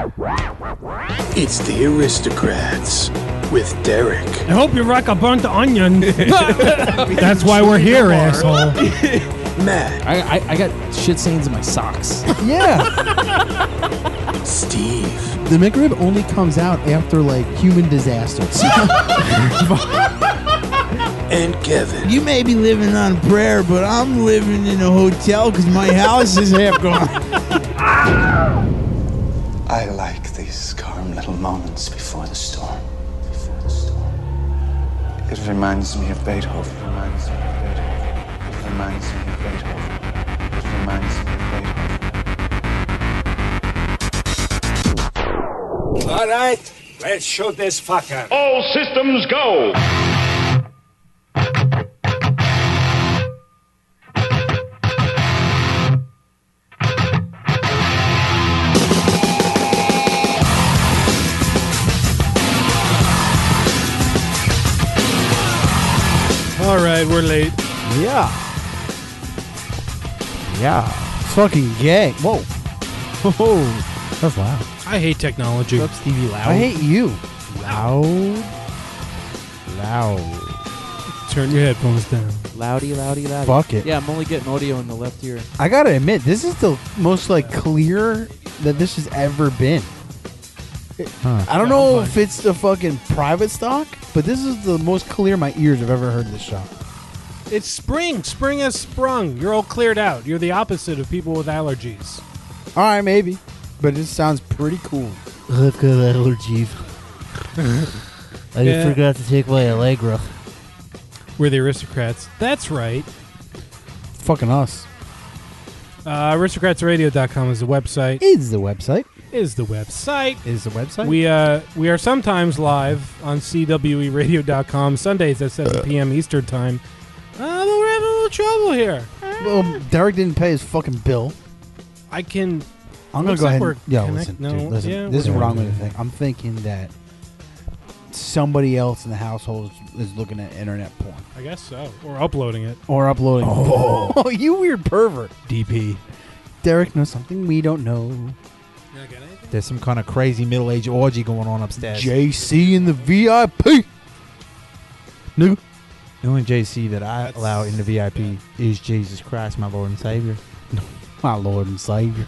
It's the Aristocrats with Derek. I hope you wreck a burnt onion. That's why we're here, asshole. Matt. I got shit stains in my socks. Yeah. Steve. The McRib only comes out after, like, human disasters. And Kevin. You may be living on prayer, but I'm living in a hotel because my house is half gone. I like these calm little moments before the storm. It reminds me of Beethoven. It reminds me of Beethoven. All right, let's shoot this fucker. All systems go. All right, we're late. Yeah. Fucking gay. Whoa. Oh, that's loud. I hate technology. What's up, Stevie Loud? I hate you. Loud. Turn your headphones down. Loudy. Fuck it. Yeah, I'm only getting audio in the left ear. I gotta admit, this is the most, like, clear that this has ever been. I don't know if it's the fucking private stock, but this is the most clear my ears have ever heard this shot. It's spring. Spring has sprung. You're all cleared out. You're the opposite of people with allergies. All right, maybe. But it sounds pretty cool. I've got allergies. I Yeah. forgot to take my Allegra. We're the Aristocrats. That's right. Fucking us. Aristocratsradio.com is the website. Is the website. Is the website. Is the website. We are sometimes live on CWEradio.com Sundays at 7 p.m. Eastern Time. But we're having a little trouble here. Well, Derek didn't pay his fucking bill. I can... I'm going Looks to go like ahead we're and... Yo, connect- listen, no, dude, listen. yeah, This is we're what I'm doing going to think. I'm thinking that somebody else in the household is looking at internet porn. I guess so. Or uploading it. Or uploading. Oh, you weird pervert. DP. Derek knows something we don't know. You not get anything? There's some kind of crazy middle-aged orgy going on upstairs. JC in the VIP. Nigga. The only JC that I allow in the VIP is Jesus Christ, my Lord and Savior. My Lord and Savior.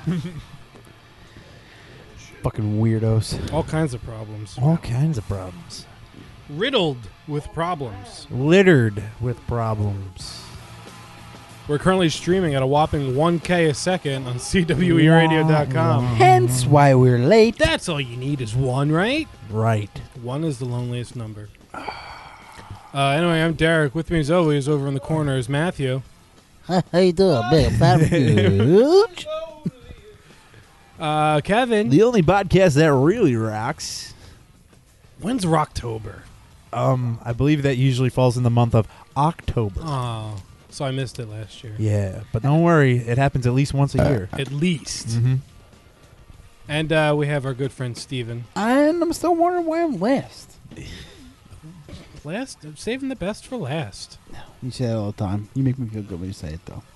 Fucking weirdos. All kinds of problems. All kinds of problems. Riddled with problems. Littered with problems. We're currently streaming at a whopping 1K a second on CWEradio.com. Hence why we're late. That's all you need is one, right? Right. One is the loneliest number. Anyway, I'm Derek. With me as always over in the corner is Matthew. How you doing, big barbecue? Kevin. The only podcast that really rocks. When's Rocktober? I believe that usually falls in the month of October. Oh, so I missed it last year. Yeah, but don't worry. It happens at least once a year. At least. Mm-hmm. And we have our good friend Steven. And I'm still wondering why I'm last. Last? I'm saving the best for last. You say that all the time. You make me feel good when you say it, though.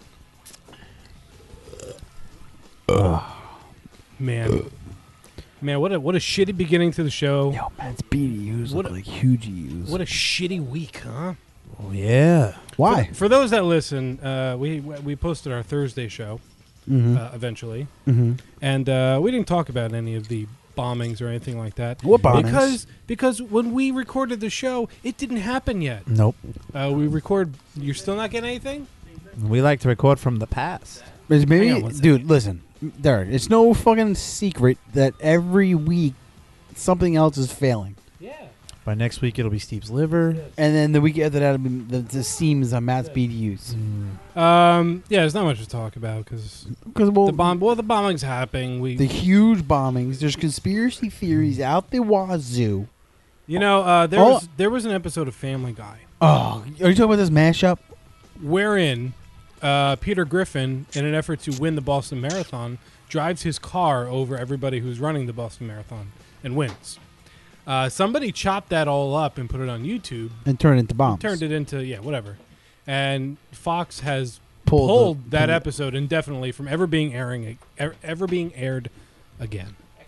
Man, what a shitty beginning to the show. Yo, man, it's BDUs What look a- like huge U's. What a shitty week, huh? Oh, yeah. Why? For those that listen, we posted our Thursday show eventually, and we didn't talk about any of the bombings or anything like that. What bombings? Because when we recorded the show, it didn't happen yet. Nope. We record. You're still not getting anything? We like to record from the past. It's maybe, Hang on one dude, listen, Derek, it's no fucking secret that every week something else is failing. Yeah. By next week, it'll be Steve's liver. And then the week after that, it'll be the seams on Matt's BDUs. Yeah, there's not much to talk about because Because the bombing's happening. the huge bombings, there's conspiracy theories out the wazoo. You know, there was an episode of Family Guy Oh, are you talking about this mashup? wherein Peter Griffin, in an effort to win the Boston Marathon, drives his car over everybody who's running the Boston Marathon and wins. Somebody chopped that all up and put it on YouTube. And turn it into bombs. Turned it into, whatever. And Fox has Pulled that episode indefinitely from ever being aired again.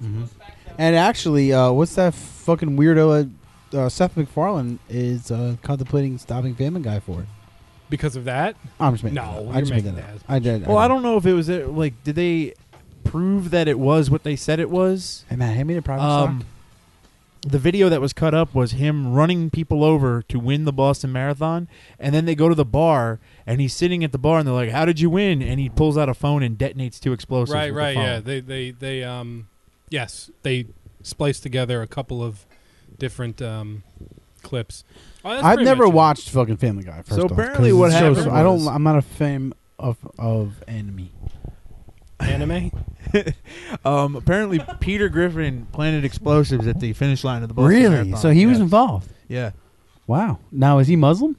And actually, what's that fucking weirdo? Seth MacFarlane is contemplating stopping Family Guy for it. Because of that? I'm just making No, I you're just made making that up. that. I did. Well, I don't know if it was like, did they prove that it was what they said it was? Hey man, hand me the private stock. The video that was cut up was him running people over to win the Boston Marathon, and then they go to the bar, and he's sitting at the bar, and they're like, "How did you win?" And he pulls out a phone and detonates 2 explosives. Right, with the right, phone. yeah. Yes, they spliced together a couple of different clips. Oh, that's I've pretty never much it. watched fucking Family Guy. First So off, apparently 'cause what it shows- happened I was- don't. I'm not a fan of anime. Anime. Apparently, Peter Griffin planted explosives at the finish line of the Boston Really? Marathon. So he was Yeah. involved. Yeah. Wow. Now is he Muslim?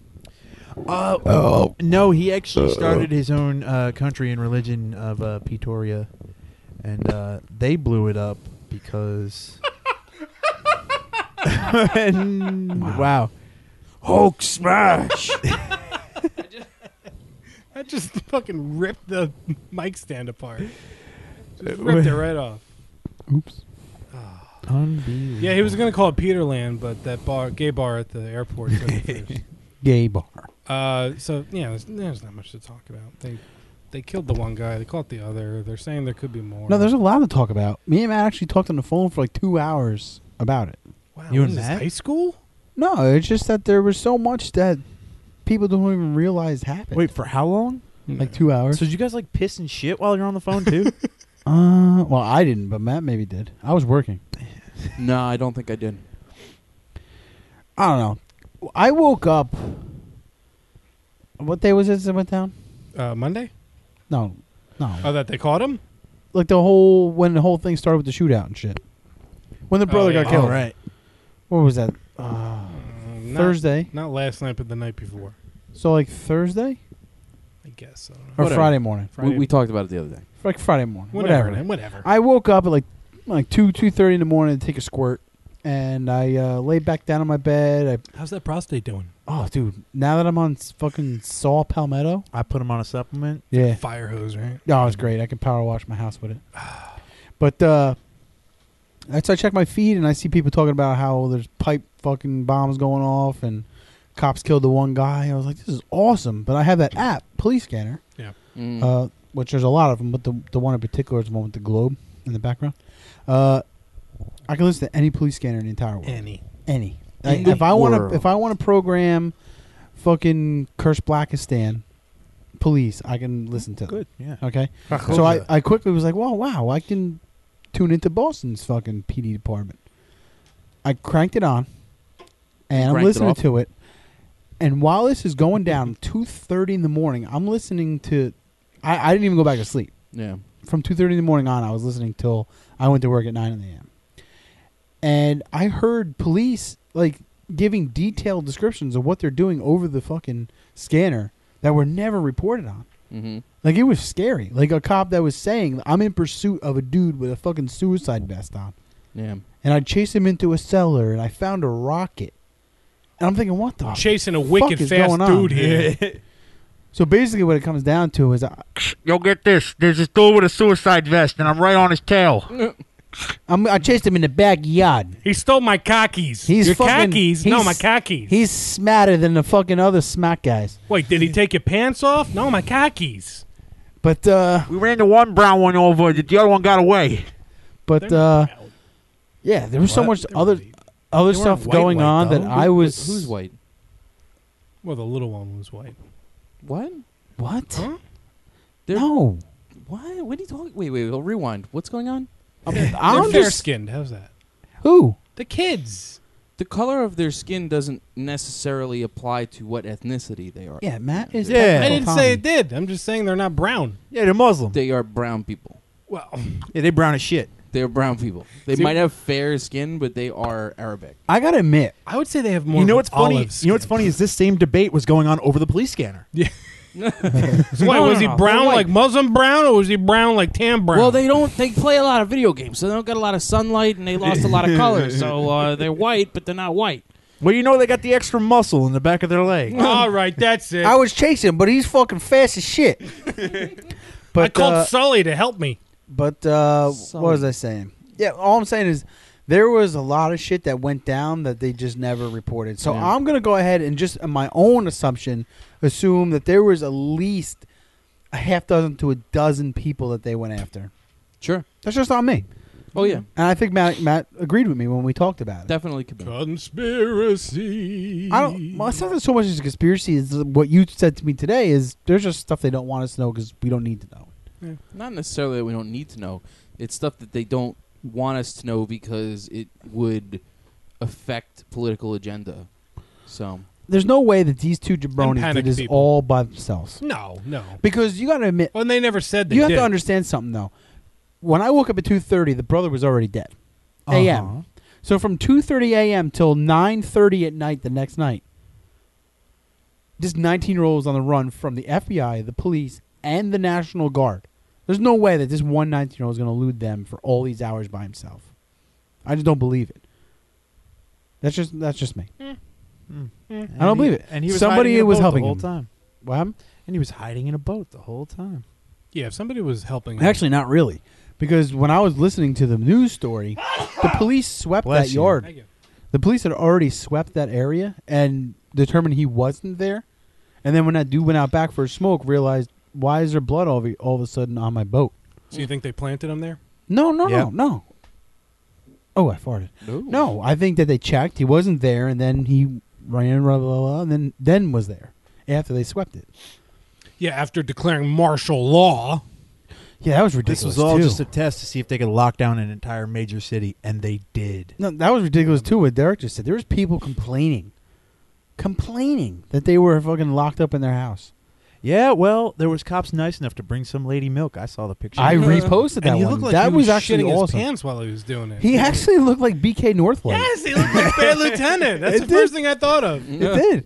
No, he actually started his own country and religion of Pretoria, and they blew it up because. Wow. Hulk smash. I just fucking ripped the mic stand apart. Just ripped it right off. Oops. Unbelievable. Yeah, he was gonna call it Peterland, but that gay bar at the airport took it first. Gay bar. So yeah, there's not much to talk about. They killed the one guy. They caught the other. They're saying there could be more. No, there's a lot to talk about. Me and Matt actually talked on the phone for like 2 hours about it. wow, You what and is this, Matt? high school? No, it's just that there was so much that people don't even realize happened. Wait, for how long? like 2 hours. So did you guys like piss and shit while you're on the phone too? Well, I didn't, but Matt maybe did. I was working. No, I don't think I did. I don't know. I woke up. What day was it that went down? Monday. No. Oh, that they caught him. Like when the whole thing started with the shootout and shit. When the brother yeah. got killed. Oh, right. What was that? Thursday. Not last night, but the night before. So like Thursday I guess. I don't know. or Whatever. Friday morning. We talked about it the other day. Like Friday morning. Whatever. Whatever. Whatever. I woke up at like 2:30 in the morning to take a squirt, and I laid back down on my bed. How's that prostate doing? Oh, dude! Now that I'm on fucking Saw Palmetto, I put him on a supplement. yeah, Fire hose, right? oh, it's great. I can power wash my house with it. But I check my feed and I see people talking about how there's pipe fucking bombs going off and cops killed the one guy. I was like, this is awesome. But I have that app, Police Scanner, Mm. which there's a lot of them, but the one in particular is the one with the globe in the background. I can listen to any police scanner in the entire world. Any. Any. In the If I want world. to, if I want to program, fucking Curse Blackistan, police, I can listen to them. Good. Yeah. Okay. So I quickly was like, well, wow, I can tune into Boston's fucking PD department. I cranked it on, and I'm Cranked it listening off? to it. And while this is going down, 2:30 in the morning, I'm listening to. I didn't even go back to sleep. Yeah. From 2:30 in the morning on, I was listening till I went to work at 9 a.m. And I heard police like giving detailed descriptions of what they're doing over the fucking scanner that were never reported on. Mm-hmm. Like it was scary. Like a cop that was saying, "I'm in pursuit of a dude with a fucking suicide vest on, Yeah. and I chased him into a cellar, and I found a rocket." And I'm thinking, "What the Chasing a fuck wicked is fast going on?" dude here. So basically, what it comes down to is, Yo, get this. There's this dude with a suicide vest, and I'm right on his tail. I chased him in the backyard. He stole my khakis. He's Your fucking- khakis? No, he's- my khakis. He's smarter than the fucking other smack guys. Wait, did he take your pants off? No, my khakis. But We ran the one brown one over. The other one got away. but yeah, there was so much other They stuff weren't white going white, on though. that I was. Who's white? Well, the little one was white. What? What? Huh? They're- No, What? What are you talking? Wait. We'll rewind. What's going on? I'm They're just fair-skinned. How's that? who? The kids. The color of their skin doesn't necessarily apply to what ethnicity they are. Yeah, Matt is. Yeah. I technical didn't Tommy. say it did. I'm just saying they're not brown. Yeah, they're Muslim. They are brown people. Well, Yeah, they brown as shit. They are brown people. They See- might have fair skin, but they are Arabic. I gotta admit, I would say they have more. You know of what's an funny? olive You know what's skin. funny is this same debate was going on over the police scanner. So wait, was he brown They're like Muslim brown, or was he brown like tan brown? Well, they don't. They play a lot of video games, so they don't get a lot of sunlight, and they lost a lot of color. So they're white, but they're not white. Well, you know they got the extra muscle in the back of their leg. All right, that's it. I was chasing him, but he's fucking fast as shit. I But called Sully to help me. what was I saying? Yeah, all I'm saying is there was a lot of shit that went down that they just never reported. So Yeah. I'm going to go ahead and just, on my own assumption, assume that there was at least a half dozen to a dozen people that they went after. Sure. That's just on me. Oh yeah, And I think Matt agreed with me when we talked about it. definitely could be. Conspiracy. I don't. Well, it's not so much as a conspiracy as what you said to me today. Is there's just stuff they don't want us to know because we don't need to know. Not necessarily that we don't need to know. It's stuff that they don't want us to know because it would affect political agenda. So There's no way that these two jabronis panic did this people. all by themselves. No. Because you got to admit, Well, and they never said they you have did. to understand something though. When I woke up at 2:30, the brother was already dead. A.M. So from 2:30 a.m. till 9:30 at night the next night, this 19-year-old was on the run from the FBI, the police, and the National Guard. There's no way that this one 19-year-old is going to elude them for all these hours by himself. I just don't believe it. That's just me. I don't believe it. And he was Somebody hiding in a was boat helping the whole him. time. What happened? And he was hiding in a boat the whole time. Yeah, if somebody was helping. Actually, not really. Because when I was listening to the news story, the police swept Bless that you. yard. Thank you. The police had already swept that area and determined he wasn't there. And then when that dude went out back for a smoke, realized, why is there blood all of a sudden on my boat? So you think they planted him there? No. Yep. Oh, I farted. No, I think that they checked. He wasn't there, and then he ran, blah, blah, blah, and then was there after they swept it. Yeah, after declaring martial law. Yeah, that was ridiculous, This was all too. just a test to see if they could lock down an entire major city, and they did. No, that was ridiculous, too, what Derek just said. There was people complaining that they were fucking locked up in their house. Yeah, well, there was cops nice enough to bring some lady milk. I saw the picture. I reposted that And he one. looked like that he was was actually shitting awesome. his pants while he was doing it. He actually looked like BK Northlight. Yes, he looked like Bad Lieutenant. That's the first thing I thought of. It did.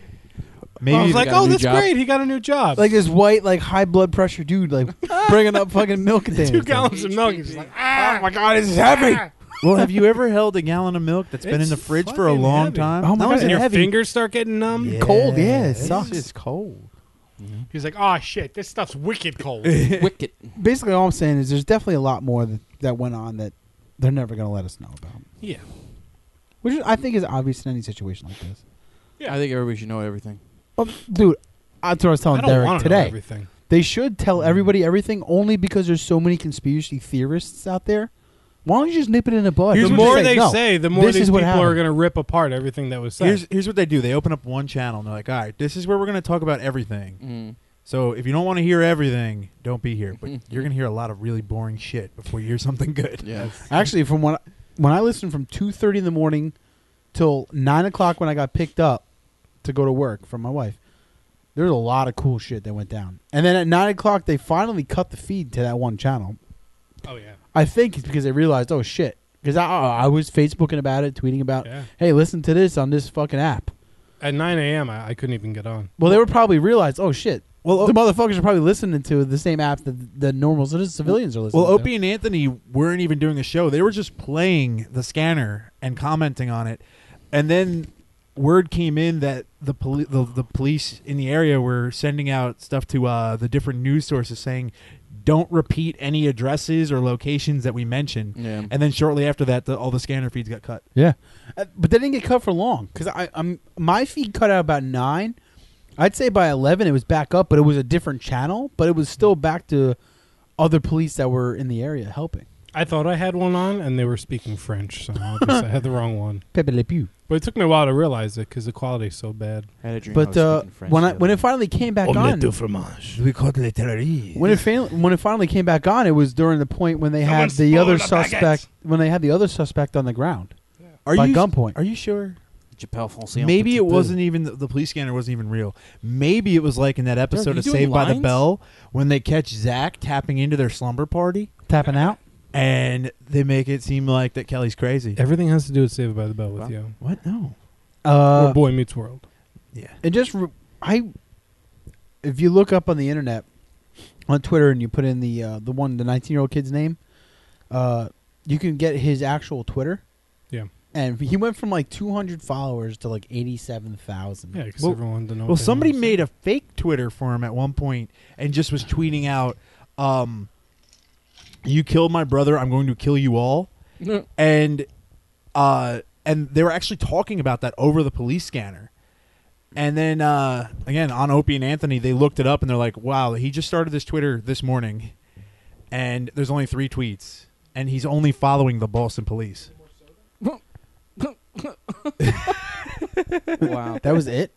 Maybe I was they like, got a oh, new that's job. great. He got a new job. Like this white, like high blood pressure dude, like bringing up fucking milk containers. 2 gallons of milk. He's just like, Oh my god, this is heavy. well, have you ever held a gallon of milk that's been in It's the fridge for a fucking long heavy. time? Oh my Not God, only and your heavy, fingers start getting numb. Cold, yeah, it it's sucks. just cold. He's like, oh, shit, this stuff's wicked cold. Wicked. Basically, all I'm saying is there's definitely a lot more that went on that they're never going to let us know about. Yeah. Which I think is obvious in any situation like this. I think everybody should know everything. Well, dude, that's what I was I telling don't Derek want to know today. everything. They should tell everybody everything only because there's so many conspiracy theorists out there. Why don't you just nip it in the bud? The Just more say, they no, say, the more this these is what people are happened. going to rip apart everything that was said. Here's what they do. They open up one channel, and they're like, all right, this is where we're going to talk about everything. So if you don't want to hear everything, don't be here. But you're going to hear a lot of really boring shit before you hear something good. Yeah. Actually, from when I listened from 2:30 in the morning till 9 o'clock when I got picked up to go to work from my wife, there was a lot of cool shit that went down. And then at 9 o'clock, they finally cut the feed to that one channel. Oh, yeah. I think it's because they realized, oh shit, because I was Facebooking about it, tweeting about, Yeah. hey, listen to this on this fucking app. At 9 a.m., I couldn't even get on. Well, they were probably realized, oh shit. Well, the motherfuckers are probably listening to the same app that the normal civilians are listening Well, to. Opie and Anthony weren't even doing a show. They were just playing the scanner and commenting on it. And then word came in that the police in the area were sending out stuff to the different news sources saying, don't repeat any addresses or locations that we mentioned. Yeah. And then shortly after that, all the scanner feeds got cut. Yeah, but they didn't get cut for long because my feed cut out about 9. I'd say by 11 it was back up, but it was a different channel. But it was still back to other police that were in the area helping. I thought I had one on, and they were speaking French, so I had the wrong one. Pepe Le Pew. But it took me a while to realize it because the quality's so bad. I had a dream But I was speaking French when the it other finally came back on, fromage. when it finally came back on, it was during the point when they had the other suspect on the ground Are by you gunpoint. Are you sure? day. Japel Fonseca. Maybe it wasn't even the police scanner wasn't even real. Maybe it was like in that episode you of doing Saved by the lines? Bell when they catch Zach tapping into their slumber party Tapping out. and they make it seem like that Kelly's crazy. Everything has to do with Saved by the Bell with Well, you. What? No. Or Boy Meets World. Yeah. It just if you look up on the internet on Twitter and you put in the 19-year-old kid's name, you can get his actual Twitter. Yeah. And he went from like 200 followers to like 87,000. Yeah, because Well- everyone didn't know. Well, what they somebody wanted to made say. a fake Twitter for him at one point and just was tweeting out, "You killed my brother. I'm going to kill you all." and they were actually talking about that over the police scanner. And then again on Opie and Anthony, they looked it up and they're like, "Wow, he just started this Twitter this morning, and there's only 3 tweets, and he's only following the Boston police." Wow. That was it.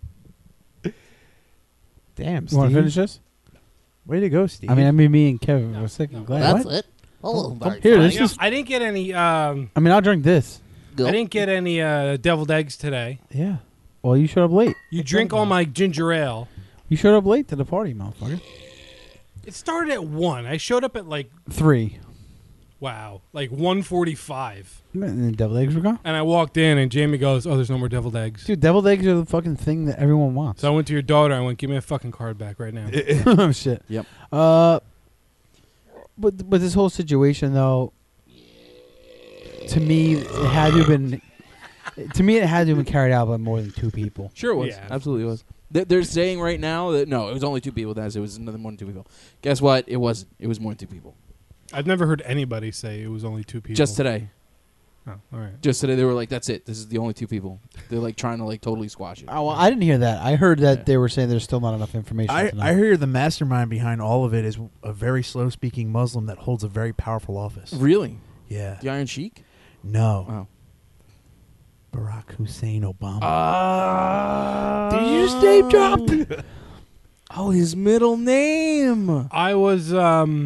Damn, You Steve. want to finish this? Way to go, Steve. I mean, me and Kevin were sick and glad. That's What? it. Hello, Mark. Here, this Yeah, is. I didn't get any. I mean, I'll drink this. I didn't get any deviled eggs today. Yeah. Well, you showed up late. You drink all my ginger ale. You showed up late to the party, motherfucker. It started at 1. I showed up at like 3. like 1:45, And the deviled eggs were gone. and I walked in, and Jamie goes, "Oh, there's no more deviled eggs." Dude, deviled eggs are the fucking thing that everyone wants. So I went to your daughter. I went, "Give me a fucking card back right now." Oh shit. Yep. But this whole situation though, to me, it had to have been. To me, it had to have been carried out by more than 2 people. Sure it was. Yeah. Absolutely was. They're saying right now that no, it was only 2 people. It was another more than 2 people. Guess what? It wasn't. It was more than 2 people. I've never heard anybody say it was only 2 people. Just today. Oh, all right. Just today, they were like, "That's it. This is the only 2 people." They're like trying to like totally squash it. Oh, well, I didn't hear that. I heard that Yeah. they were saying there's still not enough information. I tonight. hear the mastermind behind all of it is a very slow-speaking Muslim that holds a very powerful office. Really? Yeah. The Iron Sheik? No. Oh. Barack Hussein Obama. Did you just name drop? Oh, his middle name. I was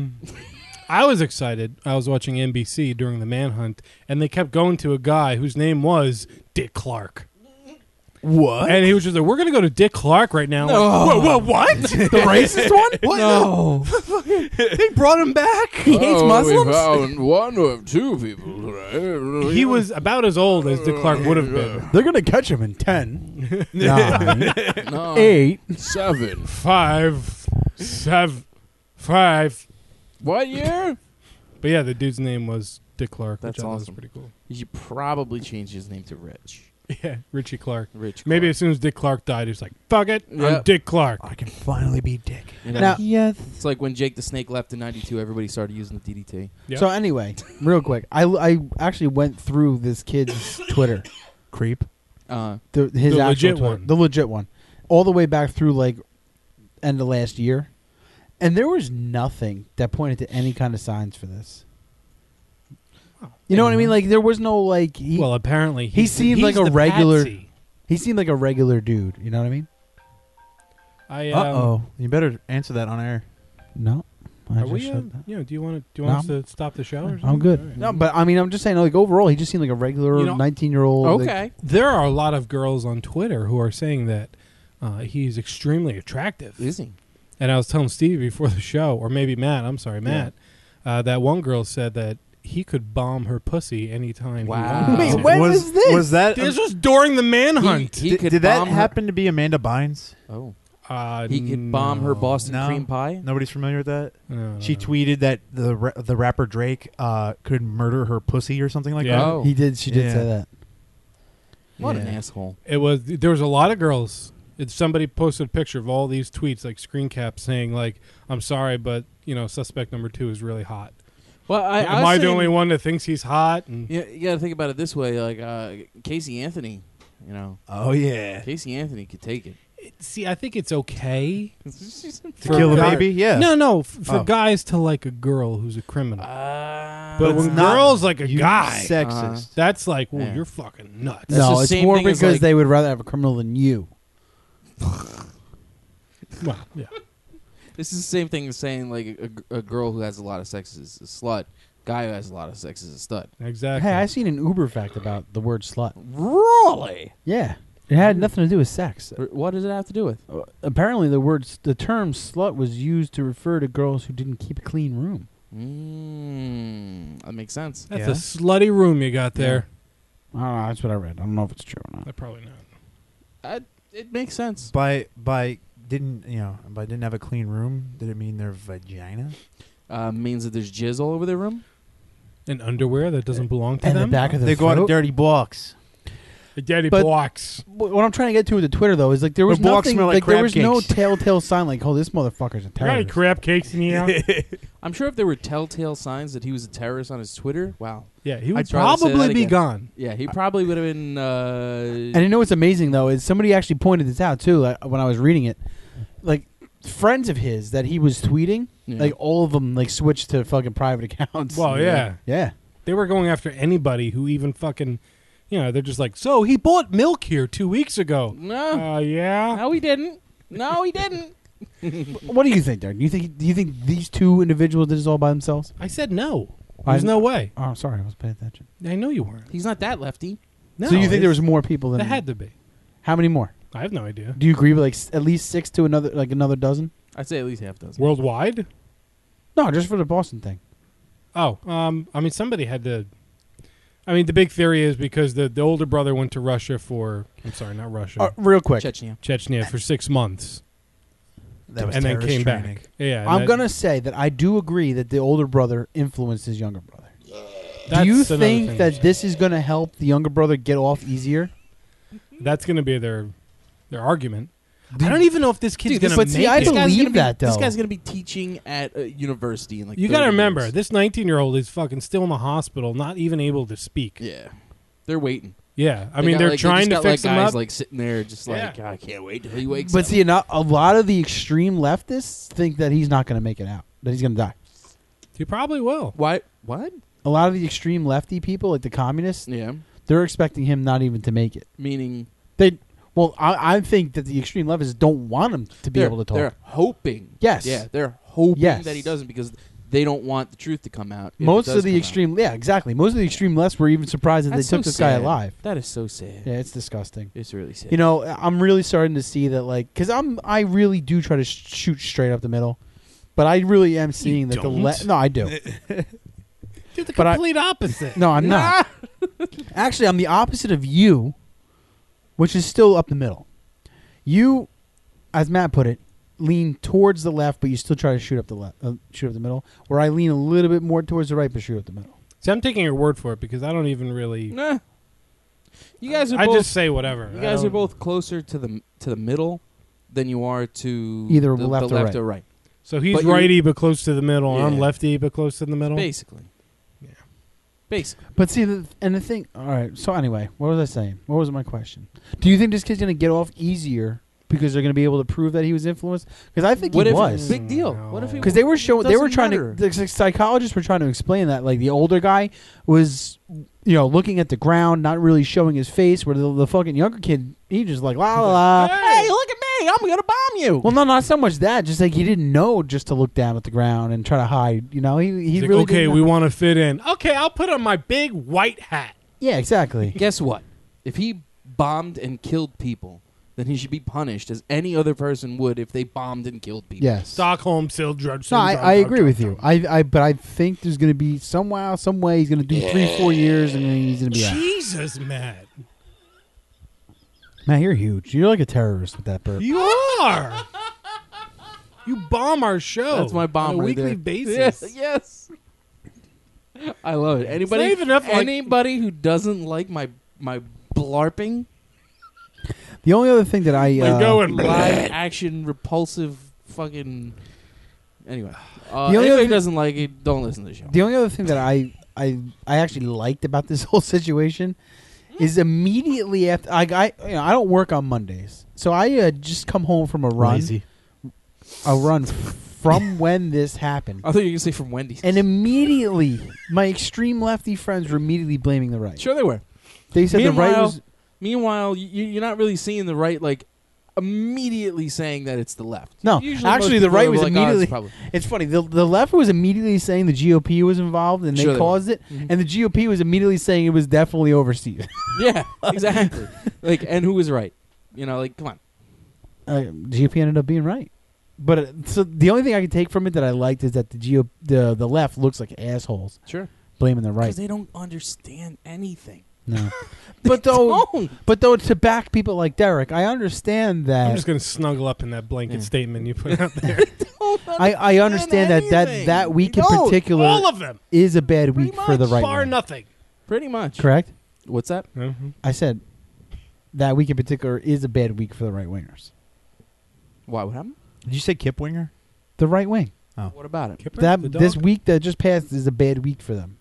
excited. I was watching NBC during the manhunt, and they kept going to a guy whose name was Dick Clark. What? And he was just like, "We're gonna go to Dick Clark right now." No. Like, what? the racist one. What? No. They brought him back. He hates Muslims. We found 1 of 2 people today. He was about as old as Dick Clark would have been. They're gonna catch him in 10, 9, No. 8. 7. 5, 7, 5. What year? But yeah, the dude's name was Dick Clark. That's which I thought was awesome. pretty cool. You should probably change his name to Rich. Yeah, Richie Clark. Rich. Maybe Clark. as soon as Dick Clark died, he's like, "Fuck it, Yeah. I'm Dick Clark." I can finally be Dick. You know? Now, It's like when Jake the Snake left in '92. Everybody started using the DDT. Yep. So anyway, real quick, I actually went through this kid's Twitter, Creep. his The actual legit Twitter, one. the legit one, all the way back through like end of last year, and there was nothing that pointed to any kind of signs for this. You know what I mean? Like there was no like he Well, apparently he seemed he's like a the regular- patsy. he seemed like a regular dude. You know what I mean? I You better answer that on air. No, I Are just we? said that. Do you want No, us to stop the show? Or something? I'm good. All right. No, but I mean, I'm just saying, like overall, he just seemed like a regular You know- 19-year-old. Okay. There are a lot of girls on Twitter who are saying that he's extremely attractive. Is he? And I was telling Steve before the show, or maybe Matt. I'm sorry, Matt. That one girl said that he could bomb her pussy anytime. Wow. He wanted Wait, to. when was this? Was that? This was during the manhunt. He could did that bomb her- happen to be Amanda Bynes? Oh. He could bomb her no. Boston No. cream pie? Nobody's familiar with that. No, no, She no. tweeted that the rapper Drake could murder her pussy or something like Yeah. that. Oh. He did. She did Yeah. say that. What an Yeah. asshole. There was a lot of girls. Somebody posted a picture of all these tweets, like screen caps, saying like, "I'm sorry, but suspect number 2 is really hot." Well, Am I the only one that thinks he's hot? And Yeah, you got to think about it this way. Like Casey Anthony, Oh yeah. Casey Anthony could take it. see, I think it's okay To for kill a guy- baby? Yeah. No, for Oh. guys to like a girl who's a criminal. But But it's when not girls like a you guy, sexist. that's like, well, Yeah. you're fucking nuts. That's no, the it's same more thing as, because like- they would rather have a criminal than you. Well, yeah. this is the same thing as saying like a girl who has a lot of sex is a slut. Guy who has a lot of sex is a stud. Exactly. Hey, I seen an Uber fact about the word slut. Really? Yeah, it had nothing to do with sex. What does it have to do with? Apparently, the term "slut" was used to refer to girls who didn't keep a clean room. That makes sense. That's Yeah. a slutty room you got there. I don't know. That's what I read. I don't know if it's true or not. Probably not. It makes sense. By didn't have a clean room, did it mean their vagina? Means that there's jizz all over their room. And underwear that doesn't belong to And them. the back of their They go out a throat? dirty box. Daddy But- blocks. What I'm trying to get to with the Twitter though is like there was Her blocks nothing, smell like there crab was no cakes. telltale sign like, oh, this motherfucker's a Got any terrorist. crab cakes in here? I'm sure if there were telltale signs that he was a terrorist on his Twitter, wow. Yeah, he would I'd rather say probably that be again. gone. Yeah, he probably would have been. And you know what's amazing though is somebody actually pointed this out too when I was reading it. Like friends of his that he was tweeting, Yeah. like all of them like switched to fucking private accounts. Well, yeah. Yeah. They were going after anybody who even fucking, they're just like, so he bought milk here 2 weeks ago. No, Yeah. no, he didn't. No, he didn't. What do you think, Darren? Do you think these two individuals did this all by themselves? I said no. There's no way. Oh, sorry, I was paying attention. I know you weren't. He's not that lefty. No, so you think it's- there was more people than There had to be. How many more? I have no idea. Do you agree with like at least 6 to another dozen? I'd say at least half dozen. Worldwide? No, just for the Boston thing. Oh, somebody had to. The big theory is because the older brother went to Russia for. I'm sorry, not Russia. Real quick, Chechnya. Chechnya for 6 months. That was And then terrorist came training. back. Yeah. and I'm that- gonna say that I do agree that the older brother influenced his younger brother. that's Do you another think thing. that this is gonna help the younger brother get off easier? That's going to be their argument? I don't even know if this kid's Dude, going to but make see, I it. believe that, This though. guy's gonna be teaching at a university in like. You got to 30 remember, years. this 19-year-old is fucking still in the hospital, not even able to speak. Yeah, they're waiting. Yeah, They got, they're like, trying they to just fix got, him like, guys up. like sitting there, just like Yeah. I can't wait till he wakes But up. see, a lot of the extreme leftists think that he's not gonna make it out. That he's gonna die. He probably will. Why? What? A lot of the extreme lefty people, like the communists, Yeah, they're expecting him not even to make it. meaning Well, I think that the extreme leftists don't want him to be they're, able to talk. They're hoping. Yes. Yeah, they're hoping Yes. that he doesn't because they don't want the truth to come out. if it Most does of the come out. extreme, yeah, exactly. Most of the extreme lefts were even surprised that That's they took so this guy sad. alive. That is so sad. Yeah, it's disgusting. It's really sad. You know, I'm really starting to see that, like, because I really do try to shoot straight up the middle, but I really am seeing that don't? no, I do. You're the But I- complete opposite. No, I'm not. Actually, I'm the opposite of you, which is still up the middle. You, as Matt put it, lean towards the left, but you still try to shoot up the middle. Where I lean a little bit more towards the right, but shoot up the middle. See, I'm taking your word for it because I don't even really. Nah. You guys are I both. just say whatever. You I guys are don't- both closer to the middle than you are to Either the left or left right. or right. So he's but you're- righty but close to the middle, and I'm Yeah. lefty but close to the middle. Basically. Yeah. Basically. But see, the thing. All right. So anyway, what was I saying? What was my question? Do you think this kid's gonna get off easier because they're gonna be able to prove that he was influenced? Because I think What he if was. big deal? No. What if he Because they were showing, they were Doesn't trying matter. to. The psychologists were trying to explain that, like the older guy was, looking at the ground, not really showing his face. Where the fucking younger kid, he just like la la la. Hey, look at me! I'm gonna bomb you. Well, no, not so much that. Just like he didn't know just to look down at the ground and try to hide. He He's like, really okay, didn't we know. want to fit in. Okay, I'll put on my big white hat. Yeah, exactly. Guess what? If he bombed and killed people, then he should be punished as any other person would if they bombed and killed people. Yes. Stockholm syndrome. No, I agree with you. But I think there's going to be some way he's going to do 3-4 years and then he's going to be out. Jesus, Matt. Man, you're huge. You're like a terrorist with that burp. You are. You bomb our show. That's my bomb on a right weekly there. basis. Yes. I love it. Anybody, not even enough, like- anybody who doesn't like my blarping, The only other thing that I Like going live action repulsive fucking. Anyway, The only anybody other who doesn't like it, don't listen to the show. the only other thing that I actually liked about this whole situation is immediately after I don't work on Mondays, so I just come home from a run, Lazy. from when this happened. I thought you were gonna say from Wendy's. And immediately, my extreme lefty friends were immediately blaming the right. Sure, they were. They said the right was. Meanwhile, you're not really seeing the right like immediately saying that it's the left. No, Usually actually, most the people right are was like, "Oh, immediately. it's probably-" It's funny. The left was immediately saying the GOP was involved and Sure they they caused it, Mhm. and the GOP was immediately saying it was definitely overseas. Yeah, exactly. Like, and who was right? Like, come on. GOP ended up being right. But so the only thing I can take from it that I liked is that the left looks like assholes Sure. blaming the right. Because they don't understand anything. No, but though, Don't. to back people like Derek, I understand that. I'm just going to snuggle up in that blanket Yeah. statement you put out there. I understand that week in No, particular all of them. is a bad week Pretty for the much. right Bar wing. nothing. Pretty much. Correct? What's that? Mhm. I said that week in particular is a bad week for the right wingers. Why? What happened? Did you say Kipwinger? The right wing. What about it? Kipper, That the dog? this week that just passed is a bad week for them.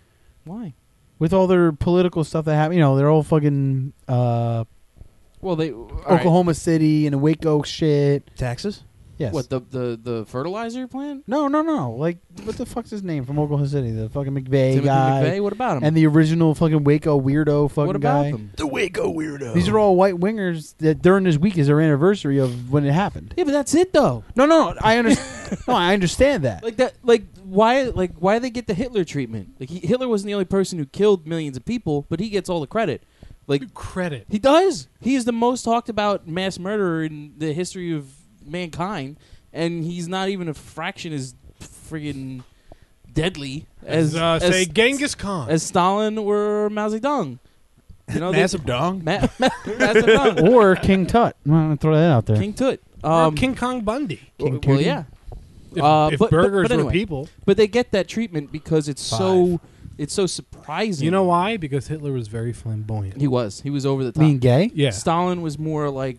Why? With all their political stuff that happened, they're all fucking Well, they all right. Oklahoma City and the Waco shit. Texas? Yes. What the fertilizer plant? No. Like, what the fuck's his name from Oklahoma City? The fucking McVeigh Timothy guy. McVeigh. What about him? And the original fucking Waco weirdo fucking what about guy. them? The Waco weirdo. These are all white wingers that during this week is their anniversary of when it happened. Yeah, but that's it though. No, I understand. No, I understand that. Like that. Like why they get the Hitler treatment? Like Hitler wasn't the only person who killed millions of people, but he gets all the credit. Like credit. he does. He is the most talked about mass murderer in the history of mankind, and he's not even a fraction as friggin' deadly as say Genghis Khan. as Stalin or Mao Zedong. You know, Massive dong. Massive Dong. Or King Tut. I'm gonna throw that out there. King Tut. Or King Kong Bundy. Well, Tootie. yeah. If but burgers anyway, were people. But they get that treatment because it's so surprising. You know why? Because Hitler was very flamboyant. He was over the top. Being gay? Yeah. Stalin was more like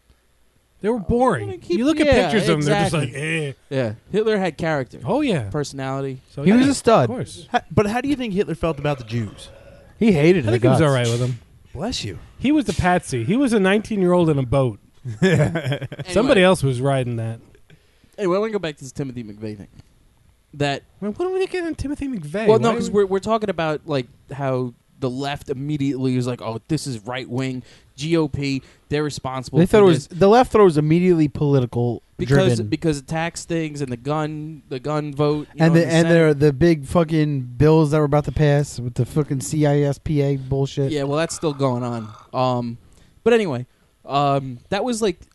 They were I'm boring. gonna keep- You look at yeah, pictures of them, they're just exactly. like, eh. yeah. Hitler had character, Oh, yeah. personality. So, He was yeah, a stud. Of course. But how do you think Hitler felt about the Jews? He hated I the think he was guts. all right with him. Bless you. He was the patsy. He was a 19-year-old in a boat. Somebody else was riding that. Anyway, I want to go back to this Timothy McVeigh thing. That Man, what are we getting in Timothy McVeigh? well, no, Why because are we- we're talking about like how the left immediately was like, oh, this is right wing GOP. They're responsible. They for thought it was this. the left thought it was immediately political driven. because of tax things and the gun vote and Senate. they're the big fucking bills that were about to pass with the fucking CISPA bullshit. Yeah, well, that's still going on. But anyway, that was like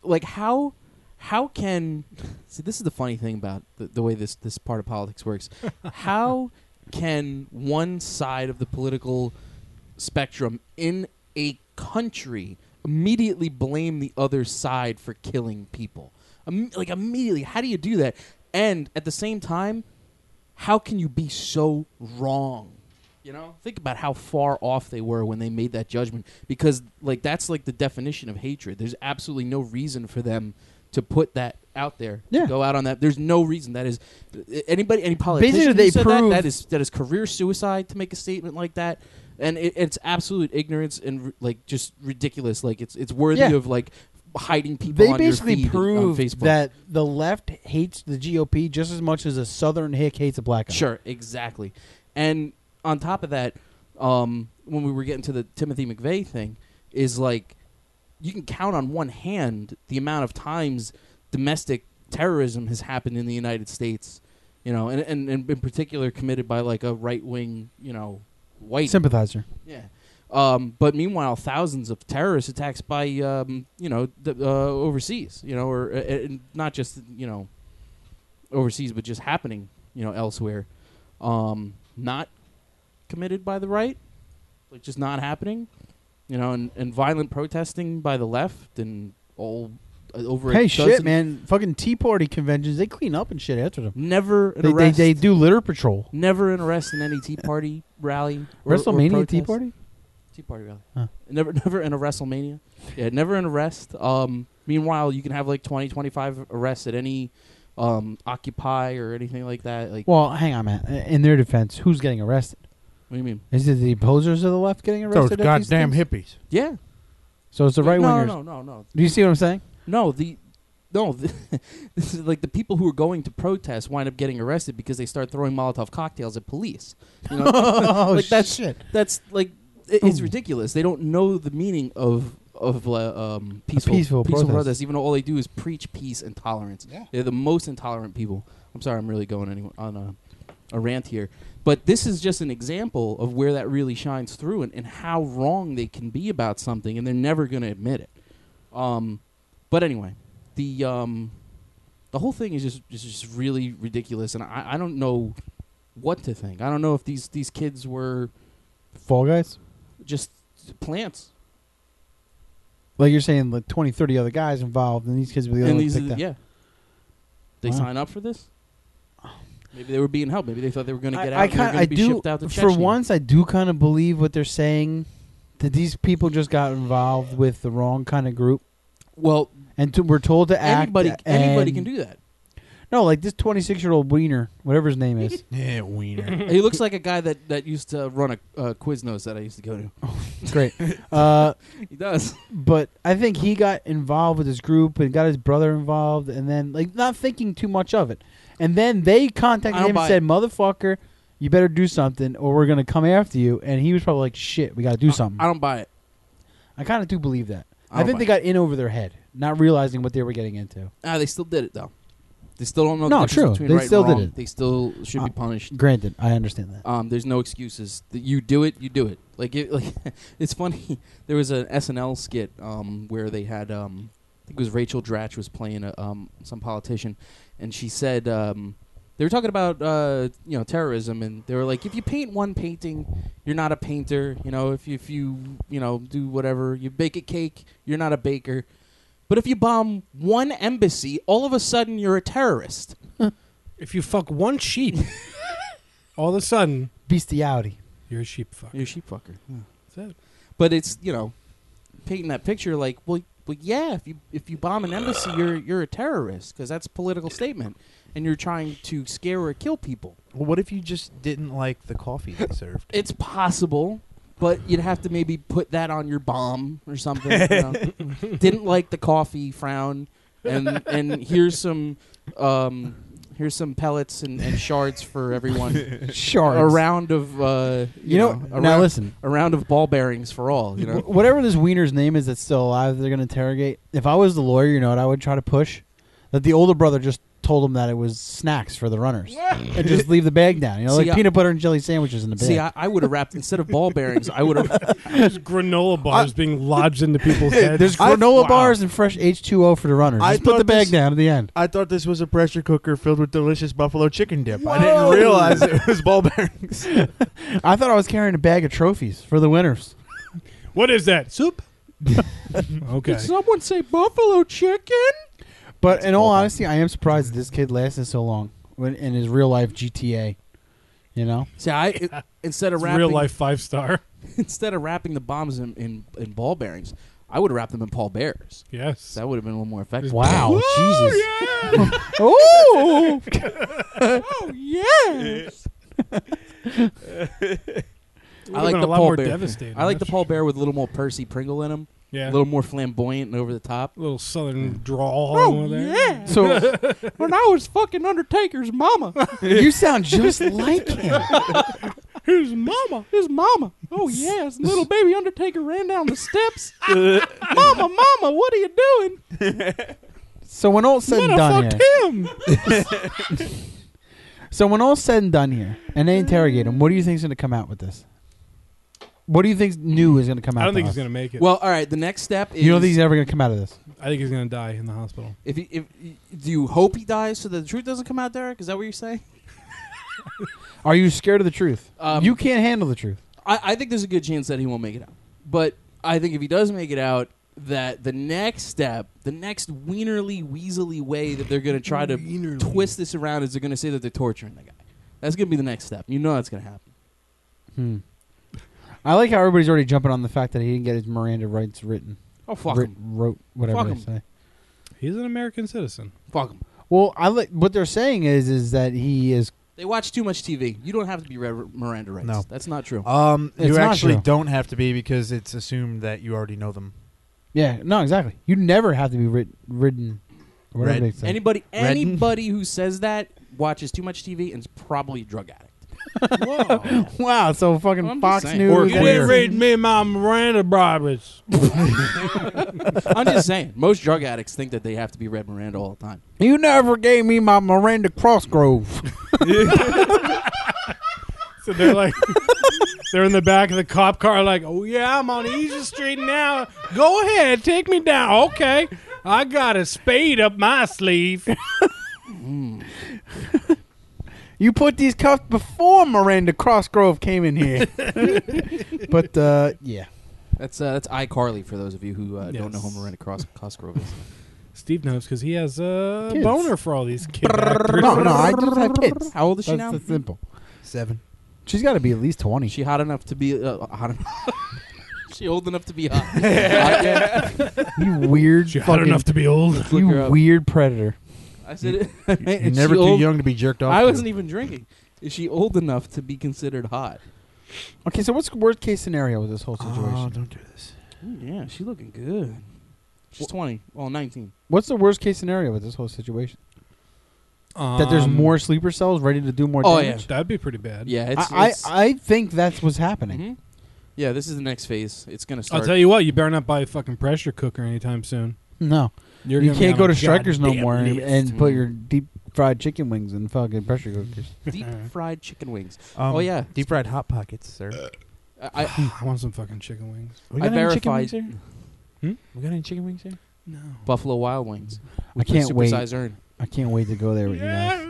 how can see this is the funny thing about the way this part of politics works. How can one side of the political spectrum in a country immediately blame the other side for killing people? Like immediately, how do you do that? And at the same time, how can you be so wrong? You know, think about how far off they were when they made that judgment, because like that's like the definition of hatred. There's absolutely no reason for them to put that out there. Yeah. To go out on that. There's no reason. That is any politician Basically, who they said prove- that is career suicide to make a statement like that. And it's absolute ignorance and like just ridiculous. Like it's worthy Yeah. of like hiding people. They on your basically feed on prove Facebook. that the left hates the GOP just as much as a Southern hick hates a black guy. Sure, exactly. And on top of that, when we were getting to the Timothy McVeigh thing, is like you can count on one hand the amount of times domestic terrorism has happened in the United States, you know, and in particular committed by like a right wing, you know, white Sympathizer. yeah. But meanwhile, thousands of terrorist attacks by overseas, you know, or not just overseas, but just happening, elsewhere. Not committed by the right, like just not happening, and violent protesting by the left and all over. Hey, a shit, dozen- man. Fucking Tea Party conventions, they clean up and shit after them. Never an They arrest. they do litter patrol. Never an arrest in any Tea Party rally. Or WrestleMania Tea protest. Party? Tea Party rally. Huh. Never in a WrestleMania. Yeah, never an arrest. Meanwhile, you can have like 20, 25 arrests at any Occupy or anything like that. Like, Well, hang on, man. In their defense, who's getting arrested? what do you mean? Is it the opposers of the left getting Those arrested? at these goddamn things? hippies. Yeah. So it's the right wingers. No. Do you see what I'm saying? No, this is like the people who are going to protest wind up getting arrested because they start throwing Molotov cocktails at police. You know? Oh, like that's shit. That's like it's ridiculous. They don't know the meaning of peaceful protest. protest, even though all they do is preach peace and tolerance. Yeah. They're the most intolerant people. I'm sorry, I'm really going on a rant here, but this is just an example of where that really shines through and how wrong they can be about something, and they're never going to admit it. But anyway, the whole thing is just really ridiculous, and I don't know what to think. I don't know if these kids were Fall Guys? just plants. Like you're saying, like 20, 30 other guys involved, and these kids were the only ones picked out. Yeah. They Wow. sign up for this? Maybe they were being helped. Maybe they thought they were going to get out. I and they were kind, gonna I be do. shipped out to For Chechnya. once, I do kind of believe what they're saying that these people just got involved with the wrong kind of group, Well, and we're told to act. anybody and- can do that. No, like this 26-year-old wiener, whatever his name is. Yeah, wiener. He looks like a guy that used to run a Quiznos that I used to go to. Great. He does. But I think he got involved with his group and got his brother involved, and then like not thinking too much of it. And then they contacted him and said, "Motherfucker, you better do something, or we're gonna come after you." And he was probably like, "Shit, we got to do something." I don't buy it. I kind of do believe that. I I don't think buy they got in over their head, not realizing what they were getting into. They still did it though. They still don't know No, the difference true. between They right still and did wrong. it. They still should be punished. Granted, I understand that. There's no excuses. You do it, you do it. Like it's funny. There was an SNL skit where they had I think it was Rachel Dratch was playing some politician, and she said they were talking about terrorism, and they were like, if you paint one painting, you're not a painter. If you do whatever, you bake a cake, you're not a baker. But if you bomb one embassy, all of a sudden you're a terrorist. If you fuck one sheep, all of a sudden Bestiality. you're a sheep fucker. You're a sheep fucker. Yeah. That's it. But it's painting that picture like, well, yeah, if you bomb an embassy, you're a terrorist because that's a political statement, and you're trying to scare or kill people. Well, what if you just didn't like the coffee they served? It's possible, but you'd have to maybe put that on your bomb or something. Didn't like the coffee, frown, and here's some pellets and shards for everyone. Shards. A round of now listen. a round of ball bearings for all. Whatever this wiener's name is that's still alive, they're gonna interrogate. If I was the lawyer, you know what I would try to push? That the older brother just told him that it was snacks for the runners, and just leave the bag down. See, Like peanut butter and jelly sandwiches in the bag. See, I would have wrapped instead of ball bearings. I would have. There's granola bars being lodged into people's heads. There's granola bars and fresh H2O for the runners. I Just put the thought bag this- down at the end. I thought this was a pressure cooker filled with delicious buffalo chicken dip. I didn't realize it was ball bearings. I thought I was carrying a bag of trophies for the winners. What is that? Soup? Okay. Did someone say buffalo chicken? But in all honesty, I am surprised this kid lasted so long in his real life GTA. See, instead of It's wrapping real life 5-star. instead of wrapping the bombs in ball bearings, I would have wrapped them in Paul Bears. Yes. That would have been a little more effective. Wow, Jesus! Oh, oh yes! I like been the a lot Paul more Bear. devastating, I like the that's Paul for Bear with a little more Percy Pringle in him. Yeah. A little more flamboyant and over the top. little southern drawl. Oh, over there. yeah. So When I was fucking Undertaker's mama. you sound just like him. His mama. His mama. Oh, yes. Little baby Undertaker ran down the steps. Mama, what are you doing? So when all's said and done here, Him. so when all's said and done here, and they interrogate him, what do you think's going to come out with this? What do you think new is going to come out? I don't think to he's us? going to make it. Well, all right. The next step is... You don't think he's ever going to come out of this? I think he's going to die in the hospital. If do you hope he dies so that the truth doesn't come out, Derek? Is that what you're saying? Are you scared of the truth? Um, You can't handle the truth. I think there's a good chance that he won't make it out. But I think if he does make it out, that the next step, the next wienerly, weaselly way that they're going to try to twist this around is they're going to say that they're torturing the guy. That's going to be the next step. You know that's going to happen. I like how everybody's already jumping on the fact that he didn't get his Miranda rights written. Oh, fuck him. Wrote whatever Fuck they him. say. He's an American citizen. Fuck him. Well, I like what they're saying is that he is. They watch too much TV. You don't have to be Miranda rights. No. That's not true. It's You not actually true. don't have to be because it's assumed that you already know them. Yeah, no, exactly. You never have to be ridden. Whatever Read. they say. Anybody who says that watches too much TV and is probably a drug addict. Whoa. Wow, so fucking I'm just Fox saying. News. Or You queer. didn't read me my Miranda Roberts. I'm just saying. Most drug addicts think that they have to be Red Miranda all the time. You never gave me my Miranda Crossgrove. So they're like, they're in the back of the cop car, like, oh yeah, I'm on Easy Street now. Go ahead, take me down. Okay, I got a spade up my sleeve. You put these cuffs before Miranda Crossgrove came in here. But yeah, That's iCarly for those of you who don't know Yes. who Miranda Cosgrove is. Steve knows because he has a Kids. boner for all these kid actors. no, I just have kids. How old is she That's now? simple. 7. She's got to be at least 20. Is she hot enough to be hot enough? she old enough to be hot? You weird She hot fucking. enough to be old. Look her You up. weird predator. I said, You're is never she too old? young to be jerked off. I to. wasn't even drinking. Is she old enough to be considered hot? Okay, so what's the worst case scenario with this whole situation? Oh, don't do this. Ooh, yeah, she looking good. She's 20. Well, 19. What's the worst case scenario with this whole situation? That there's more sleeper cells ready to do more Oh, damage? That'd be pretty bad. Yeah, it's. I think that's what's happening. Mhm. Yeah, this is the next phase. It's gonna start. I'll tell you what, you better not buy a fucking pressure cooker anytime soon. No. You're You gonna be can't on go a to Strikers no goddamn more lift. and put Mhm. your deep fried chicken wings in fucking pressure cookers. Deep fried chicken wings. Oh yeah. deep fried hot pockets, sir. I I want some fucking chicken wings. We I got any chicken verified- wings here? We got any chicken wings here? No. Buffalo Wild Wings. I can't wait. Supersize urn. I can't wait to go there with you guys.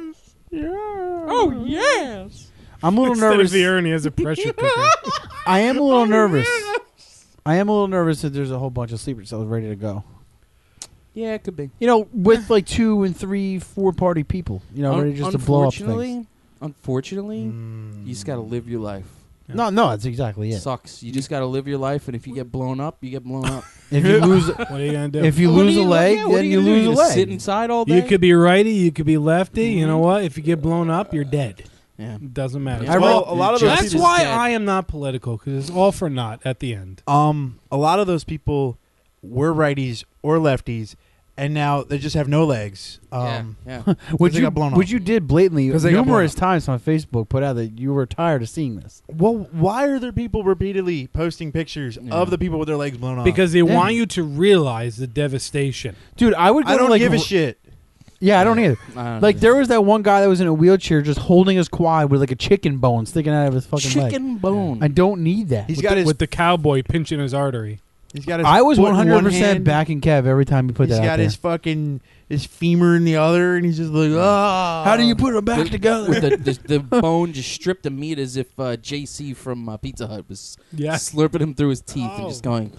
Oh yes. I'm a little Instead nervous. of the urn, he has a pressure cooker. I am a little nervous. I am a little nervous that there's a whole bunch of sleeper cells ready to go. Yeah, it could be. You know, with like 2 and 3, 4 party people. You know, ready just to blow up things. Unfortunately, you just gotta live your life. No, that's exactly it. Sucks. You just gotta live your life, and if you get blown up, you get blown up. If you lose, What are you gonna do? if you What lose are a you- leg, yeah, what then are you gonna do? lose a Just leg. Sit inside all day. you could be righty, you could be lefty. You know what? If you get blown up, you're dead. Yeah. It doesn't matter. Yeah. Well, a lot of those That's Justice why dead. I am not political, because it's all for naught at the end. A lot of those people were righties or lefties, and now they just have no legs. Yeah. Which they you got blown which off. you did blatantly 'Cause they got blown numerous off. times on Facebook. Put out that you were tired of seeing this. Well, why are there people repeatedly posting pictures Yeah. of the people with their legs blown off? Because they Yeah. want you to realize the devastation. Dude, I would. Go I don't to like give a shit. Yeah, I don't either. Like there was that one guy that was in a wheelchair just holding his quad with like a chicken bone sticking out of his fucking leg. chicken bone. I don't need that. He's With got the, his. with the cowboy pinching his artery. He's got his. I was foot in one 100% hand, backing Kev every time he put He's that out got there. his fucking his femur in the other, and he's just like, ah. How do you put them back With- together? with the bone just stripped of meat as if JC from Pizza Hut was Yeah. slurping him through his teeth and Oh. just going.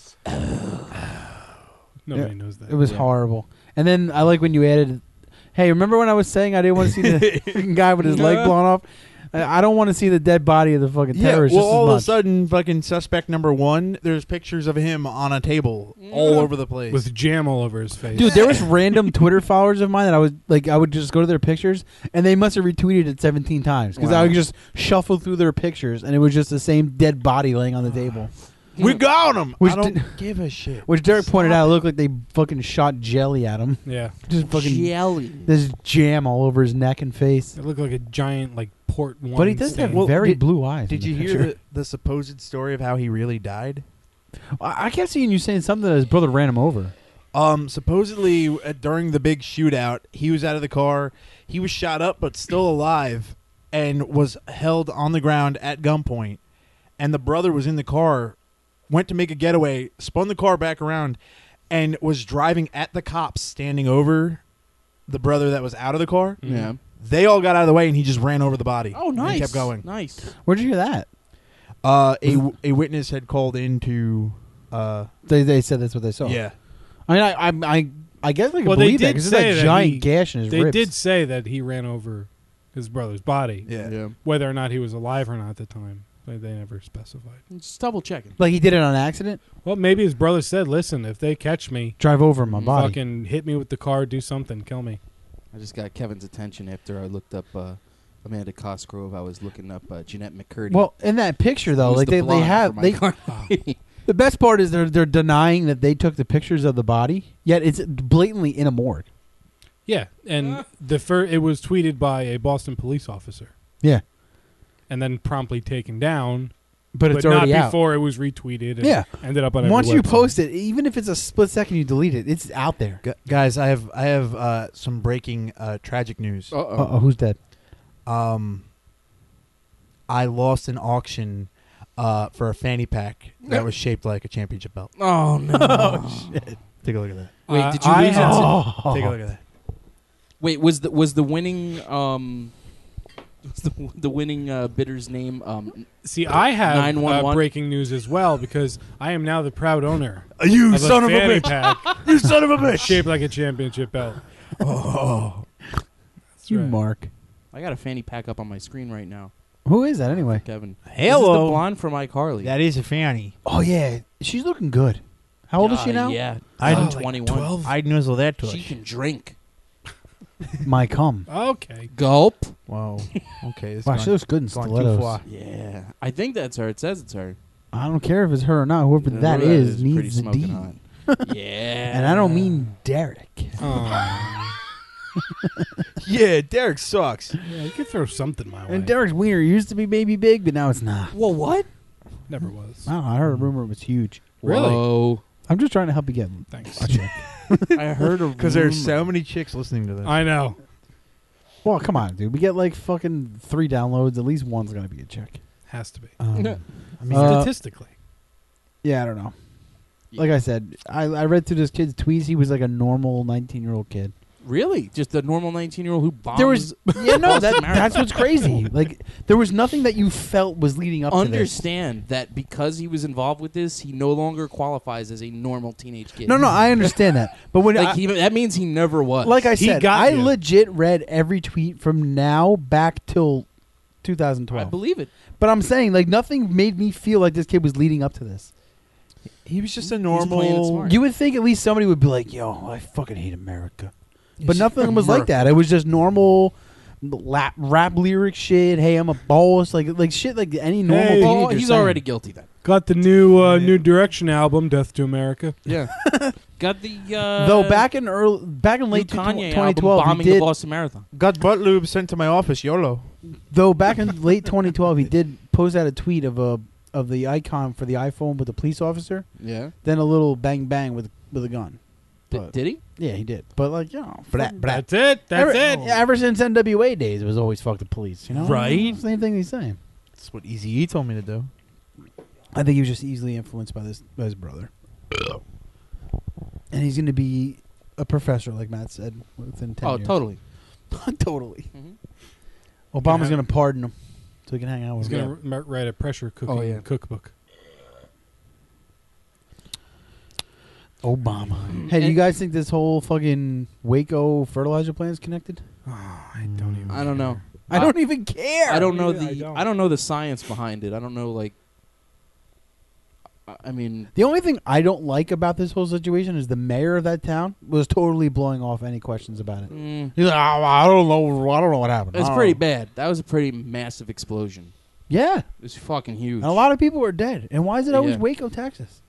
Nobody knows that. It was Yeah. horrible. And then I like when you added, hey, remember when I was saying I didn't want to see the fucking guy with his leg blown off? I don't want to see the dead body of the fucking Yeah, terrorist well, just all of a as much. sudden, fucking suspect number one, there's pictures of him on a table all over the place. With jam all over his face. Dude, there was random Twitter followers of mine that I would just go to their pictures, and they must have retweeted it 17 times because I Wow. would just shuffle through their pictures, and it was just the same dead body laying on the table. we got him. Which I don't did- give a shit. Which Derek pointed out, it looked like they fucking shot jelly at him. Yeah. Just fucking Jelly. there's jam all over his neck and face. It looked like a giant, like, port wine. But he does have stain. Well, very did- blue eyes. Did in you the hear picture. the supposed story of how he really died? I kept seeing you saying something that his brother ran him over. Supposedly during the big shootout, he was out of the car. He was shot up, but still alive, and was held on the ground at gunpoint. And the brother was in the car, went to make a getaway, spun the car back around, and was driving at the cops standing over the brother that was out of the car. Yeah. They all got out of the way, and he just ran over the body. Oh, And nice. kept going. Nice. Where'd you hear that? A witness had called into. They said that's what they saw. Yeah. I mean, I guess I can Well, they believe that did because say there's that that giant he- gash in his They ribs. did say that he ran over his brother's body. Yeah. Whether or not he was alive or not at the time, they never specified. Just double checking. Like he did it on accident. Well, maybe his brother said, "Listen, if they catch me, Drive over my body. fucking hit me with the car, do something, kill me." I just got Kevin's attention after I looked up Amanda Cosgrove. I was looking up Jeanette McCurdy. Well, in that picture though, Who's like the they blonde have for they. Mike Carney. The best part is they're denying that they took the pictures of the body, yet it's blatantly in a morgue. Yeah, and it was tweeted by a Boston police officer, Yeah, and then promptly taken down. but it's not already out. before it was retweeted. And Yeah. ended up on every Once you website. post it, even if it's a split second, you delete it. It's out there. Guys, I have some breaking tragic news. Uh-oh. Who's dead? I lost an auction for a fanny pack that was shaped like a championship belt. Oh, no. Take a look at that. Wait, did you I lose had- it? Take a look at that. Wait, was the winning was the winning bidder's name See, I have 911? breaking news as well because I am now the proud owner You of son a of a fanny bitch! pack You son of a bitch! shaped like a championship belt. Oh. That's You right. Mark. I got a fanny pack up on my screen right now. Who is that anyway? Kevin. This is Hello. the blonde from iCarly. That is a fanny. Oh yeah, she's looking good. How old is she now? Yeah, I I'm don't- 21. 12? I'd nuzzle that tush. She can drink. My cum. Okay. Gulp. Whoa. Okay. This Wow, is she looks good in gone too stilettos. far. Yeah, I think that's her. It says it's her. I don't care if it's her or not. Whoever that Whoever is pretty needs the smoking D. hot. Yeah, And I don't mean Derek. Oh. Yeah, Derek sucks. Yeah, you could throw something my way. And Derek's wiener used to be baby big, but now it's not. Well, what? Never was. I don't know. I heard a rumor it was huge. Really? Whoa. I'm just trying to help you get Thanks. a check. I heard a Because there's so rumor. many chicks listening to this. I know. Well, come on, dude. We get like fucking 3 downloads. At least one's gonna be a check. Has to be. I mean, Statistically. Yeah, I don't know. Like I said, I read through this kid's tweets. He was like a normal 19-year-old kid. Really? Just a normal 19-year-old who bombs. There was, yeah, no, Boston that's what's crazy. Like, there was nothing that you felt was leading up to this. Understand that because he was involved with this, he no longer qualifies as a normal teenage kid. No, I understand that. But when Like that means he never was. like I He said, got I you. legit read every tweet from now back till 2012. I believe it. But I'm saying, like, nothing made me feel like this kid was leading up to this. he was just a playing it normal. smart. You would think at least somebody would be like, "Yo, I fucking hate America," but He's nothing was like that. It was just normal rap lyric shit. Hey, I'm a boss, like shit, like any normal. Hey. teenager Well, he's saying. already guilty then. Got the New Direction album, Death to America. Yeah. Got the Though back in late Kanye 2012, album bombing he the did. Boston Marathon. Got butt lube sent to my office. YOLO. Though back in late 2012, he did post out a tweet of the icon for the iPhone with the police officer, Yeah. then a little bang bang with a gun. But- Did he? Yeah, he did. But like, you know, That's it. That's ever, it. Ever since NWA days, it was always fuck the police. You know, Right. Same thing he's saying. That's what Easy E told me to do. I think he was just easily influenced by his brother. And he's going to be a professor, like Matt said, within 10 Oh, years. totally. Totally. Mhm. Obama's Yeah. going to pardon him so he can hang out He's with him. going to write a pressure cooking Oh, yeah. cookbook. Obama. Hey, do you guys think this whole fucking Waco fertilizer plant is connected? Oh, I don't even. I don't know. I don't even care. I don't know Yeah, I the don't. I don't know the science behind it. I don't know like I mean The only thing I don't like about this whole situation is the mayor of that town was totally blowing off any questions about it. He's like, "Oh, I don't know what happened. I it's don't pretty know." bad. That was a pretty massive explosion. Yeah, It was fucking huge. and a lot of people were dead. And why is it always Yeah. Waco, Texas?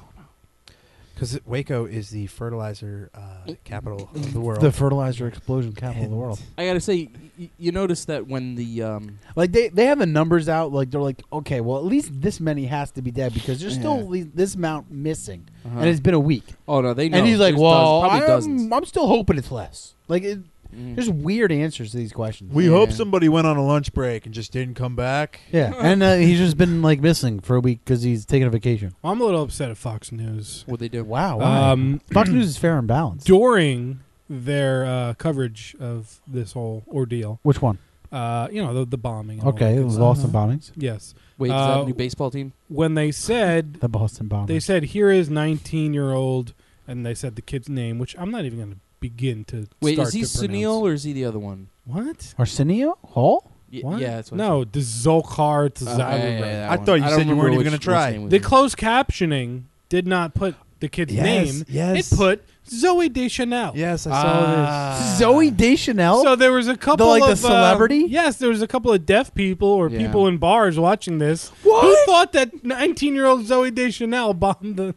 Because Waco is the fertilizer capital of the world. The fertilizer explosion capital of the world. I gotta say, you notice that when the Like they have the numbers out. Like they're like, okay, well at least this many has to be dead because there's still Yeah. at least this amount missing, Uh-huh. and it's been a week. oh no they know And he's like, There's well, probably dozens. I'm still hoping it's less. Like Mhm. there's weird answers to these questions. we Yeah. hope somebody went on a lunch break and just didn't come back. Yeah, and he's just been like missing for a week because he's taking a vacation. Well, I'm a little upset at Fox News. What they do? Wow. Fox News is fair and balanced. During their coverage of this whole ordeal, Which one? the bombing. and all Okay, that it good was stuff. Boston bombings. Yes. Wait, is that Uh, a new baseball team? When they said The Boston bombings. They said, here is 19-year-old, and they said the kid's name, which I'm not even going to begin to Wait, start is he to Sunil pronounce. or is he the other one? What? Arsenio Hall. What? Yeah, that's what No, the Zolkar I said. Tzavar. that I one. thought you don't said you weren't remember even which- gonna try. which name was The it. closed captioning did not put the kid's name. Yes. It put Zoe Deschanel. Yes, I saw Zoe Deschanel. So there was a couple like, the of celebrity? yes, there was a couple of deaf people or Yeah. people in bars watching this. What? Who thought that 19-year-old Zoe Deschanel bombed the?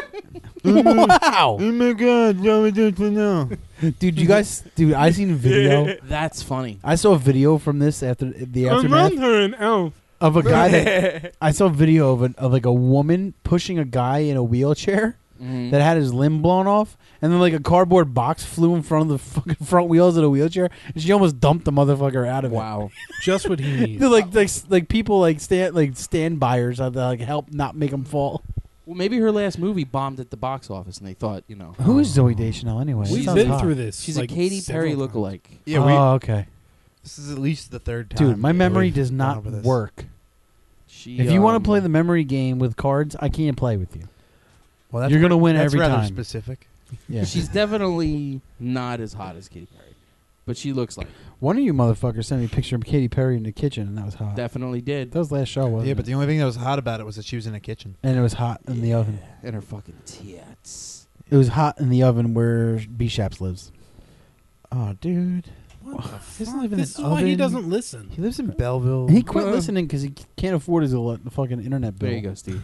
Wow, Oh my God, Zoe Deschanel. dude, you guys, dude, I seen a video. That's funny. I saw a video from this after the aftermath Around her an elf. of a guy that I saw a video of like a woman pushing a guy in a wheelchair Mhm. that had his limb blown off, and then like a cardboard box flew in front of the fucking front wheels of the wheelchair, and she almost dumped the motherfucker out of it. Wow. Just what he needs. They're like people like stand buyers have to like help not make him fall. Well, maybe her last movie bombed at the box office, and they thought, Who is Zoe Deschanel anyway? We've Sounds been hot. through this. she's like, a Katy Perry several times. lookalike. Yeah, Oh, okay, this is at least the third time. dude. My memory we've does gone not over this. work. She, If you want to play the memory game with cards, I can't play with you. Well, that's You're gonna win that's every rather time. specific. Yeah. she's definitely not as hot as Katy Perry. but she looks like One of you motherfuckers sent me a picture of Katy Perry in the kitchen, and that was hot. definitely did. That was last show, wasn't Yeah, it? but the only thing that was hot about it was that she was in a kitchen. And it was hot in the oven. And her fucking tits. It was hot in the oven where B-Shaps lives. Oh, dude. He doesn't live in This an is why he oven. doesn't listen. He lives in Belleville. He quit listening because he can't afford his the fucking internet bill. There you go, Steve.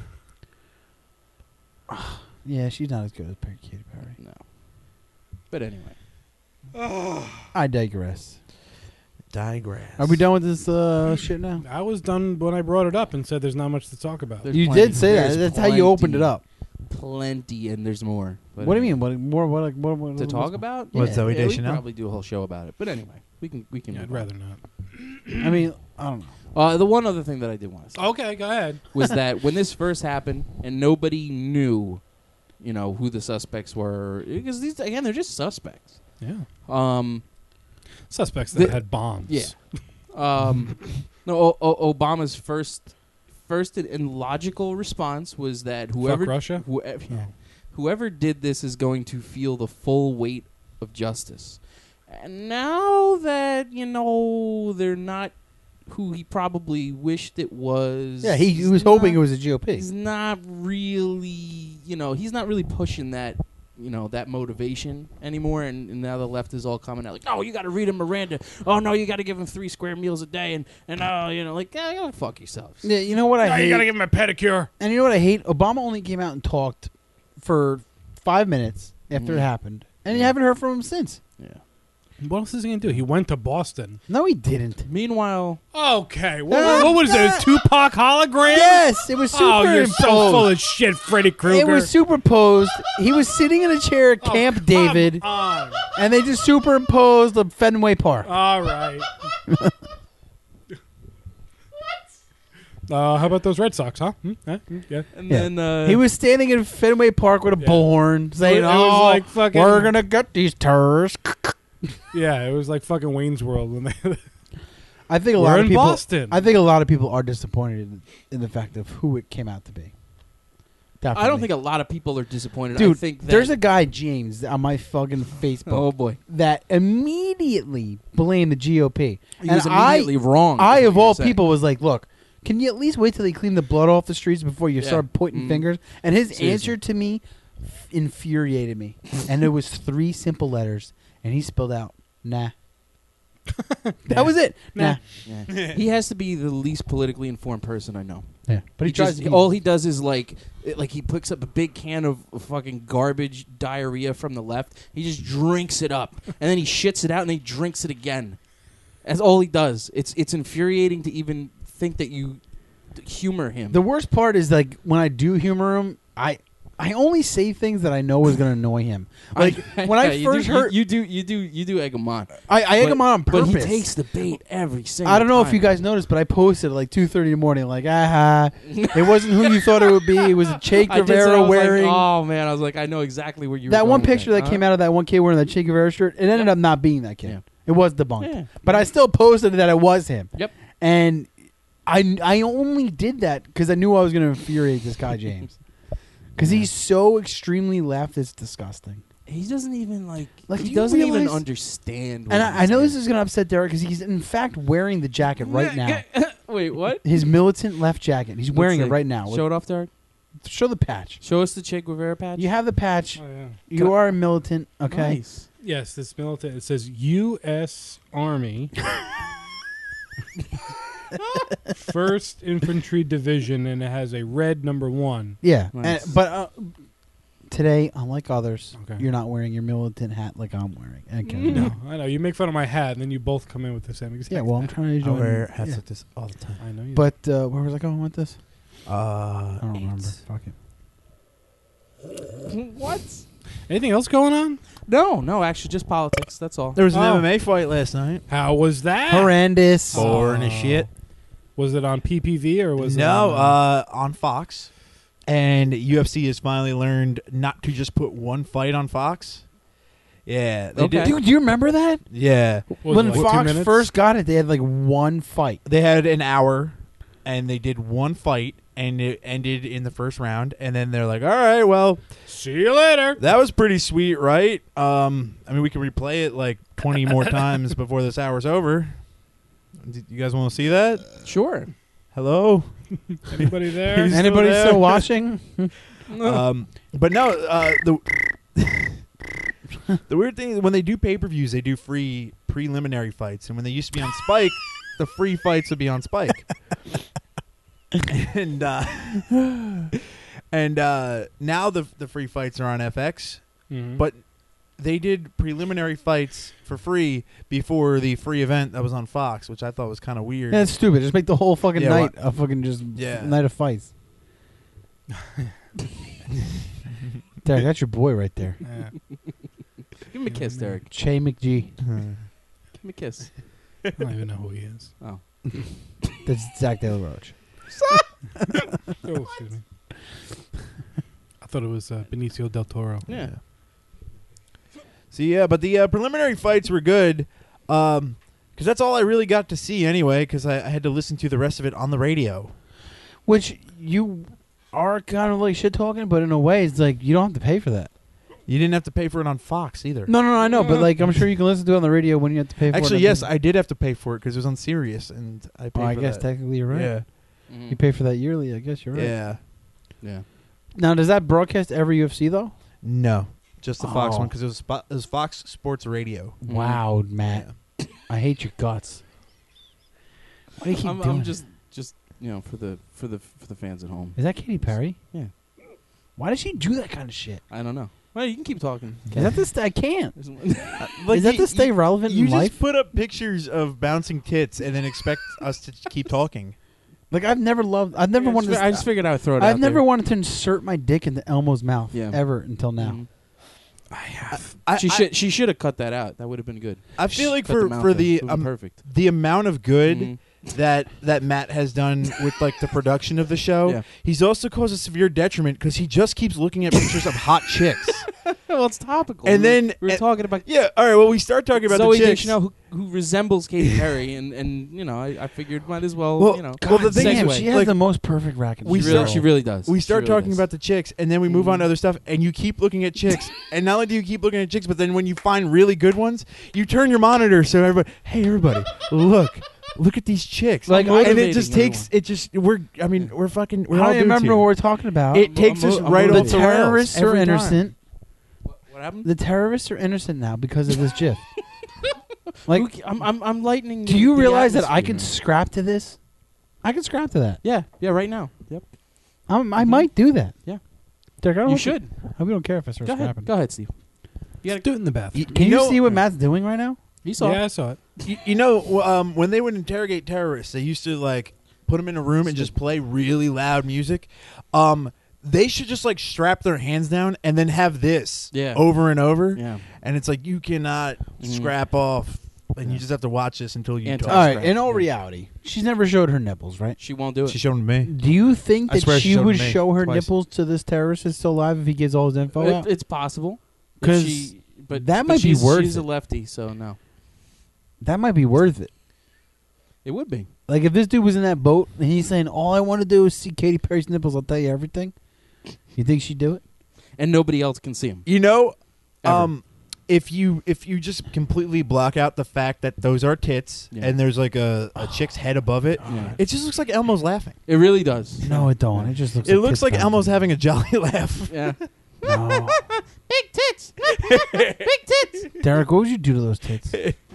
Yeah, she's not as good as Katy Perry. No. But anyway. I digress. Digress. Are we done with this shit now? I was done when I brought it up and said there's not much to talk about. There's You plenty. did say that. There's That's how you opened it plenty. up. Plenty, and there's more. But What do you anyway. mean? What more? What To talk about? What's Zoe we can Deschanel? probably do a whole show about it. But anyway, we can. Yeah, I'd move on. rather not. I mean, I don't know. The one other thing that I did want to say Okay, go ahead. was that when this first happened and nobody knew, who the suspects were, because these again they're just suspects. Yeah. Suspects that had bombs. Yeah. No, Obama's first and logical response was that whoever Fuck Russia? whoever did this is going to feel the full weight of justice. And now that they're not who he probably wished it was. Yeah, he was hoping it was a GOP. He's not really, he's not really pushing that, that motivation anymore. And now the left is all coming out like, oh, you got to read him Miranda. Oh no, you got to give him 3 square meals a day, and go fuck yourselves. Yeah, you know what I hate? You gotta give him a pedicure. And you know what I hate? Obama only came out and talked for 5 minutes after it happened, and you haven't heard from him since. Yeah. What else is he gonna do? He went to Boston. No, he didn't. Meanwhile, Okay, what was it? A Tupac hologram? Yes, it was Oh, you're superimposed. so full of shit, Freddy Krueger. It was superimposed. He was sitting in a chair at Camp come David, on. and they just superimposed the Fenway Park. All right. How about those Red Sox, huh? Yeah. and Yeah. then He was standing in Fenway Park with a bullhorn, saying, It was like fucking- we're going to get these terrorists." Yeah, it was like fucking Wayne's World when they. I think a We're lot of in people. Boston. I think a lot of people are disappointed in the fact of who it came out to be. Definitely. I don't think a lot of people are disappointed. Dude, I think that there's a guy James on my fucking Facebook oh boy, that immediately blamed the GOP. he was immediately wrong. I is of what all you're saying. people was like, look, can you at least wait till they clean the blood off the streets before you Yeah. start pointing Mm. fingers? And his Seriously. answer to me infuriated me. And it was 3 simple letters, and he spelled out, nah. That was it. Nah. Yeah. He has to be the least politically informed person I know. Yeah. But he tries just, to all he does is like he picks up a big can of fucking garbage diarrhea from the left. He just drinks it up, and then he shits it out, and then he drinks it again. That's all he does. It's infuriating to even think that you humor him. The worst part is like when I do humor him, I only say things that I know is going to annoy him. Like when I you first do, heard, you do egg him on. I egg him on purpose. But he takes the bait every single I don't know if time. you guys noticed, but I posted at like 2:30 in the morning, like, it wasn't who you thought it would be. It was a Che I did say, I Guevara was wearing like, oh man, I was like, I know exactly where you were that going one with picture that came out of that one kid wearing that Che Guevara shirt. It ended up not being that kid. Yeah. It was debunked, Yeah. but I still posted that it was him. Yep. And I only did that because I knew I was going to infuriate this guy James, because he's so extremely left. It's disgusting. He doesn't even Like, he do you doesn't even realize- understand. And what I he's know this saying. is going to upset Derek because he's in fact wearing the jacket right now. Wait, what? His militant left jacket. He's wearing it right now. Show it off, Derek. Show the patch. Show us the Che Guevara patch. You have the patch. Oh, yeah. You are a militant, okay? Nice. Yes, this militant. It says U.S. Army, 1st Infantry Division, and it has a red number 1. Yeah. Nice. But today, unlike others, Okay. you're not wearing your militant hat like I'm wearing. Okay. No, I know. You make fun of my hat, and then you both come in with the same exact. Yeah, well, I'm hat. trying to I join. wear hats yeah. like this all the time. I know you. But where was I going with this? I I don't remember. Fuck it. What? Anything else going on? No, actually, just politics. That's all. There was an Oh. MMA fight last night. How was that? Horrendous. Boring as shit. Was it on PPV or was it No, on, on Fox. And UFC has finally learned not to just put one fight on Fox. Yeah. They Okay. did. Dude, do you remember that? Yeah. was When it like 2 Fox minutes? first got it, they had like one fight. They had an hour, and they did one fight, and it ended in the first round. And then they're like, all right, well, See you later. that was pretty sweet, right? I mean, we can replay it like 20 more times before this hour's over. You guys want to see that? Sure. Hello? Anybody there? He's Anybody there. still watching? But no, the weird thing is when they do pay-per-views, they do free preliminary fights. And when they used to be on Spike, the free fights would be on Spike. and now the free fights are on FX. Mhm. But they did preliminary fights for free before the free event that was on Fox, which I thought was kind of weird. Yeah, it's stupid. Just make the whole fucking Yeah, night a fucking just Yeah. night of fights. Derek, that's your boy right there. Yeah. Give him a kiss, Derek. Che McG. Give him a kiss. I don't even know who he is. Oh. That's Zach De La Roche. Oh, excuse me. I thought it was Benicio del Toro. Yeah. So yeah, but the preliminary fights were good, because that's all I really got to see anyway. Because I had to listen to the rest of it on the radio. Which you are kind of like shit talking, but in a way, it's like you don't have to pay for that. You didn't have to pay for it on Fox either. No, I know, but like I'm sure you can listen to it on the radio when you have to pay for it. Actually, on yes, the- I did have to pay for it because it was on Sirius, and I paid Oh, I for guess that. technically you're right. Yeah, You pay for that yearly. I guess you're right. yeah. Yeah. Now, does that broadcast every UFC though? No, just the Fox Oh. one because it was Fox Sports Radio. Wow, Matt. I hate your guts. Why do you keep doing I'm that? just for the fans at home. Is that Katy Perry? Yeah. Why does she do that kind of shit? I don't know. Well, you can keep talking. Is that this? I can't. Like, Is that to stay relevant You in just life? put up pictures of bouncing tits and then expect us to keep talking. Like I've never wanted. I just figured I would throw it out I've never there. wanted to insert my dick into Elmo's mouth Yeah. ever until now. Mhm. I have. She should have cut that out. That would have been good. I feel like Cut the for mouth for out. the It would've been perfect. the amount of good Mhm. that Matt has done with like the production of the show, Yeah. he's also caused a severe detriment because he just keeps looking at pictures of hot chicks. Well, it's topical. And then- we were talking about Yeah, all right. Well, we start talking about Zoe the chicks. Deschanel, who resembles Katy Perry, and you know, I figured might as well, Well, you know. well, the thing segue. Damn, she has like, the most perfect racket. we She really does. we start She really talking does. about the chicks, and then we move on to other stuff, and you keep looking at chicks. And not only do you keep looking at chicks, but then when you find really good ones, you turn your monitor so everybody, hey, everybody, look at these chicks. Like, and it motivating just takes, it just, we're fucking, we're I all don't dudes remember here. what we're talking about. It takes us right the off the rails terrorists are every time. innocent. What happened? The terrorists are innocent now because of this GIF. Like, I'm lightening. do you the realize that I atmosphere. can scrap to this? I can scrap to that. Yeah, right now. Yep. I might do that. Yeah. Derek, I don't You want to- should. we don't care if I start Go ahead. scrapping. Go ahead, Steve. You Just do it in the bathroom. Can you, know- see what Matt's doing right now? You saw. Yeah, I saw it. You know, when they would interrogate terrorists, they used to like put them in a room and just play really loud music. They should just like strap their hands down and then have this Yeah. over and over. Yeah. And it's like you cannot scrap off, and you just have to watch this until you. Anti- toss All right. scrap. In all reality, she's never showed her nipples, right? She won't do it. She showed them to me. Do you think I that swear she she showed would me show her twice. nipples to this terrorist that's still alive if he gives all his info out? It's possible. 'Cause But that but might be she's- worth She's a it. lefty, so no. That might be worth it. It would be. Like if this dude was in that boat and he's saying, "All I want to do is see Katy Perry's nipples. I'll tell you everything." You think she'd do it? And nobody else can see him. You know, Ever. if you just completely block out the fact that those are tits Yeah. and there's like a chick's head above it, Yeah. it just looks like Elmo's laughing. It really does. No, it don't. It just looks. It like looks tits like bouncing. Elmo's having a jolly laugh. Yeah. No. Big tits. Big tits. Derek, what would you do to those tits?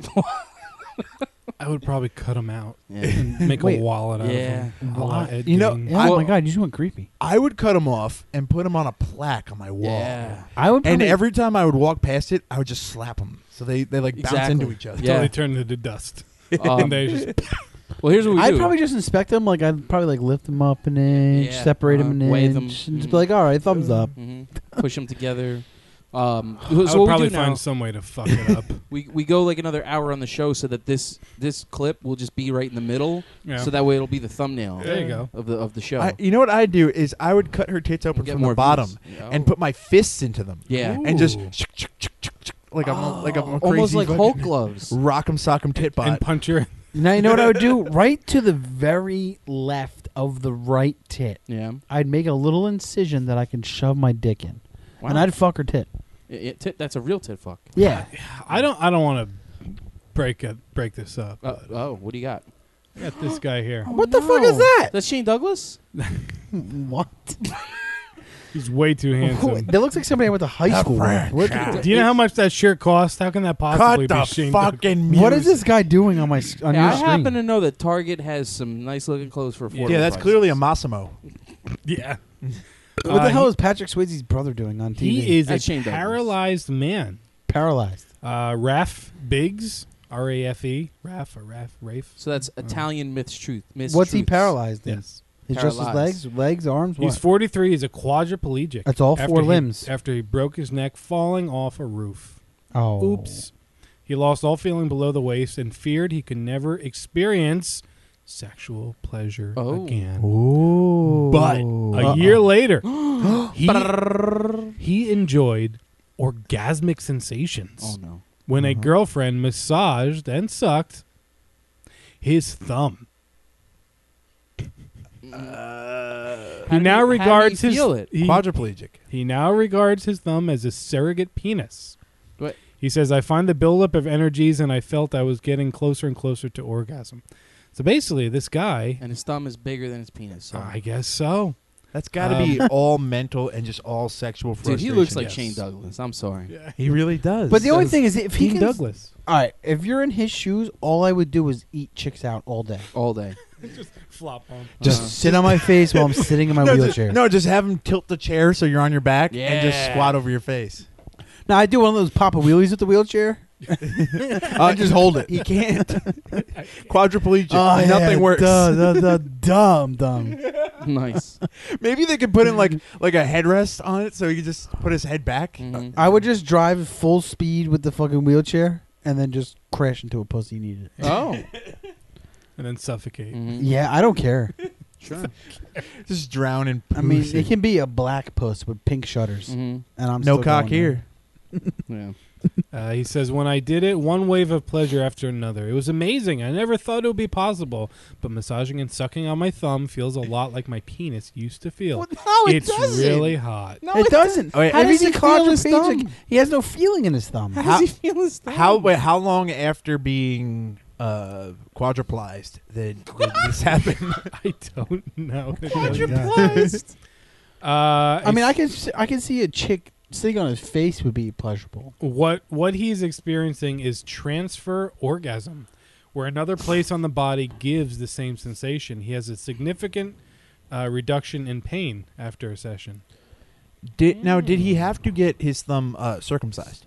I would probably cut them out Yeah. and make Wait. a wallet out Yeah. of them. Why? You know, Oh my god, you just went creepy. I would cut them off and put them on a plaque on my wall. Yeah. I would. And probably- every time I would walk past it, I would just slap them. So they like bounce Exactly. into each other. Yeah. Until they turn into dust. Um, And they just Well, here's what we I'd do. probably just inspect them. Like I'd probably like lift them up an inch, Yeah, separate them an weigh inch, them. and just be like, "All right, thumbs up." Push them together. So I what would we probably do now, find some way to fuck it up. we go like another hour on the show so that this clip will just be right in the middle, Yeah. so that way it'll be the thumbnail. There you go. of the show. You know what I'd do is I would cut her tits open Get from more the bottom views. Oh. and put my fists into them. Yeah. And just Ooh. like I'm a crazy almost like fucking Hulk gloves. rock'em sock'em tit bot. And punch her Now you know what I would do? Right to the very left of the right tit, Yeah. I'd make a little incision that I can shove my dick in, Wow. and I'd fuck her tit. That's a real tit fuck. Yeah. I don't want to break this up. What do you got? I got this guy here. What the fuck is that? That's Shane Douglas? What? He's way too handsome. That looks like somebody I went to high school with. Do you know how much that shirt costs? How can that possibly be Shane Douglas? What is this guy doing on my on your I screen? happen to know that Target has some nice looking clothes for affordable Yeah, that's prices. clearly a Massimo. Yeah. What the hell is Patrick Swayze's brother doing on TV? He is That's a Shane Douglas. paralyzed man. paralyzed. Raph Biggs, R-A-F-E. Rafe. So that's Italian Myths Truth. What's he paralyzed in? Yes. It's just his Paralyzed. legs, arms. What? He's 43. He's a quadriplegic. That's all four limbs. After he broke his neck falling off a roof. Oh, Oops. He lost all feeling below the waist and feared he could never experience sexual pleasure again. Ooh. But a year later, he enjoyed orgasmic sensations Oh, no. when a girlfriend massaged and sucked his thumb. He now regards his Quadriplegic. He now regards his thumb as a surrogate penis. What? He says, I find the buildup of energies and I felt I was getting closer and closer to orgasm. So basically, this guy, And his thumb is bigger than his penis. So. I guess so. That's got to be all mental and just all sexual Dude, frustration. he looks like Yes. Shane Douglas. I'm sorry. He really does. But the only thing is, if he King can, Douglas. all right, if you're in his shoes, all I would do is eat chicks out all day. All day. Flop on. Just sit on my face while I'm sitting in my wheelchair. Just have him tilt the chair so you're on your back and just Yeah. squat over your face. Now I do one of those Papa wheelies with the wheelchair. I just hold it. He can't. Quadriplegic. Oh, Nothing works. Dumb. Nice. Maybe they could put in like a headrest on it so he could just put his head back. Mhm. I would just drive full speed with the fucking wheelchair and then just crash into a pussy needed. Oh. And then suffocate. Mhm. Yeah, I don't care. Sure. Just drown in I mean, pussy. it can be a black puss with pink shutters, Mhm. and I'm No still cock going here. Yeah. He says, when I did it, one wave of pleasure after another. It was amazing. I never thought it would be possible. But massaging and sucking on my thumb feels a lot like my penis used to feel. No, it It's doesn't. really hot. No, it doesn't. Wait, How If does he's he a feel his quadriplegic, thumb? he has no feeling in his thumb. How does he feel his thumb? How long after being quadrupleized did this happen? I don't know. Quadrupleized. I mean, I can see a chick sitting on his face would be pleasurable. What he's experiencing is transfer orgasm, where another place on the body gives the same sensation. He has a significant reduction in pain after a session. Did he have to get his thumb circumcised?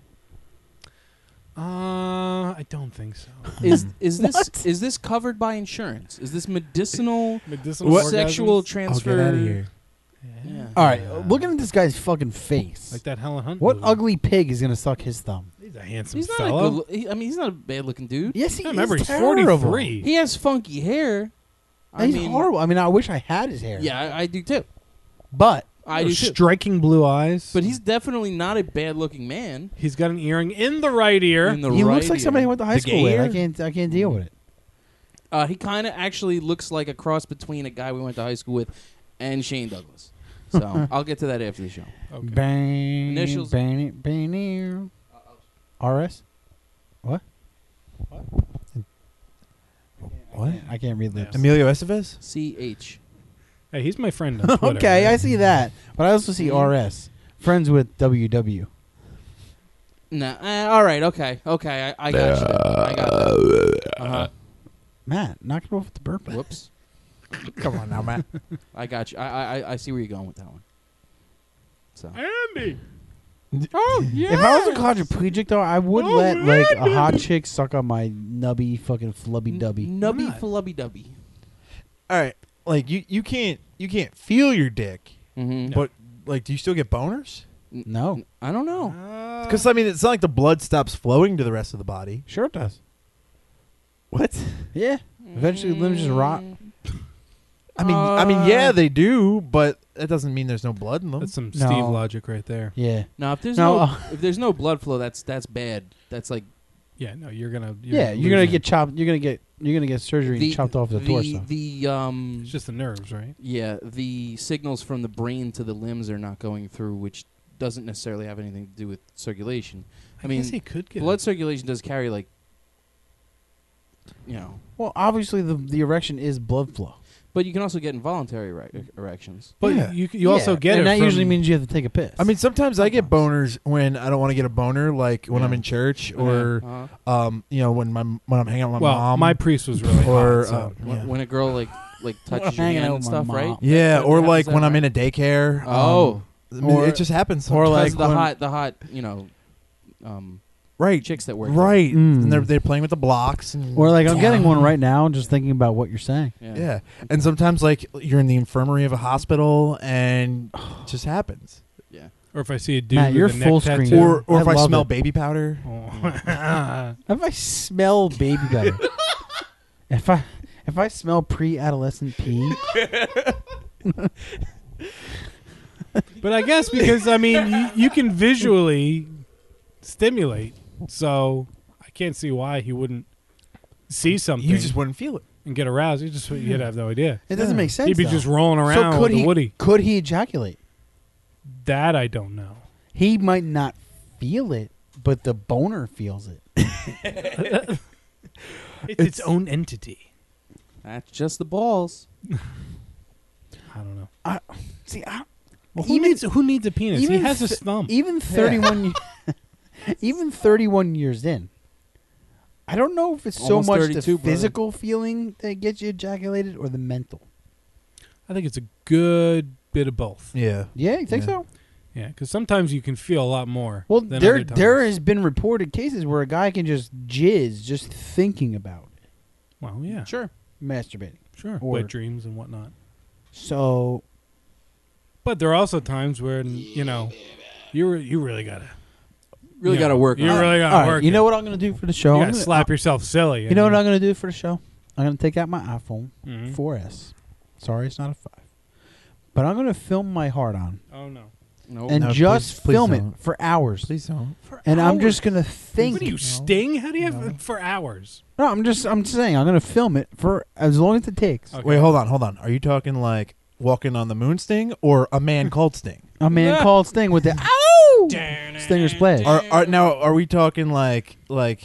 I don't think so. Is this covered by insurance? Is this medicinal Medicinal sexual orgasms? transfer? get out of here. Yeah. All right, looking at this guy's fucking face. Like that Helen Hunt What movie. ugly pig is gonna suck his thumb? He's a handsome He's not fellow. a good. I mean, he's not a bad looking dude. Yes, he Remember, is he's terrible. 43. He has funky hair. I He's mean, horrible. I mean, I wish I had his hair. Yeah, I do too. but I do too. Striking blue eyes. But he's definitely not a bad looking man. He's got an earring in the right ear. In the he right looks like somebody I ear. went to high The school with. gay I can't deal with it. He kind of actually looks like a cross between a guy we went to high school with and Shane Douglas. So I'll get to that after the show. Okay. Bang, Initials. bang, RS. What? What? I can't read lips. Emilio Estevez? CH. Hey, he's my friend on Twitter. Okay, right? I see that, but I also see RS. Friends with WW. Nah. All right. Okay. I got you. I got that. Uh-huh. Matt, knock it off with the burp. Whoops. Come on now, Matt. I got you. I see where you're going with that one. So. Andy. Oh yeah. If I was a quadriplegic, though, I would let like a hot chick suck on my nubby fucking flubby dubby. Nubby not? flubby dubby. All right, like you can't feel your dick, Mm-hmm. but like, do you still get boners? No, I don't know. Because I mean, it's not like the blood stops flowing to the rest of the body. sure it does. What? Yeah, eventually limbs just rot. I mean, yeah, they do, but that doesn't mean there's no blood in them. That's some No. Steve logic right there. Yeah, Now, if there's No, if there's no blood flow, that's bad. That's like Yeah, no, you're gonna you're gonna lose it. get chopped. You're gonna get You're gonna get surgery and chopped off the torso. It's just the nerves, right? Yeah, the signals from the brain to the limbs are not going through, which doesn't necessarily have anything to do with circulation. I mean, guess he could get blood circulation does carry, like, you know. Well, obviously the erection is blood flow. But you can also get involuntary erections. But Yeah. you also get and it that from, usually means you have to take a piss. I mean, sometimes I get boners when I don't want to get a boner, like when I'm in church, or you know, when I'm hanging out with my Well, mom. my priest was really or hot, so. When a girl like touches your hanging hand out and with my stuff, right? mom. yeah, That or happens like that when I'm way? in a daycare. Oh. I mean, Or- it just happens. or sometimes. like when- the hot, you know, right, chicks that work right, Mm. and they're playing with the blocks, and or like I'm getting one right now, just thinking about what you're saying. there. yeah, and sometimes like you're in the infirmary of a hospital, and it just happens. Yeah. Or if I see a dude Matt, with you're a neck full tattoo. screen. Or I if I love smell it. baby powder. Oh. If I smell baby powder, if I smell pre-adolescent pee, But I guess because, I mean, you can visually stimulate, so I can't see why he wouldn't see something You just wouldn't feel it. and get aroused. You'd have no idea. it doesn't make sense. He'd be though. just rolling around so with a Woody. could he ejaculate? That I don't know. He might not feel it, but the boner feels it. It's its own entity. That's just the balls. I don't know. See, Well, who needs a penis? He even has his th- thumb. even 31, even 31 years in, I don't know if it's Almost so much 32, the brother. physical feeling that gets you ejaculated or the mental. I think it's a good bit of both. Yeah. Yeah, you think Yeah. so? Yeah, because sometimes you can feel a lot more. Well, than there other times. there has been reported cases where a guy can just jizz just thinking about it, Well, yeah, Sure. masturbating. sure. Or- Wet dreams and whatnot. So But there are also times where you really gotta Really Yeah. got to work You on it. really all gotta right, work. you it. know what I'm going to do for the show? You I'm gotta gonna- slap yourself silly. You know what I'm going to do for the show? I'm going to take out my iPhone Mhm. 4S. Sorry, it's not a 5. But I'm going to film my heart on Oh no! No. and No, just please film don't. it for hours. Please don't. And I'm just going to think. What do you sting? How do you have for hours? No, I'm saying I'm going to film it for as long as it takes. Okay. Wait, hold on. Are you talking like Walking on the Moon Sting or A Man Called Sting? A man called Sting with the ow Stinger splash. Are we talking like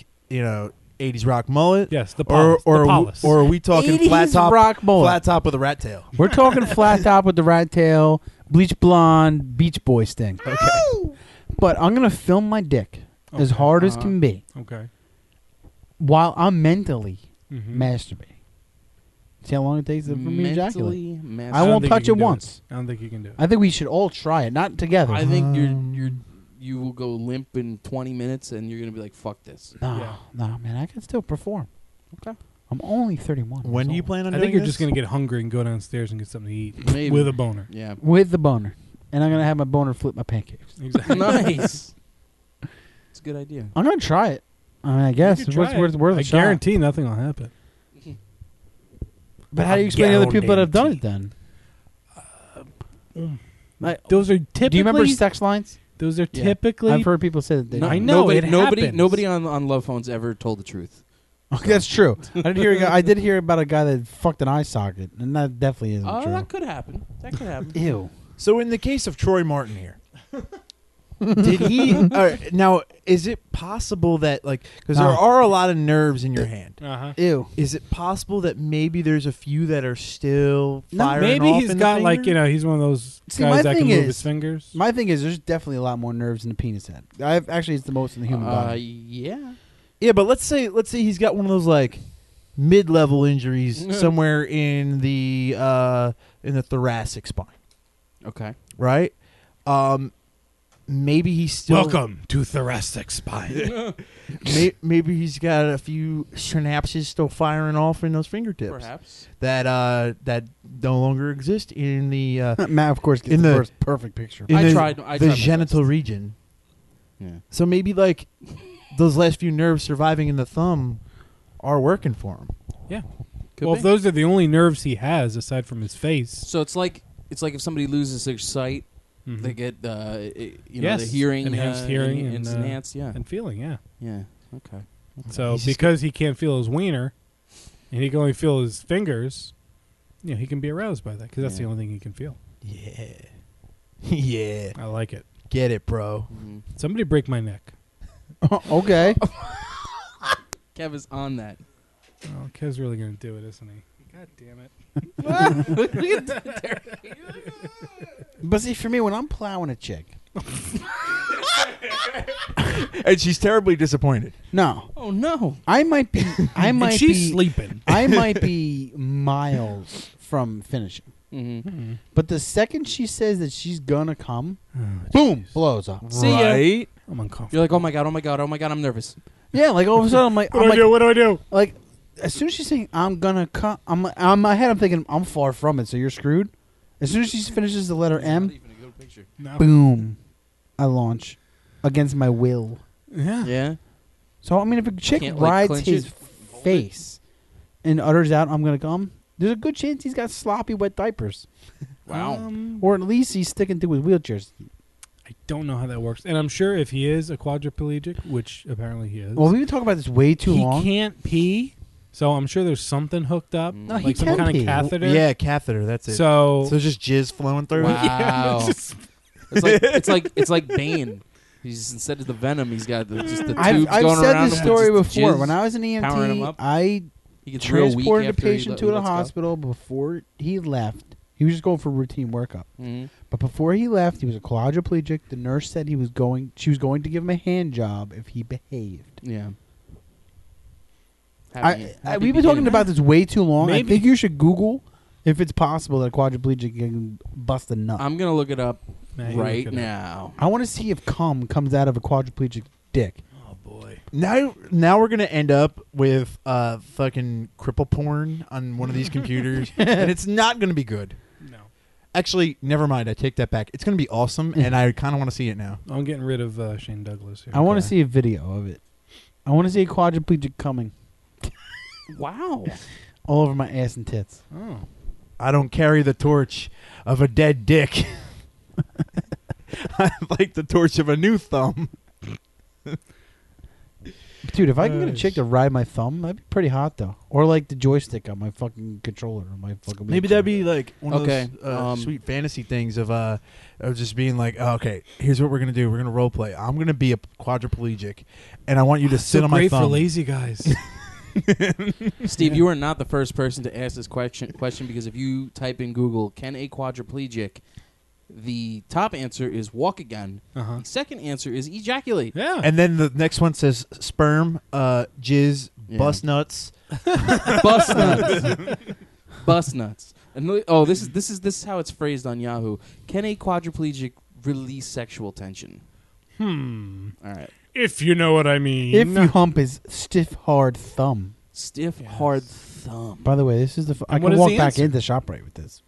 80s rock mullet? Yes, the Or Paulus. or are we talking 80s flat top rock mullet. with a rat tail? We're talking flat top with the rat tail, bleach blonde, Beach Boy Sting. Okay. But I'm going to film my dick as Okay. hard as can be Okay. while I'm mentally Mhm. masturbating. See how long it takes for me to ejaculate? Mentally I won't think touch you it can do once. I don't think you can do it. I think we should all try it, not together. I think you will go limp in 20 minutes, and you're gonna be like, "Fuck this." no, Yeah. no, man, I can still perform. Okay. I'm only 31. When do years you old. plan on I doing think you're this? just gonna get hungry and go downstairs and get something to eat Maybe. with a boner. Yeah. With the boner. And I'm going to have my boner flip my pancakes. Exactly. Nice. It's a good idea. I'm going to try it. I mean, I guess. You It's could try worth, it. worth a I shot. guarantee nothing will happen. But how do you explain to other people that have done it then? Like, Those are typically. do you remember sex lines? Those are Yeah. typically. I've heard people say that they I don't. know, Nobody, it nobody, happens. nobody on Love Phones ever told the truth. Okay, that's true. I did hear about a guy that fucked an eye socket, and that definitely isn't Oh, true. that could happen. That could happen. Ew. So in the case of Troy Martin here, did he? Now, is it possible that because No. there are a lot of nerves in your hand? Uh-huh. Ew. Is it possible that maybe there's a few that are still No, firing Maybe off he's in got the finger? he's one of those See, my guys that can thing move is- his fingers. My thing is, there's definitely a lot more nerves in the penis head. Actually, it's the most in the human body. Yeah. Yeah, but let's say he's got one of those mid-level injuries somewhere in the thoracic spine, Okay. right? Maybe he's still Welcome to thoracic spine. maybe he's got a few synapses still firing off in those fingertips Perhaps. that no longer exist in the Matt, of course, gets in the the- first perfect picture. in I the, tried the my genital best. region. Yeah. So maybe those last few nerves surviving in the thumb are working for him. Yeah. Could Well, be. if those are the only nerves he has aside from his face, So it's like if somebody loses their sight, mhm. they get the Yes, hearing enhanced hearing and, enhanced. Yeah. and feeling, yeah. Yeah. Okay. So He's just because he can't feel his wiener, and he can only feel his fingers, he can be aroused by that because that's the Yeah. only thing he can feel. Yeah. Yeah. I like it. Get it, bro. Somebody break my neck. Okay. Kev is on that. Oh, Kev's really going to do it, isn't he? God damn it. Look at that. But see, for me, when I'm plowing a chick, And she's terribly disappointed. no, Oh no. I might be. I might And she's be. sleeping. I might be miles from finishing. Mm-hmm. But the second she says that she's gonna come, boom, blows up. See ya. Right? I'm uncomfortable. You're like, oh my god, I'm nervous. Yeah, like all of a sudden I'm like, What do I do? like as soon as she's saying I'm gonna come, I'm my head. I'm thinking I'm far from it, so you're screwed. As soon as she finishes the letter M, No. boom, I launch against my will. Yeah. Yeah. So I mean, if a chick Can't, like, rides clinch his it? face and utters out, "I'm gonna come," there's a good chance he's got sloppy wet diapers, Wow. or at least he's sticking to his wheelchairs. I don't know how that works. And I'm sure if he is a quadriplegic, which apparently he is, Well, we've been talking about this way too he long. can't pee. So I'm sure there's something hooked up, No, he like some can kind pee. of catheter. Yeah, catheter. That's it. So, So just jizz flowing through it. Wow. It's like Bane. He's instead of the venom, he's got just the tubes I've going said around this him, story just before. jizz When I was an powering him EMT, up. I He gets real weak transported a after he patient to the lets go. hospital before he left. He was just going for routine workup. Mhm. But before he left, he was a quadriplegic. The nurse said she was going to give him a hand job if he behaved. Yeah. We've been talking about this way too long. I Maybe. think you should Google if it's possible that a quadriplegic can bust a nut. I'm gonna look it up Nah, you right look it up. now. I want to see if cum comes out of a quadriplegic dick. Oh boy. Now we're gonna end up with fucking cripple porn on one of these computers, and it's not gonna be good. No. Actually, never mind. I take that back. It's gonna be awesome, and I kind of want to see it now. I'm getting rid of Shane Douglas here. I want to Okay. see a video of it. I want to see a quadriplegic coming Wow. all over my ass and tits. Oh. I don't carry the torch of a dead dick. I like the torch of a new thumb. Dude, if I can get a chick to ride my thumb, that'd be pretty hot, though. Or like the joystick on my fucking controller on my fucking. Maybe that'd be like one Okay, of those sweet fantasy things of just being like, oh, okay, here's what we're gonna do. We're gonna role play. I'm gonna be a quadriplegic, and I want you to sit So on my great for thumb. lazy guys. Steve, you are not the first person to ask this question because if you type in Google, can a quadriplegic, the top answer is walk again. Uh-huh. The second answer is ejaculate. Yeah. And then the next one says sperm, jizz, Yeah. bust nuts. Bust nuts. Bust nuts. And this is how it's phrased on Yahoo. Can a quadriplegic release sexual tension? All right. If you know what I mean. if you hump his stiff, hard thumb. Stiff, hard thumb. By the way, this is the. I And what can is walk the back answer? into ShopRite with this.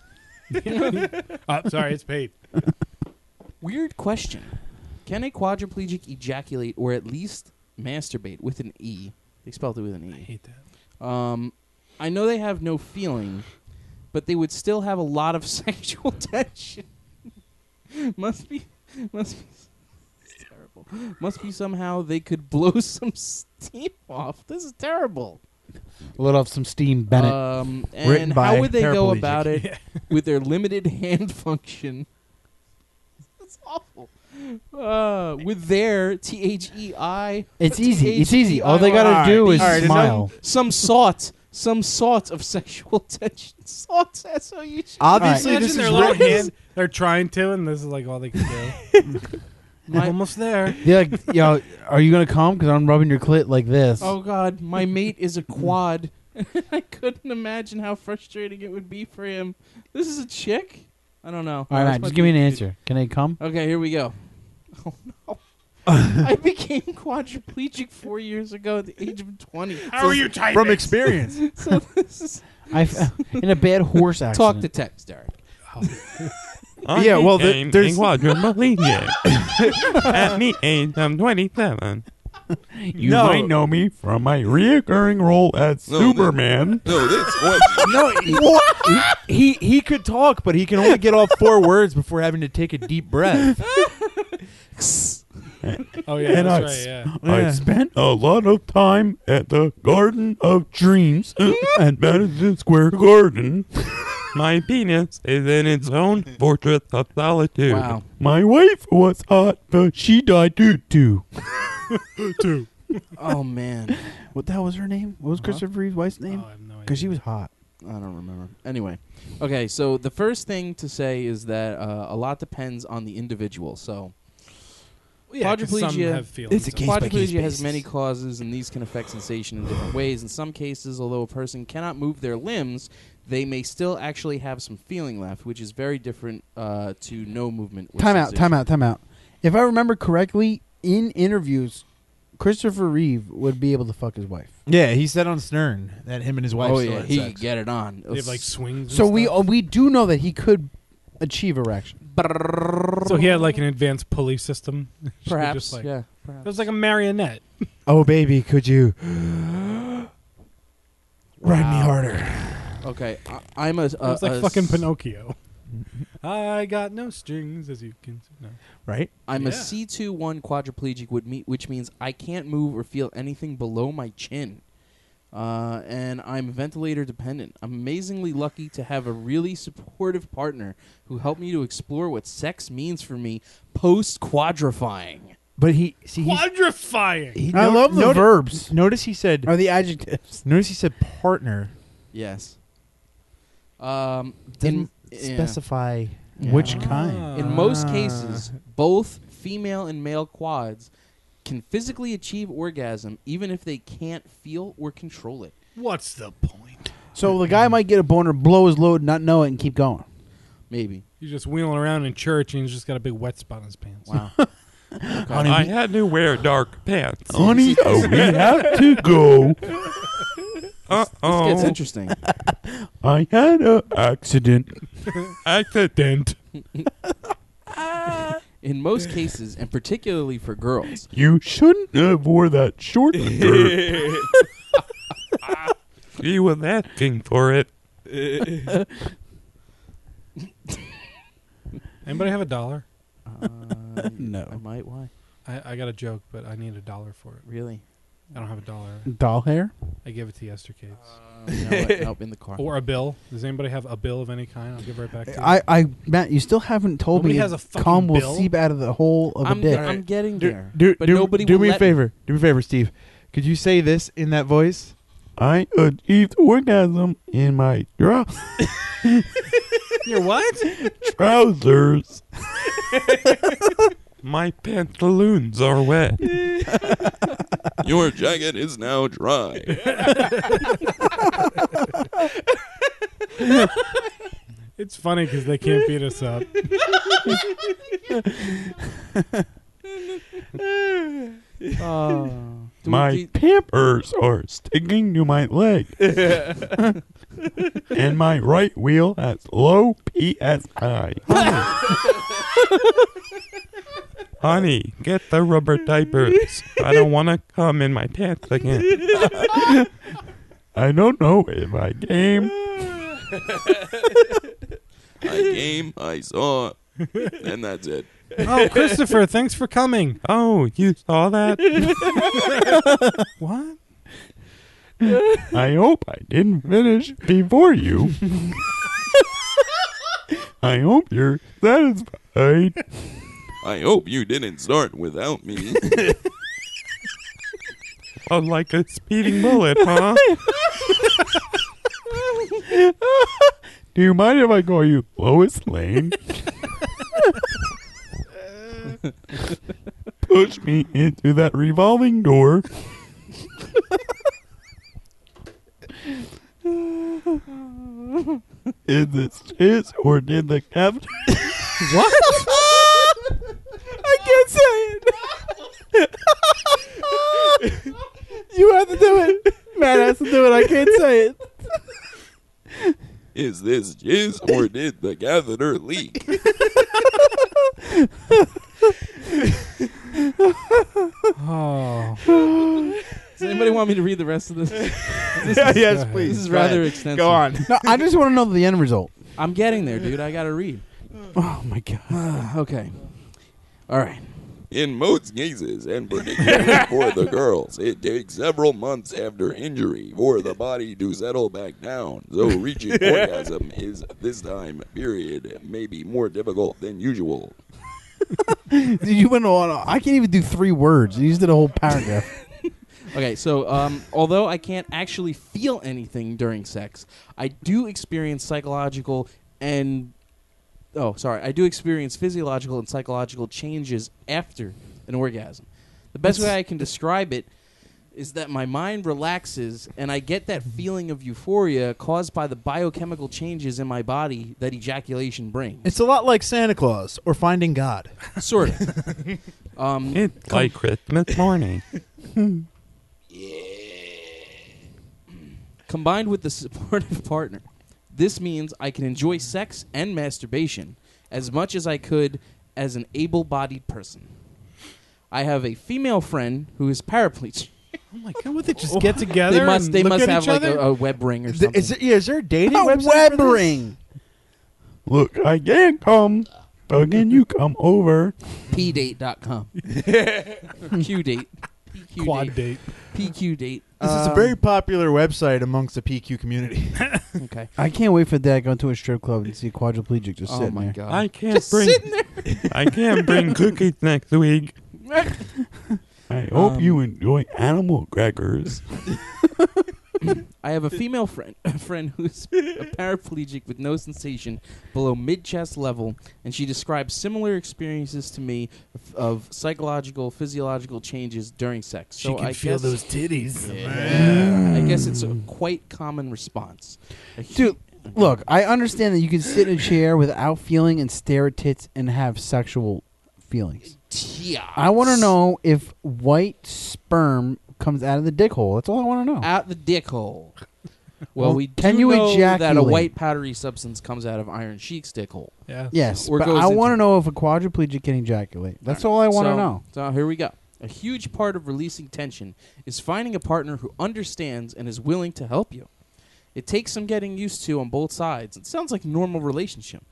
Sorry, it's paid. Weird question. Can a quadriplegic ejaculate or at least masturbate with an E? They spelled it with an I E. hate that. I know they have no feeling, but they would still have a lot of sexual tension. Must be terrible. Must be somehow they could blow some steam off. This is terrible. Let off some steam, Bennett. Written And by how would they go paraplegic. about it with their limited hand function? That's awful. With their THEI. it's easy. It's easy. All they gotta do is All right, smile. Some sort of sexual tension. Sort. That's how you. Obviously, Imagine this their is little written. hand. They're trying to, and this is like all they can do. I'm almost there. They're like, yo, are you gonna come? Because I'm rubbing your clit like this. Oh God, my mate is a quad. I couldn't imagine how frustrating it would be for him. This is a chick? I don't know. All right, just give me an answer. Can they come? Okay, here we go. Oh no. I became quadriplegic 4 years ago at the age of 20. How are you typing? From experience. So this is In a bad horse accident. talk to text, Derek. Yeah, well, there's quadriplegic at the age of 27. You might know me from my reoccurring role as Superman. he could talk, but he can only get off 4 words before having to take a deep breath. Oh yeah, And that's right. Yeah. I spent a lot of time at the Garden of Dreams at Madison Square Garden. My penis is in its own fortress of solitude. Wow. My wife was hot, but she died too. Oh man, What the hell was her name? What was Christopher Reeve's wife's name? Oh, I have no idea. Because she was hot. I don't remember. Anyway, okay. So the first thing to say is that a lot depends on the individual. So Yeah, 'cause some quadriplegia- have feelings. It's a case-by-case quadriplegia has basis. many causes, and these can affect sensation in different ways. In some cases, although a person cannot move their limbs, they may still actually have some feeling left, which is very different to no movement. Or Time sensation. out. If I remember correctly, in interviews, Christopher Reeve would be able to fuck his wife. Yeah, he said on Stern that him and his wife. Oh still yeah, had he sex. could get it on. They have like swings. And So stuff. we do know that he could achieve erection. So he had like an advanced pulley system. She could perhaps, just, like, yeah. It Perhaps. was like a marionette. Oh baby, could you ride me Wow. harder? Okay, I'm a. It was like fucking Pinocchio. I got no strings, as you can see. No. Right? I'm a Yeah. C2-1 quadriplegic, which means I can't move or feel anything below my chin. And I'm ventilator dependent. I'm amazingly lucky to have a really supportive partner who helped me to explore what sex means for me post-quadrifying. But he Quadrifying. he I love the verbs. Notice he said. Or the adjectives. Notice he said partner. Yes. Didn't yeah. specify Yeah. which kind. In most cases, both female and male quads can physically achieve orgasm even if they can't feel or control it. What's the point? So the guy might get a boner, blow his load, not know it, and keep going. Maybe. He's just wheeling around in church and he's just got a big wet spot on his pants. Wow. I had to wear dark pants. Honey, we have to go. This gets interesting. I had an accident. Accident. In most cases, and particularly for girls, You shouldn't have wore that short skirt. He was asking for it. Anybody have $1? No. I might. Why? I got a joke, but I need $1 for it. Really? I don't have $1. Doll hair? I gave it to Yestercades. You know what? Nope, in the car. Or a bill. Does anybody have a bill of any kind? I'll give it right back to you. Matt, you still haven't told Nobody me has if a fucking cum will bill? seep out of the hole of a dick. I'm getting there. Do, but do, nobody do will me a let favor. Do me a favor, Steve. Could you say this in that voice? I achieved orgasm in my Your what? trousers. My pantaloons are wet. Your jacket is now dry. It's funny because they can't beat us up. My pampers are sticking to my leg. And my right wheel has low PSI. Honey, get the rubber diapers. I don't want to come in my pants again. I don't know if I came. I came, I saw, and that's it. Oh, Christopher, thanks for coming. Oh, you saw that? What? I hope I didn't finish before you. I hope you're satisfied. I hope you didn't start without me. Oh, like a speeding bullet, huh? Do you mind if I call you Lois Lane? Push me into that revolving door. Is this his or did the captain? What? I can't say it. You have to do it. Matt has to do it. I can't say it. Is this jizz or did the catheter leak? Oh. Does anybody want me to read the rest of this? Yes, please. This is Go ahead. rather extensive. Go on. No, I just want to know the end result. I'm getting there, dude. I gotta read. Oh my god. Okay. All right. In most cases, and particularly for the girls, it takes several months after injury for the body to settle back down. So reaching orgasm is this time period may be more difficult than usual. Dude, you went on. I can't even do 3 words. You just did a whole paragraph. Okay, so although I can't actually feel anything during sex, I do experience psychological and I do experience physiological and psychological changes after an orgasm. The best way I can describe it is that my mind relaxes and I get that feeling of euphoria caused by the biochemical changes in my body that ejaculation brings. It's a lot like Santa Claus or Finding God. Sort of. It's like Christmas morning. Combined with the supportive partner, this means I can enjoy sex and masturbation as much as I could as an able-bodied person. I have a female friend who is paraplegic. Oh my god! Would they just get together? They must and look at have each like other? a web ring or something. Is there a dating A website web for this? ring. Look, I can't come. But can you come over? pdate.com. Q-date. PQ Quad date. PQ date. This is a very popular website amongst the PQ community. Okay. I can't wait for that to go into a strip club and see a quadriplegic just Oh sitting my there. god. I can't Just bring. sitting there. I can't bring cookies next week. I hope you enjoy animal crackers. I have a female friend who's a paraplegic with no sensation below mid-chest level, and she describes similar experiences to me of psychological, physiological changes during sex. She So can I feel guess, those titties. Yeah. I guess it's a quite common response. Dude, look, I understand that you can sit in a chair without feeling and stare at tits and have sexual feelings. Yeah. I want to know if white sperm comes out of the dick hole. That's all I want to know. Out the dick hole. Well, Well, we can do you know that a ejaculate? white powdery substance comes out of Iron Sheik's dick hole. Yeah. Yes, Or but goes I want to into- know if a quadriplegic can ejaculate. That's all I want to know. So here we go. A huge part of releasing tension is finding a partner who understands and is willing to help you. It takes some getting used to on both sides. It sounds like a normal relationship.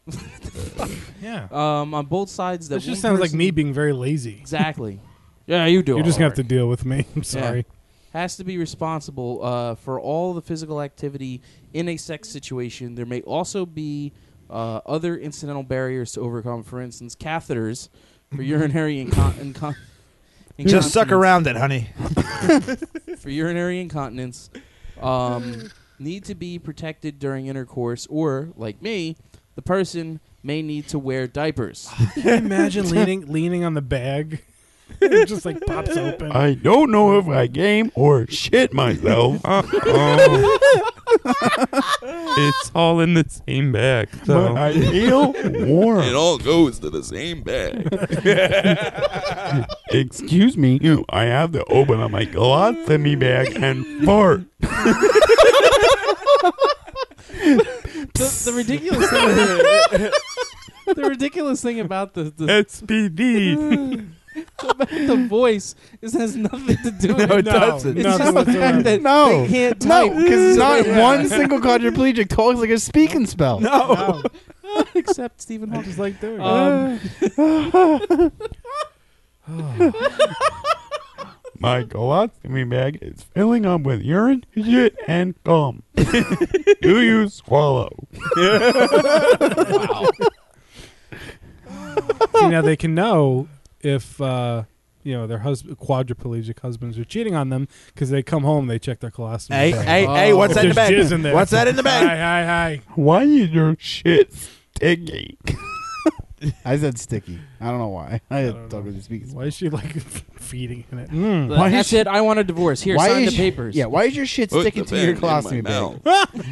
Yeah. On both sides. That This just one sounds like person- me being very lazy. Exactly. Yeah, you do. You're just all gonna have to right. deal with me. I'm sorry. Has to be responsible for all the physical activity in a sex situation. There may also be other incidental barriers to overcome. For instance, catheters for urinary incontinence. Just suck around it, honey. For urinary incontinence, need to be protected during intercourse, or, like me, the person may need to wear diapers. Can you imagine leaning on the bag? It just like pops open. I don't know if I came or shit myself. It's all in the same bag. So. But I feel warm. It all goes to the same bag. Excuse me, I have to open up my colostomy bag and fart. The ridiculous thing. The ridiculous thing about the SPD. about the voice is it has nothing to do with No, it. it doesn't. It's Nothing just the whatsoever. fact that No. they can't No, type. because not Yeah. one single quadriplegic talks like a speaking spell. No. Except Stephen I Hawking. just like doing it. My colostomy bag is filling up with urine, shit, and cum. Do you swallow? See, now they can know if their quadriplegic husbands are cheating on them because they come home, they check their colostomy. Hey, bag. hey, Oh. hey, what's If that in the there's bag? jizz in there. What's that in the bag? Hi. Why is your shit sticky? I said sticky. I don't know why. I had don't talk know. with the speaking spell. Why is she like feeding in it? Why That's is- it. I want a divorce. Here, sign the papers. Yeah, why is your shit Put sticking the to your pen in my colostomy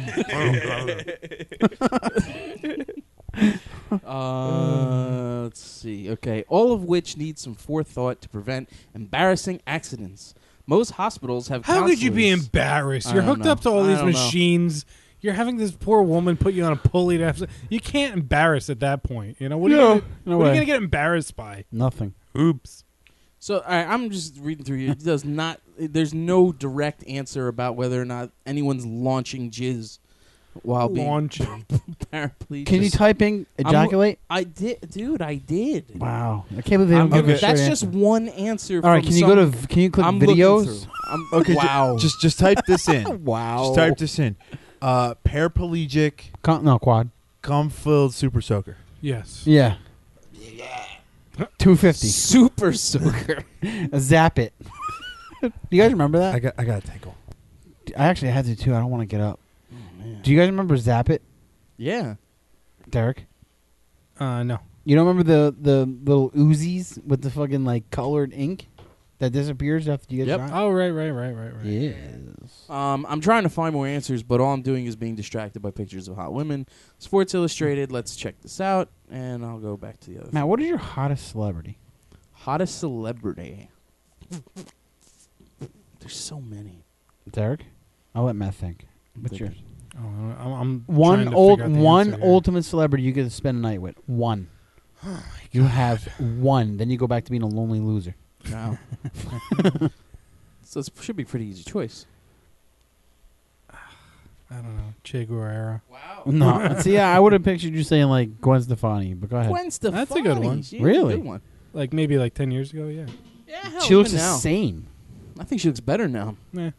bag? mouth. Let's see. Okay, all of which need some forethought to prevent embarrassing accidents. Most hospitals have. How could you be counselors. embarrassed? I You're don't hooked know. up to all I these don't know. machines. You're having this poor woman put you on a pulley to have. You can't embarrass at that point. You know what? No, Are you no what are way. you gonna get embarrassed by? Nothing. Oops. So I'm just reading through here. It does not. There's no direct answer about whether or not anyone's launching jizz while being Launching. paraplegic. Can you type in ejaculate? I did, dude. I did. Wow, I can't believe they don't give a That's straight just answer. one answer. All right, from can you go to? Can you click I'm looking videos? through. Okay, wow. just type this in. Wow. Just type this in. Paraplegic, No quad. cum-filled super soaker. Yes. Yeah. 250. Super soaker. Zap it. Do you guys remember that? I got a tinkle. I actually had to too. I don't want to get up. Do you guys remember Zap It, Yeah. Derek? No. You don't remember the little Uzis with the fucking like colored ink that disappears after you get Yep. shot? Oh, right. Yes. I'm trying to find more answers, but all I'm doing is being distracted by pictures of hot women. Sports Illustrated. Let's check this out, and I'll go back to the other. Matt, what is your hottest celebrity? Hottest celebrity. There's so many. Derek? I'll let Matt think. What's Thinking. yours? Oh, I'm One trying to figure out the one answer here. ultimate celebrity you get to spend a night with. One. You have one. Then you go back to being a lonely loser. Wow. So it should be a pretty easy choice. I don't know. Che Guevara. Wow. No. See, I would have pictured you saying like Gwen Stefani, but go ahead. Gwen Stefani. That's a good one. She's a Really? good one. Like maybe like 10 years ago, yeah. Yeah, hell, She looks even the now. same. I think she looks better now. Yeah.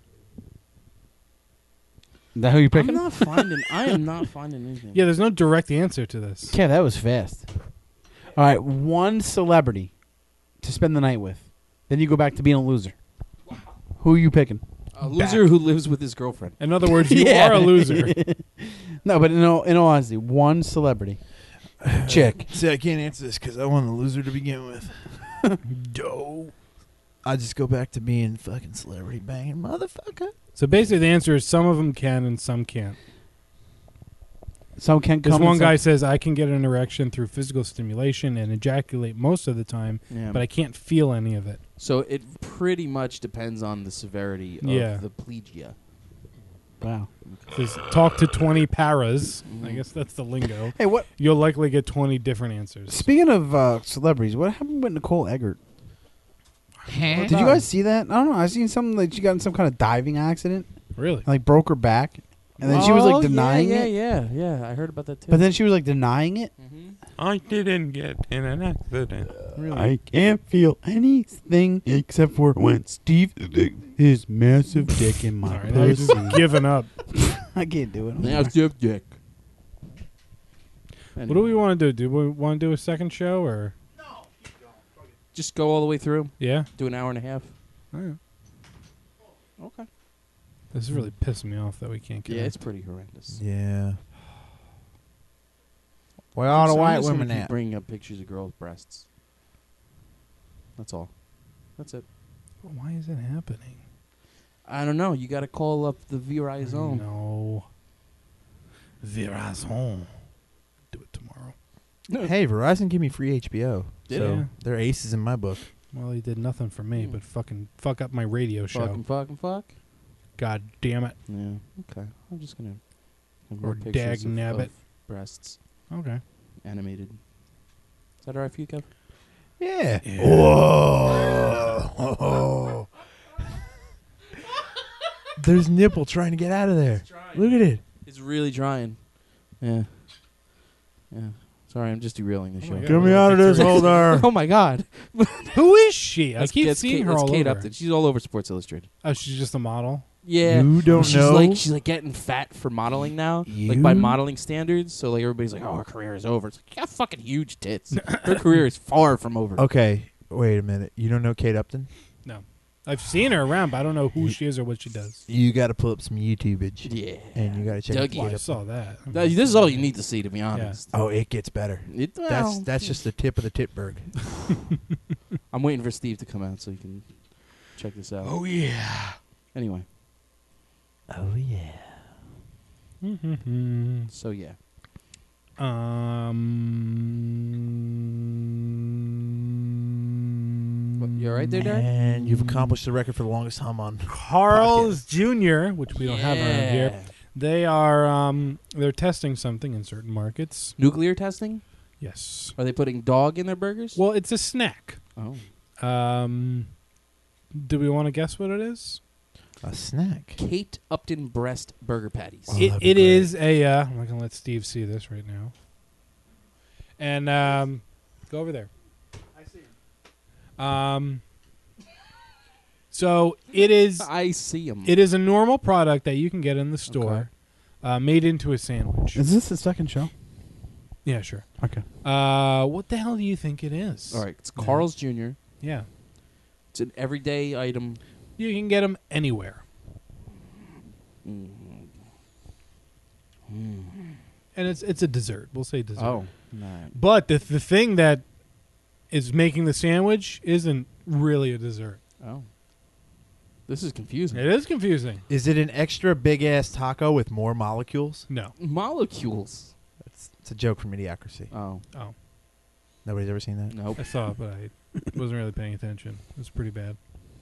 Is that who you're picking? I am not finding anything. Yeah, there's no direct answer to this. Okay, that was fast. All right, one celebrity to spend the night with. Then you go back to being a loser. Wow. Who are you picking? A loser who lives with his girlfriend. In other words, you Yeah. are a loser. No, but in all honesty, one celebrity. Chick. See, I can't answer this because I want a loser to begin with. Dope. I just go back to being fucking celebrity banging motherfucker. So basically, the answer is some of them can and some can't. Some can This come. one and guy some- says, I can get an erection through physical stimulation and ejaculate most of the time, Yeah. but I can't feel any of it. So it pretty much depends on the severity of Yeah. the plegia. Wow. Says, talk to 20 paras. I guess that's the lingo. Hey, what? You'll likely get 20 different answers. Speaking of celebrities, what happened with Nicole Eggert? Did you guys see that? I don't know. I seen something like she got in some kind of diving accident, Really? like broke her back, and then she was like denying it. Yeah. I heard about that too. But then she was like denying it. I didn't get in an accident. Really? I can't feel anything except for when Steve his massive dick in my All right, now you're pussy. just giving up. I can't do it. Now Dick. What do we want to do? Do we want to do a second show or? Just go all the way through? Yeah. Do an hour and a half? Oh, yeah. Okay. This is really pissing me off that we can't get Yeah, in. it's pretty horrendous. Yeah. Where all the I'm white just gonna women keep at? bringing up pictures of girls' breasts. That's all. That's it. But why is it happening? I don't know. You got to call up the Verizon. No. Verizon. Do it tomorrow. Hey, Verizon gave me free HBO. Did so they? they're aces in my book. Well, he did nothing for me, but fucking fuck up my radio show. Fuck. God damn it. Yeah. Okay. I'm just gonna. have Or more pictures of dag-nabbit. breasts Okay. animated. Is that alright for you, Kev? Yeah. Yeah. Whoa. There's nipple trying to get out of there. Look at it. It's really trying. Yeah. Sorry, I'm just derailing the Oh show. my God. Get me out of this holder. Oh my God. Who is she? I That's- keep that's seeing Kate, her that's all Kate over. Upton. She's all over Sports Illustrated. Oh, she's just a model? Yeah. You don't she's know? She's like getting fat for modeling now. Like by You? modeling standards. So like everybody's like, oh, her career is over. It's like, you got fucking huge tits. Her career is far from over. Okay, wait a minute. You don't know Kate Upton? No. I've seen her around, but I don't know who she is or what she does. You got to pull up some YouTubeage. Yeah. And you got to check Dougie. Kate Well, I Upton. saw that. This is all you need to see, to be honest. Oh, it gets better. That's just the tip of the tipberg. I'm waiting for Steve to come out so he can check this out. Oh yeah. Anyway, Oh yeah. so yeah. What, you all right there, Derek? And you've accomplished the record for the longest hum on. Carl's Jr., which we don't have around here. Yeah. They are they're testing something in certain markets. Nuclear testing? Yes. Are they putting dog in their burgers? Well, it's a snack. Oh. Do we want to guess what it is? A snack. Kate Upton breast burger patties. It is a. I'm not gonna let Steve see this right now. And go over there. I see him. So it is. I see him. It is a normal product that you can get in the store, made into a sandwich. Is this the second show? Yeah, sure. Okay. What the hell do you think it is? All right, it's Carl's Jr. Yeah. It's an everyday item. You can get them anywhere. Mm. And it's a dessert. We'll say dessert. Oh, nah. But the thing that is making the sandwich isn't really a dessert. Oh. This is confusing. It is confusing. Is it an extra big ass taco with more molecules? No. Molecules. It's a joke from Idiocracy. Oh. Oh. Nobody's ever seen that? Nope. I saw it, but I wasn't really paying attention. It was pretty bad.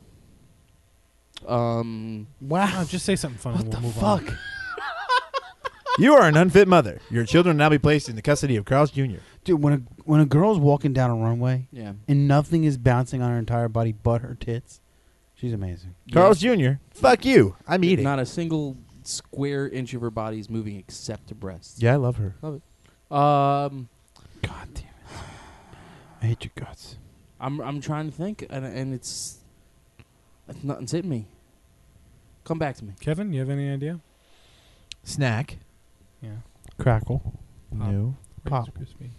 Wow. Oh, just say something funny and we'll move Fuck. on. You are an unfit mother. Your children will now be placed in the custody of Carl's Jr. Dude, when a girl's walking down a runway Yeah. and nothing is bouncing on her entire body but her tits, she's amazing. Carl's Jr. Fuck you. I'm eating. Not a single square inch of her body is moving except her breasts. Yeah, I love her. Love it. God damn it. I hate your guts. I'm trying to think, and it's nothing's hitting me. Come back to me. Kevin, you have any idea? Snack. Yeah. Crackle. No. Pop. Rice Krispies.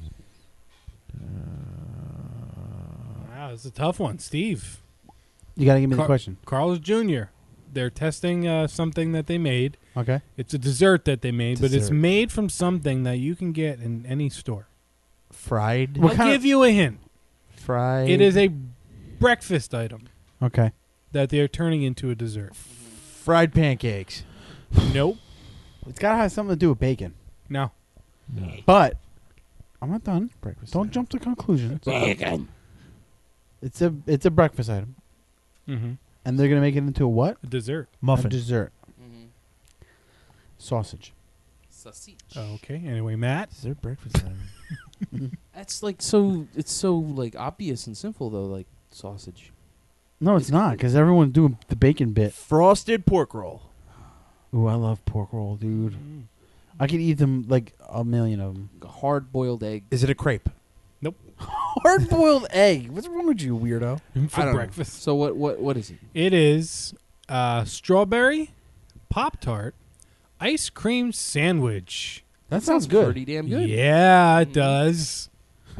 Wow, it's a tough one. Steve. You got to give me the question. Carl's Jr. They're testing something that they made. Okay. It's a dessert that they made, but it's Dessert. made from something that you can get in any store. Fried. What I'll kind give you a hint. Fried. It is a breakfast item Okay. that they are turning into a dessert. fried pancakes. Nope. It's got to have something to do with bacon. No. But I'm not done. Breakfast. Don't jump to conclusions. Bacon. It's a breakfast item. Mm-hmm. And they're going to make it into a what? A dessert. Muffin. A dessert. Mm-hmm. Sausage. Sausage. Oh, okay. Anyway, Matt. Dessert breakfast item. That's like so. It's so like obvious and simple though. Like sausage. No, it's not, because everyone's doing the bacon bit. Frosted pork roll. Ooh, I love pork roll, dude. I could eat them like a million of them. A hard-boiled egg. Is it a crepe? Hard-boiled egg. What's wrong with you, weirdo? For I don't know. breakfast. So what is it? It is strawberry Pop-Tart ice cream sandwich. That sounds good. Pretty damn good. Yeah, it does.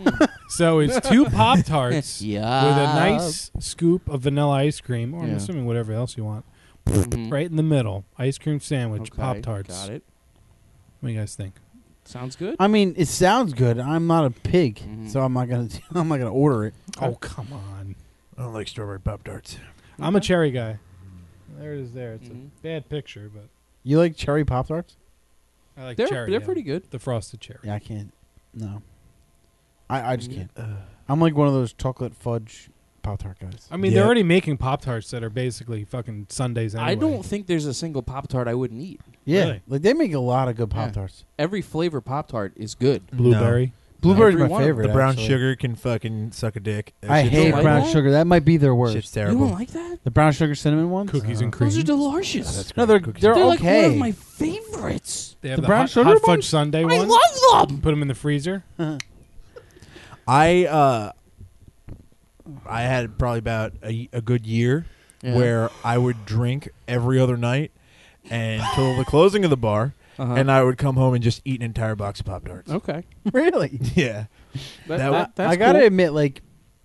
So it's two Pop-Tarts Yeah. with a nice scoop of vanilla ice cream, or I'm Yeah. assuming whatever else you want. Mhm. Right in the middle. Ice cream sandwich, Okay, Pop-Tarts. Got it. What do you guys think? Sounds good. I mean, it sounds good. I'm not a pig, Mhm. so I'm not gonna. I'm not gonna order it. Oh, come on. I don't like strawberry pop tarts. I'm a cherry guy. There it is there. It's Mhm. a bad picture, but You like cherry Pop Tarts? I like They're cherry. they're yeah. pretty good. The frosted cherry. Yeah, I can't. No, I just can't. Uh, I'm like one of those chocolate fudge Pop Tart guys. I mean, Yeah. they're already making Pop-Tarts that are basically fucking Sundays anyway. I don't think there's a single Pop-Tart I wouldn't eat. Yeah, Really? like they make a lot of good Yeah. Pop Tarts. Every flavor Pop-Tart is good. Blueberry. Blueberry's Every my one of favorite. the brown actually. sugar can fucking suck a dick. That I shit's hate like brown that? sugar. That might be their Shit's worst. You terrible. don't like that? The brown sugar cinnamon ones. Cookies and cream. Those are delicious. That's No, great. they're Cookies. they're They're like okay. one of my favorites. They have The the, brown hot, sugar hot fudge ones? sundae I one. love them. Put them in the freezer. I had probably about a good year Yeah. where I would drink every other night until the closing of the bar, Uh-huh. and I would come home and just eat an entire box of Pop Tarts. Okay. really. Yeah, That's I gotta cool. admit, like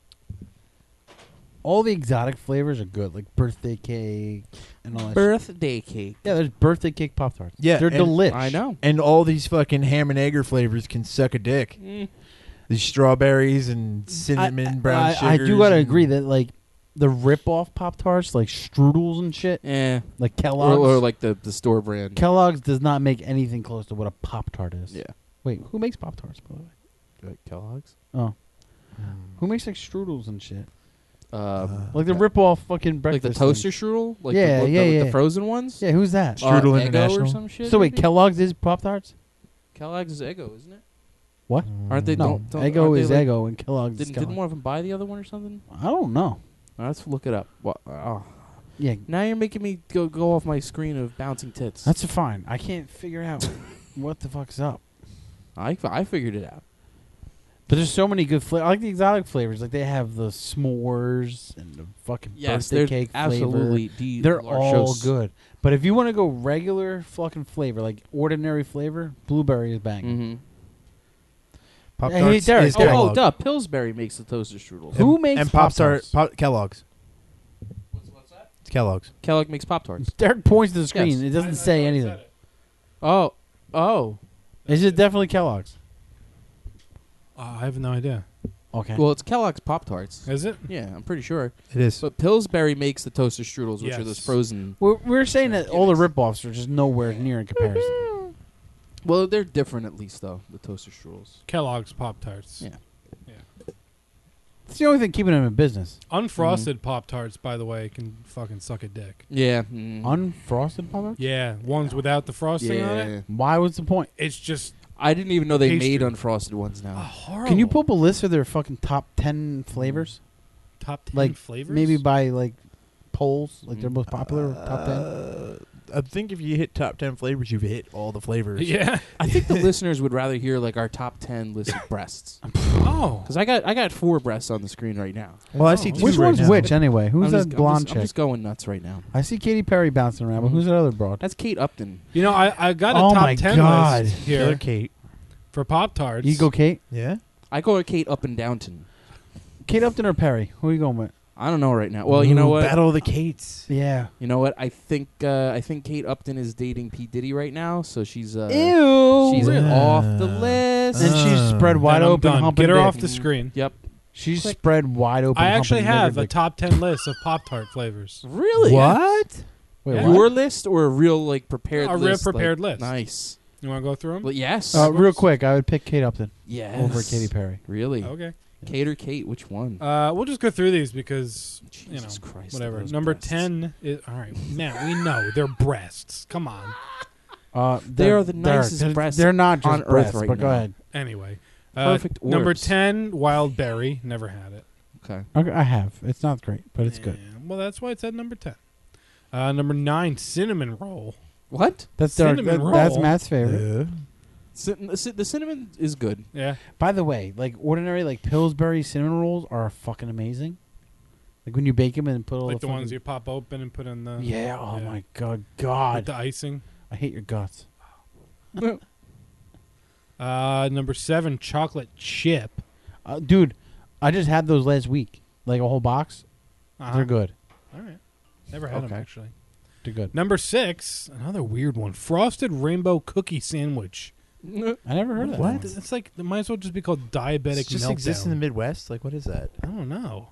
all the exotic flavors are good, like birthday cake and all that. Birthday cake. Yeah, there's birthday cake Pop Tarts. Yeah, they're and delicious. I know. and all these fucking ham and egger flavors can suck a dick. The strawberries and cinnamon brown sugar. I do gotta agree that like the rip-off Pop Tarts, like strudels and shit, Yeah. like Kellogg's. Or like the store brand. Kellogg's does not make anything close to what a Pop Tart is. Yeah. Wait, who makes Pop Tarts, by the way? Kellogg's. Oh, who makes like strudels and shit? Like the uh, rip-off fucking like breakfast. the toaster things. strudel. Like Yeah, the, yeah, the yeah. frozen ones. Yeah, who's that? Strudel Eggo International. or some shit. So wait, maybe? Kellogg's is Pop Tarts? Kellogg's is Eggo, isn't it? What? Aren't they? No, don't Eggo aren't they is like- Eggo and Kellogg's is Didn't Kellogg. one of them buy the other one or something? I don't know. Let's look it up. What? Oh. Yeah, Now you're making me go off my screen of bouncing tits. that's fine. I can't figure out what the fuck's up. I figured it out. But there's so many good flavors. I like the exotic flavors. Like they have the s'mores and the fucking Yes, birthday they're cake absolutely flavor. They're all delicious. good. But if you want to go regular fucking flavor, like ordinary flavor, blueberry is banging. Mm-hmm. Pop Hey, Tarts Derek, is Derek. Oh, Kellogg. duh. Pillsbury makes the toaster strudels. Who makes and Pop-Tarts? Kellogg's. What's that? It's Kellogg's. Kellogg makes Pop-Tarts. Derek points to the screen. Yes. It doesn't say anything. Oh. Is it definitely Kellogg's? I have no idea. Okay. Well, it's Kellogg's Pop-Tarts. Is it? Yeah, I'm pretty sure. It is. But Pillsbury makes the toaster strudels, which are Yes. those frozen. We're saying that all the ripoffs are just nowhere near in comparison. Well, they're different at least, though, the toaster strudels. Kellogg's Pop-Tarts. Yeah. It's the only thing keeping them in business. Unfrosted Pop-Tarts, by the way, can fucking suck a dick. Yeah. Unfrosted Pop-Tarts? Yeah, ones without the frosting on it. Why was the point? It's just I didn't even know they Pastry. made unfrosted ones now. horrible. Can you pull up a list of their fucking top 10 flavors? top 10 Like flavors? maybe by like polls, like their most popular top 10. I think if you hit top 10 flavors, you've hit all the flavors. Yeah. I think the listeners would rather hear like our top 10 list of breasts. Oh. Because I got 4 breasts on the screen right now. Well, I see two Which right one's now. which anyway? Who's that blonde I'm chick? just going nuts right now. I see Katy Perry bouncing around, but who's that other broad? That's Kate Upton. You know, I got a Oh top my 10 God. list Killer here Kate. for Pop-Tarts. You go Kate? Yeah. I go with Kate Up and Downton. Kate Upton or Perry? Who are you going with? I don't know right now. Well, you know Ooh, what? Battle of the Kates. Yeah. You know what? I think Kate Upton is dating P. Diddy right now, so she's Ew. she's Really? off the list. And she's spread Then wide I'm open, done. humping Get her dick. off the screen. Yep. She's Click. spread wide open. I actually humping have nigger a dick. top 10 list of Pop-Tart flavors. Really? What? Wait, Yeah. what? Your list or a real like prepared A list? real prepared like, list. Nice. You want to go through them? Well, yes. Real quick, I would pick Kate Upton yes. over Katy Perry. Really? Okay. Kate or Kate? Which one? We'll just go through these because, Jesus Christ, whatever. those Number breasts. 10 is... All right, man, we know. They're breasts. Come on. They are the nicest they're, breasts They're not just on earth breasts, right but go now. ahead. Anyway. Perfect Number orbs. 10, Wild Berry. Never had it. Okay. Okay, I have. It's not great, but it's good. Yeah, well, that's why it's at number 10. Number 9, Cinnamon Roll. What? That's Cinnamon roll. That's Matt's favorite. The cinnamon is good. Yeah. By the way, like ordinary, like Pillsbury cinnamon rolls are fucking amazing. Like when you bake them and put all Like the the ones fucking- you pop open and put in the... Yeah. Oh yeah. my god, With God. the icing. I hate your guts. Number 7, Chocolate Chip. Dude, I just had those last week. Like a whole box. Uh-huh. They're good. All right. Never had them, Okay. actually. They're good. Number 6, another weird one. Frosted Rainbow Cookie Sandwich. I never heard of that. What? one. It's like, it might as well just be called Diabetic It just Meltdown. exists in the Midwest? Like, what is that? I don't know.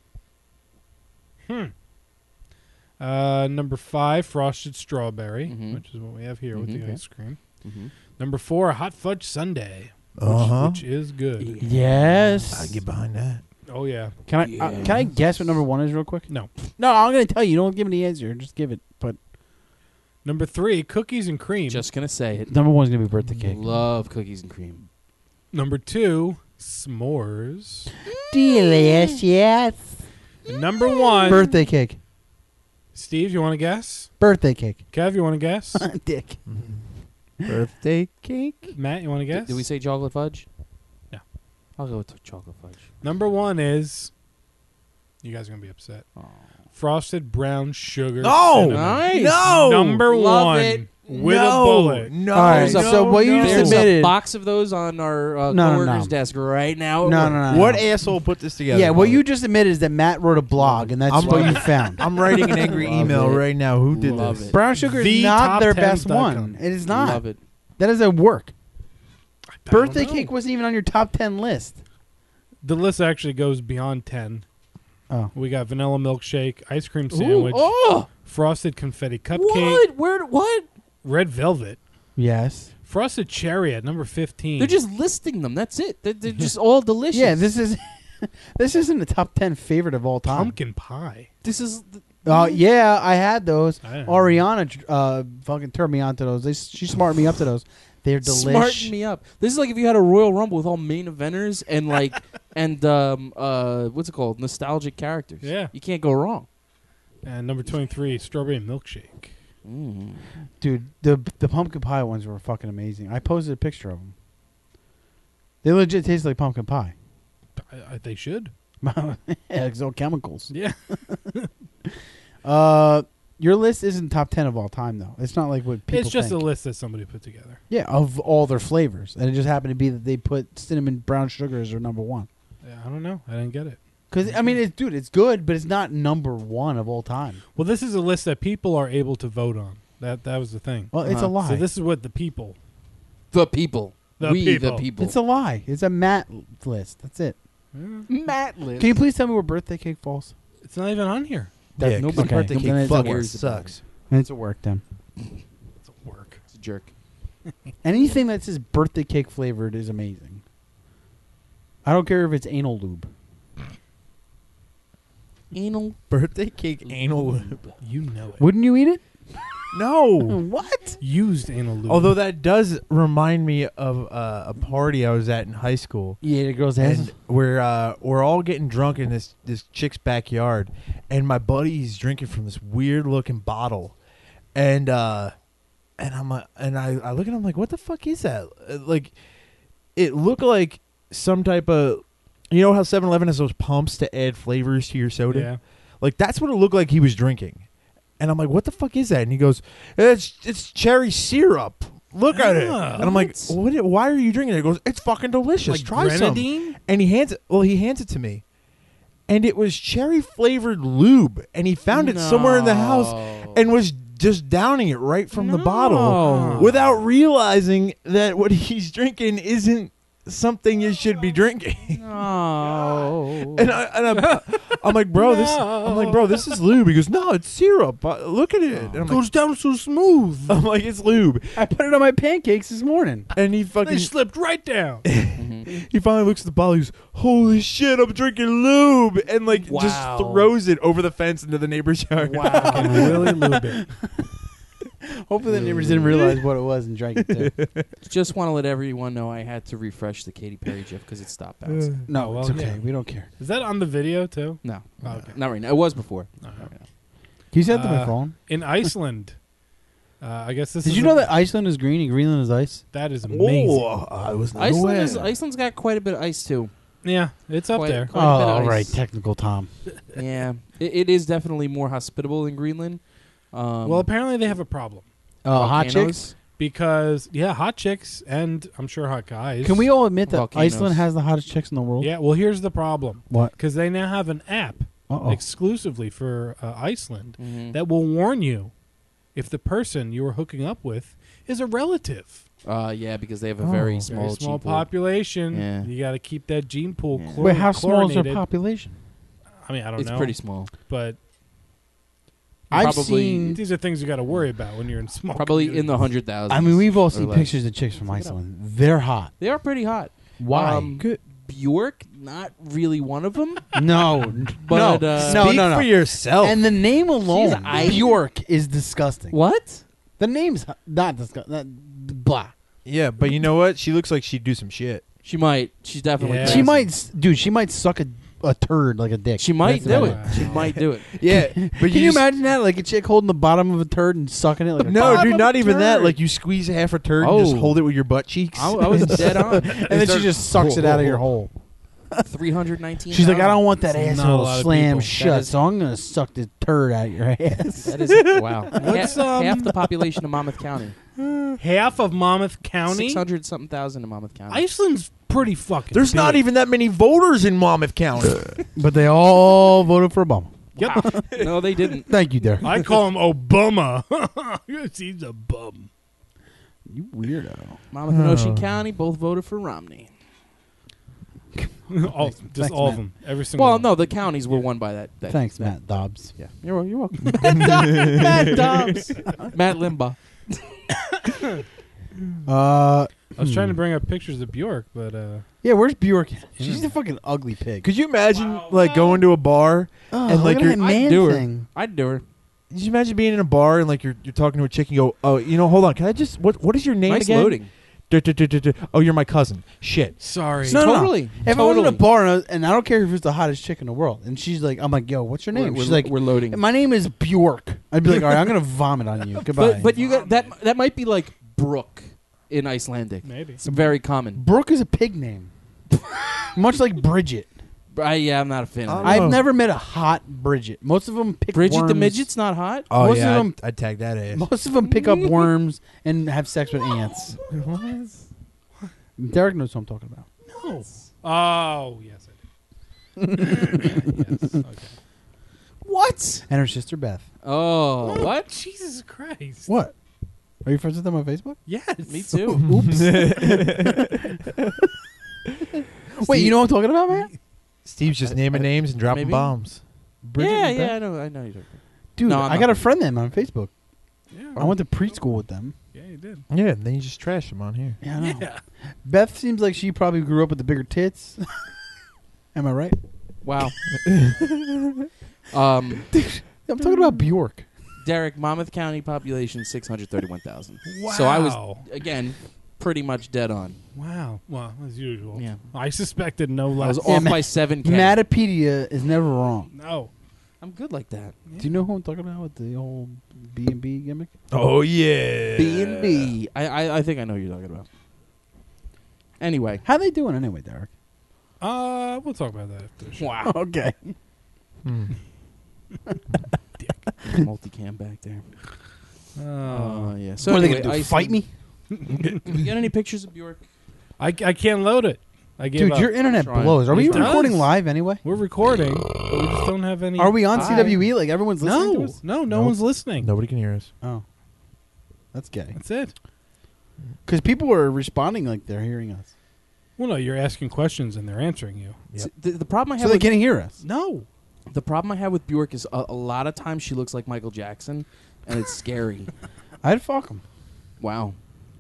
Number 5, Frosted Strawberry, Mhm. which is what we have here with Mhm. the ice cream. Mm-hmm. Number 4, Hot Fudge Sundae, which is good. Yes. I can get behind that. Oh, yeah. Can I guess what number 1 is real quick? No. No, I'm gonna tell you. Don't give me the answer. Just give it. But Number 3, Cookies and Cream. Just gonna say it. number 1 is gonna be birthday cake. Love cookies and cream. Number 2, S'mores. Delicious. And number 1, Birthday cake. Steve, you want to guess? Birthday cake. Kev, you want to guess? Dick. Birthday cake? Matt, you want to guess? Did we say chocolate fudge? No. I'll go with chocolate fudge. Number 1 is... You guys are going to be upset. Frosted Brown Sugar No! Cinnamon. Nice. No! Number Love 1 it. with no, a bullet. No, All right, There's a- so what you no. just There's admitted. a box of those on our No, coworker's no. desk right now. No. What asshole put this together? Yeah, what you just admitted is that Matt wrote a blog, and that's I'm what right. you found. I'm writing an angry Love email it. right now. Who did Love this? it. Brown sugar is The not their best top10.com. one. It is not. Love it. That doesn't work. I don't Birthday know. cake wasn't even on your top 10 list. The list actually goes beyond 10. Oh. We got vanilla milkshake, ice cream sandwich, Ooh, oh! frosted confetti cupcake, What? Where? What? red velvet, Yes. frosted cherry at number 15. They're just listing them. That's it. They're just all delicious. Yeah, this is this isn't the top 10 favorite of all time. pumpkin pie. This is. Yeah, I had those. I don't know. Ariana fucking turned me on to those. She smarted me up to those. They're Smarten delicious. me up. This is like if you had a Royal Rumble with all main eventers and like and what's it called? Nostalgic characters. Yeah. You can't go wrong. And number 23, strawberry milkshake. Dude, the pumpkin pie ones were fucking amazing. I posted a picture of them. They legit taste like pumpkin pie. They should. Yeah, it's all chemicals. Yeah. Your list isn't top 10 of all time, though. It's not like what people It's just think. a list that somebody put together. Yeah, of all their flavors. And it just happened to be that they put cinnamon brown sugar as their number one. Yeah, I don't know. I didn't get it. Because, I mean, it's good, but it's not number one of all time. Well, this is a list that people are able to vote on. That was the thing. Well, it's a lie. So this is what the people. The people. The people. The people. It's a lie. It's a Matt list. That's it. Matt list. Can you please tell me where birthday cake falls? It's not even on here. Yeah, Nobody's okay. birthday Then cake it's a fucking work. sucks. It's at work, then. It's a work. It's a jerk. Anything that says birthday cake flavored is amazing. I don't care if it's anal lube. Anal. Birthday cake anal lube. You know it. Wouldn't you eat it? No. What? Used anal lube. Although that does remind me of a party I was at in high school. Yeah, the girl's ass. And we're all getting drunk in this chick's backyard, and my buddy's drinking from this weird looking bottle, and I look at him like, what the fuck is that? Like, it looked like some type of, you know how 7-Eleven has those pumps to add flavors to your soda? Yeah. Like, that's what it looked like he was drinking. And I'm like, what the fuck is that? And he goes, it's cherry syrup. Look at it. And I'm like, why are you drinking it? He goes, it's fucking delicious. Like Try grenadine? some. And he hands it to me. And it was cherry flavored lube. And he found it somewhere in the house and was just downing it right from the bottle without realizing that what he's drinking isn't something you should be drinking. Oh. And I'm like, bro, this is lube. He goes, no, it's syrup. Look at it. And I'm Goes down so smooth. I'm like, it's lube. I put it on my pancakes this morning. And he fucking, They slipped right down. he finally looks at the bottle. He goes, holy shit, I'm drinking lube. And like just throws it over the fence into the neighbor's yard. Wow. And really lube it. Hopefully the neighbors didn't realize what it was and drank it too. Just want to let everyone know I had to refresh the Katy Perry GIF because it stopped bouncing. No, well, it's okay. yeah. We don't care. Is that on the video too? No. Oh, okay. Not right now. It was before. All right. Not right now. Can you set to my phone? In Iceland, I guess this Did is you know that Iceland is green and Greenland is ice? that is amazing. I was not aware. Iceland's got quite a bit of ice too. Yeah, it's up there. Quite a bit of all ice. right, technical Tom. Yeah, it is definitely more hospitable than Greenland. Well, apparently they have a problem Hot volcanoes. chicks. because hot chicks and I'm sure hot guys. Can we all admit that Volcanoes. Iceland has the hottest chicks in the world? Yeah. Well, here's the problem. What? Because they now have an app Uh-oh. exclusively for Iceland Mhm. that will warn you if the person you are hooking up with is a relative. Yeah, because they have a very small, Very small gene pool. population. Yeah. You got to keep that gene pool. Yeah. Wait, how small is their chlorinated. population? I mean, I don't It's know. pretty small. But I've Probably- seen. these are things you got to worry about when you're in small. Probably in the communities. 100,000. I mean, we've all seen pictures of chicks from Iceland. They're hot. They are pretty hot. Why? Bjork, not really one of them. No, But, no, Speak no. for yourself. And the name alone, She's Bjork, is disgusting. What? The name's not disgusting. Blah. yeah, but you know what? She looks like she'd do some shit. She might. She's definitely. Yeah. She classy. might, dude. She might suck a turd like a dick. She might That's do about it. She might do it. Yeah, but Can you imagine that? Like a chick holding the bottom of a turd and sucking it like a No, bottom dude, of not a even that. turd. Like you squeeze half a turd and just Oh. hold it with your butt cheeks. I was dead on. and then she just sucks it out of your hole. 319. She's like, I don't want that That's not a asshole lot of slam people. shut, That is- so I'm gonna suck this turd out your ass. That is wow. What's, half the population of Monmouth County. half of Monmouth County. 600 something thousand in Monmouth County. Iceland's pretty fucking. There's not big. even that many voters in Monmouth County. But they all voted for Obama. Yep. No, they didn't. Thank you, Derek. I call him Obama. He's a bum. You weirdo. Monmouth and Ocean County both voted for Romney. all, just Thanks, all of Matt. them. Every single. Well, one. no, the counties were won by that. Thanks, that- Matt Dobbs. Yeah, you're welcome. Matt Dobbs. Matt Limbaugh. I was trying to bring up pictures of Bjork, but Yeah, where's Bjork? She's a fucking ugly pig. Could you imagine like going to a bar and like you're I'd do her. thing. I'd do her. Could you imagine being in a bar and like you're talking to a chick and you go, oh, you know, hold on, can I just what is your name Nice again? loading. Oh, you're my cousin. Shit. Sorry. No, no, no. Totally. If I was in a Totally. bar and I don't care if it's the hottest chick in the world, and she's like, I'm like, yo, what's your name? We're- She's like, we're loading. My name is Bjork. I'd be like, all right, I'm gonna vomit on you. Goodbye. But you got that. That might be like Brooke in Icelandic. Maybe. It's very common. Brooke is a pig name, much like Bridget. Yeah, I'm not a fan of that. I've never met a hot Bridget. Most of them pick Bridget the worms. midget's not hot. Oh Most yeah, of them- I'd tag that ass. Most of them pick up worms and have sex with ants. Derek knows what I'm talking about. No. Oh, yes, I do. Yes. Okay. What? And her sister Beth. Oh, what? Jesus Christ. What? Are you friends with them on Facebook? Yes. Me too. Wait, you know what I'm talking about, man? Steve's just naming names and dropping maybe? bombs. Bridget yeah, and yeah, Beth? I know. I know you're talking. Dude, No, I'm I not. got a friend them on Facebook. Yeah. I went to preschool with them. Yeah, you did. Yeah, and then you just trash him on here. Yeah, I know. Yeah. Beth seems like she probably grew up with the bigger tits. Am I right? Wow. I'm talking about Bjork. Derek, Monmouth County population 631,000. So I was again pretty much dead on. Wow. Well, as usual. Yeah. I suspected no I less. was off by 7K. Matapedia is never wrong. No. I'm good like that. Do you know who I'm talking about with the whole B&B gimmick? Oh yeah. B&B. I think I know who you're talking about. Anyway. How they doing anyway, Derek? We'll talk about that after the show. Wow. Okay. Multicam back there. Oh. Yeah. So What are they anyway, gonna do? Iceland- Fight me? You got any pictures of Bjork? I can't load it. I gave Dude, up. your internet Trying. blows. Are we It does. recording live anyway? We're recording, but we just don't have any. Are we on Hi. CWE? Like everyone's listening to No. us? No Nope. one's listening. Nobody can hear us. Oh. That's gay. That's it. Because people are responding like they're hearing us. Well, no, you're asking questions and they're answering you. Yep. So the problem I So have they with, can't hear us. No. the problem I have with Bjork is a lot of times she looks like Michael Jackson, and it's scary. I'd fuck them. Wow.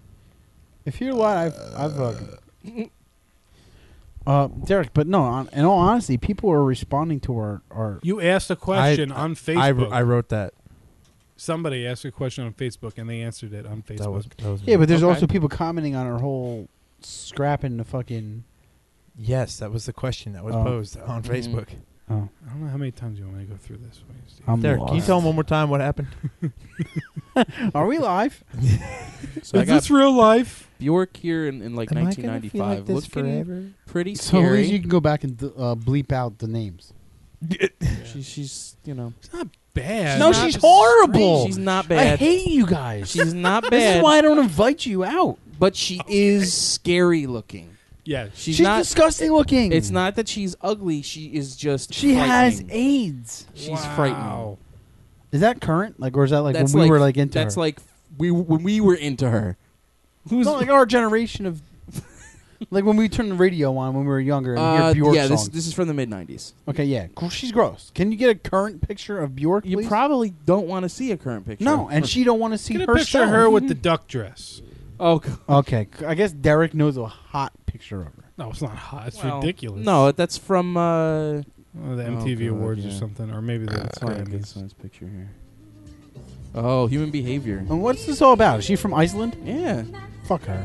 If you're lying, I'd fuck them. Derek, but no, in all honesty, people are responding to our You asked a question on Facebook. I wrote that. Somebody asked a question on Facebook and they answered it on Facebook. That was yeah, but there's Okay. also people commenting on our whole scrapping the fucking. yes, that was the question that was Oh. posed on Facebook. Oh, I don't know how many times you want me to go through this. Steve. I'm Derek, can you lost. tell him one more time what happened? Are we live? So I Is got this real life? Bjork here in like 1995. Looking pretty So at scary. least you can go back and bleep out the names. She's you know. It's not bad. No, not she's horrible. She's not I bad. hate you guys. She's not bad. This is why I don't invite you out. But she is scary looking. Yeah. She's, She's not. disgusting looking. It's not that she's ugly. She is just. She has frightening. AIDS. She's frightening. Is that current? Like, or is that like That's when we like- were like into That's her? like when we were into her. Who's No, like our generation of, like when we turned the radio on when we were younger and hear Bjork yeah, songs. this is from the mid '90s. Okay, yeah, she's gross. Can you get a current picture of Bjork? You please? probably don't want to see a current picture. No, and she don't want to see Get a herself. picture of her with the duck dress. Oh, God. Okay, I guess Derek knows a hot picture of her. No, it's not hot. It's Well, ridiculous. No, that's from. Oh, the MTV God, Awards or yeah. something, or maybe the That's fine. Grammys. This one's picture here. Oh, human behavior. And what's this all about? Is she from Iceland? Yeah. Fuck her.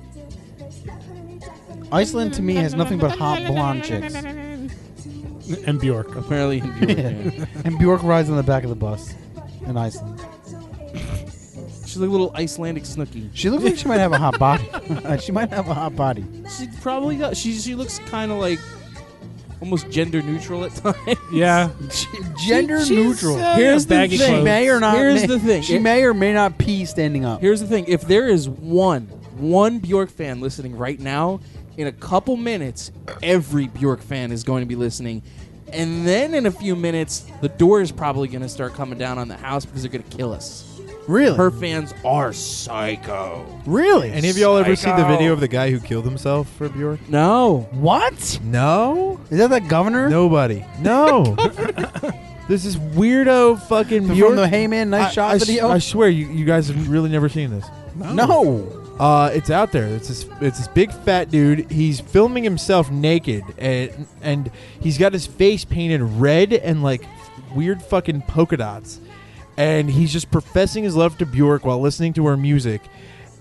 Iceland to me has nothing but hot blonde chicks. And Bjork. Apparently, in Bjork, yeah. And Bjork rides on the back of the bus in Iceland. She's like a little Icelandic Snooki. She looks like she might have a hot body. She might have a hot body. She probably does. She looks kind of like almost gender neutral at times. Yeah. Gender She's, neutral. Here's the baggy thing. She clothes. may or not. Here's the thing. She may or may not pee standing up. Here's the thing. If there is one Bjork fan listening right now, in a couple minutes, every Bjork fan is going to be listening. And then in a few minutes, the door is probably going to start coming down on the house because they're going to kill us. Really? Her fans are psycho. Really? Any of y'all ever see the video of the guy who killed himself for Bjork? No. What? No? Is that the governor? Nobody. No. There's this weirdo fucking Bjork. From the Hey Man Nice Shot video? I swear, you guys have really never seen this. No. It's out there. It's this big fat dude. He's filming himself naked, and he's got his face painted red and like weird fucking polka dots, and he's just professing his love to Bjork while listening to her music.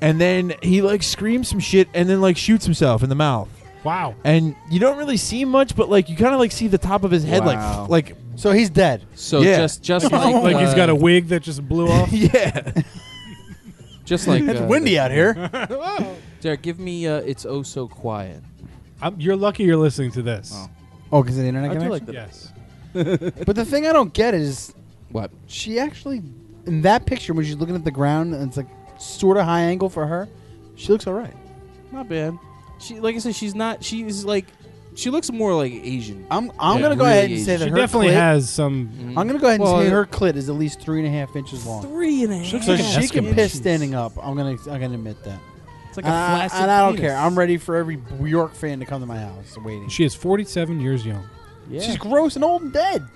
and then he like screams some shit and then like shoots himself in the mouth. Wow. And you don't really see much, but like you kind of like see the top of his head, Wow. like So he's dead. So Yeah. just like Like he's got a wig that just blew off. yeah. just like It's windy out here. Derek, give me It's Oh So Quiet. You're lucky you're listening to this. Oh, because of the internet I do connection? like that. Yes. But the thing I don't get is What? she actually, in that picture when she's looking at the ground and it's like sort of high angle for her, she looks all right. Not bad. She, like I said, she's not. She's like, she looks more like Asian. I'm Yeah, gonna go really ahead and say Asian. that She her definitely clit, has some. I'm gonna go ahead and Well, say her clit is at least 3.5 inches long. 3.5. So like an she can Eskimo. piss standing up. I'm gonna admit that. It's like a flaccid and I don't penis. care. I'm ready for every York fan to come to my house waiting. She is 47 years young. Yeah. She's gross and old and dead.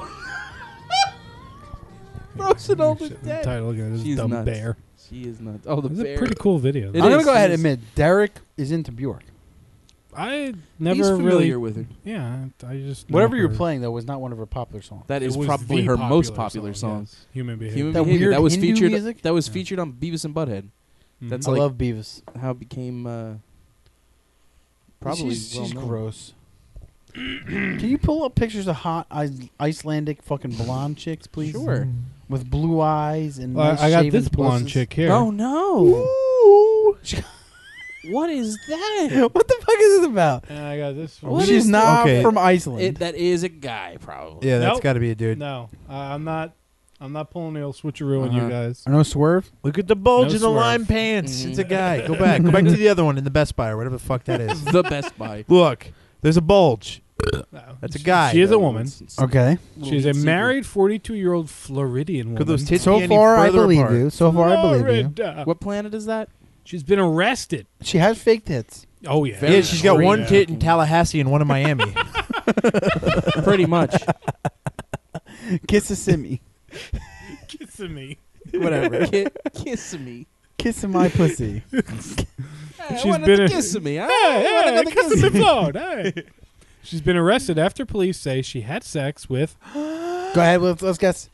gross and old Shit, and the dead. title again is She's Dumb nuts. Bear. She is nuts. Oh, the It's a bear. pretty cool video. It I'm gonna is, go ahead it and is. admit Derek is into Bjork. I He's never familiar really. with her. Yeah, I just. know Whatever you're her. playing though was not one of her popular songs. That It is was probably the her most popular song. yes. Human Behavior. Human That Behavior. weird That was Hindu featured. music? That was featured on Beavis and Butthead. Mhm. That's I like love Beavis. how it became probably she's well-known. gross. Can you pull up pictures of hot Icelandic fucking blonde chicks, please? Sure. With blue eyes and Well, nice I got shaven this blonde plusses. chick here. Oh no! Ooh. What is that? What the fuck is this about? And I got this one. What She's is not Okay. from Iceland. That is a guy, probably. Yeah, that's Nope. got to be a dude. No, I'm not. I'm not pulling the old switcheroo on you Uh-huh. guys. I know Swerve. Look at the bulge No in the swerve. lime pants. Mhm. It's a guy. Go back. Go back to the other one in the Best Buy or whatever the fuck that is. The Best Buy. Look, there's a bulge. No. That's a guy. She is a woman. Okay. She's a married 42-year-old Floridian woman. Could those tits So be any far, I further believe apart? you. So far, I believe you. Florida. What planet is that? She's been arrested. She has fake tits. Oh yeah. Yeah, she's got one Yeah. tit in Tallahassee and one in Miami. Pretty much. Kiss a simmy. Kissing me. Whatever. Kiss me. Kissing my pussy. She's been kiss me. Huh? Hey, kissing me, Florida. Hey. She's been arrested after police say she had sex with. Go ahead. Let's guess.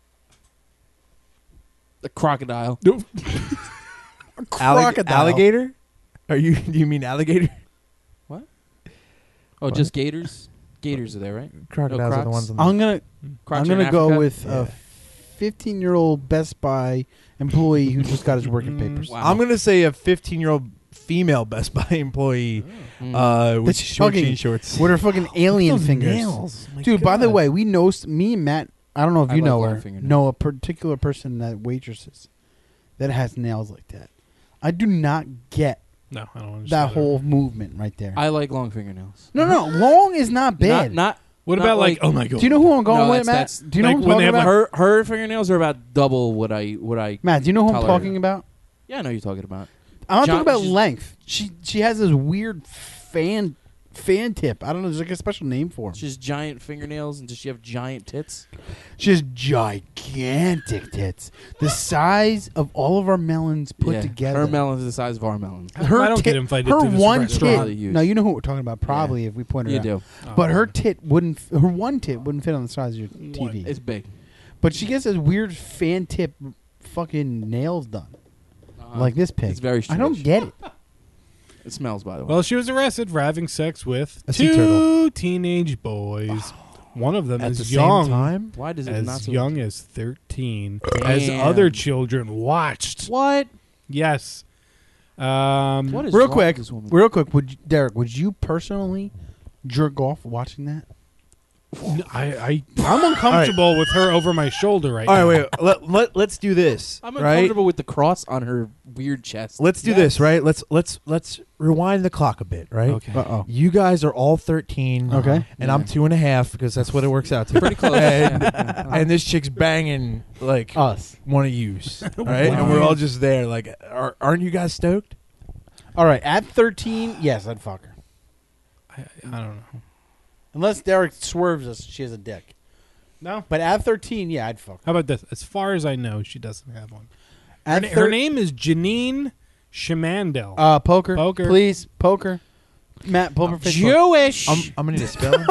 The crocodile. Crocodile. Alligator? Do you mean alligator? Oh, just gators? Gators are there, right? Crocodiles are the crocs? ones on the I'm gonna Crocs I'm are in gonna go Africa? with a 15-year-old Best Buy employee who just got his working papers. Wow. I'm gonna say a 15-year-old female Best Buy employee with That's short fucking- jean shorts. With her fucking alien Those fingers. nails. My Dude, by the God. way, we know me and Matt. I don't know if I you like know long her. fingernails. Know a particular person that waitresses that has nails like that. I do not get No, I don't understand that whole movement right there. I like long fingernails. no, long is not bad. Not What not about like? Oh my god. do you know who I'm going No, with, Matt? that's- Do you know like who I'm when they talking have about? her fingernails are about double what I Matt, do you know who I'm tolerate. talking about? Yeah, I know you're talking about. I'm not John- talking about she's- length. She has this weird fan tip. I don't know. There's like a special name for them. She has giant fingernails and does she have giant tits? She has gigantic tits, the size of all of our melons put Yeah, together. Her melons are the size of our melons. I don't get invited her to this one restaurant. tit. Really huge. Now you know who we're talking about. Probably if we point her You out. do. But her tit wouldn't. Her one tit wouldn't fit on the size of your TV. It's big. But she gets this weird fan tip, fucking nails done like this pig. It's very I don't strange. get it. It smells, by the way. Well, she was arrested for having sex with A sea two turtle. teenage boys. One of them At the is same young, time? Why does it not as so young as 13, as Damn. other children watched. What? Yes. What is Real wrong quick, with this woman? Derek, would you personally jerk off watching that? I'm uncomfortable with her over my shoulder right All now. right, wait. Let's do this. I'm right? uncomfortable with the cross on her weird chest. Let's do this, right? Let's rewind the clock a bit, right? Okay. Uh-oh. You guys are all 13. Okay. And I'm 2.5 because that's what it works out to. Pretty close. And, Yeah. and this chick's banging like Us. one of yous, right? Wow. And we're all just there. Like, aren't you guys stoked? All right. At 13, yes, I'd fuck her. I don't know. Unless Derek swerves us, she has a dick. No. But at 13, yeah, I'd fuck her. How about this? As far as I know, she doesn't have one. At Her name is Janine Shimandel. Poker. Poker. Please, poker. Matt, pull up her Facebook. Jewish. I'm gonna need a spelling.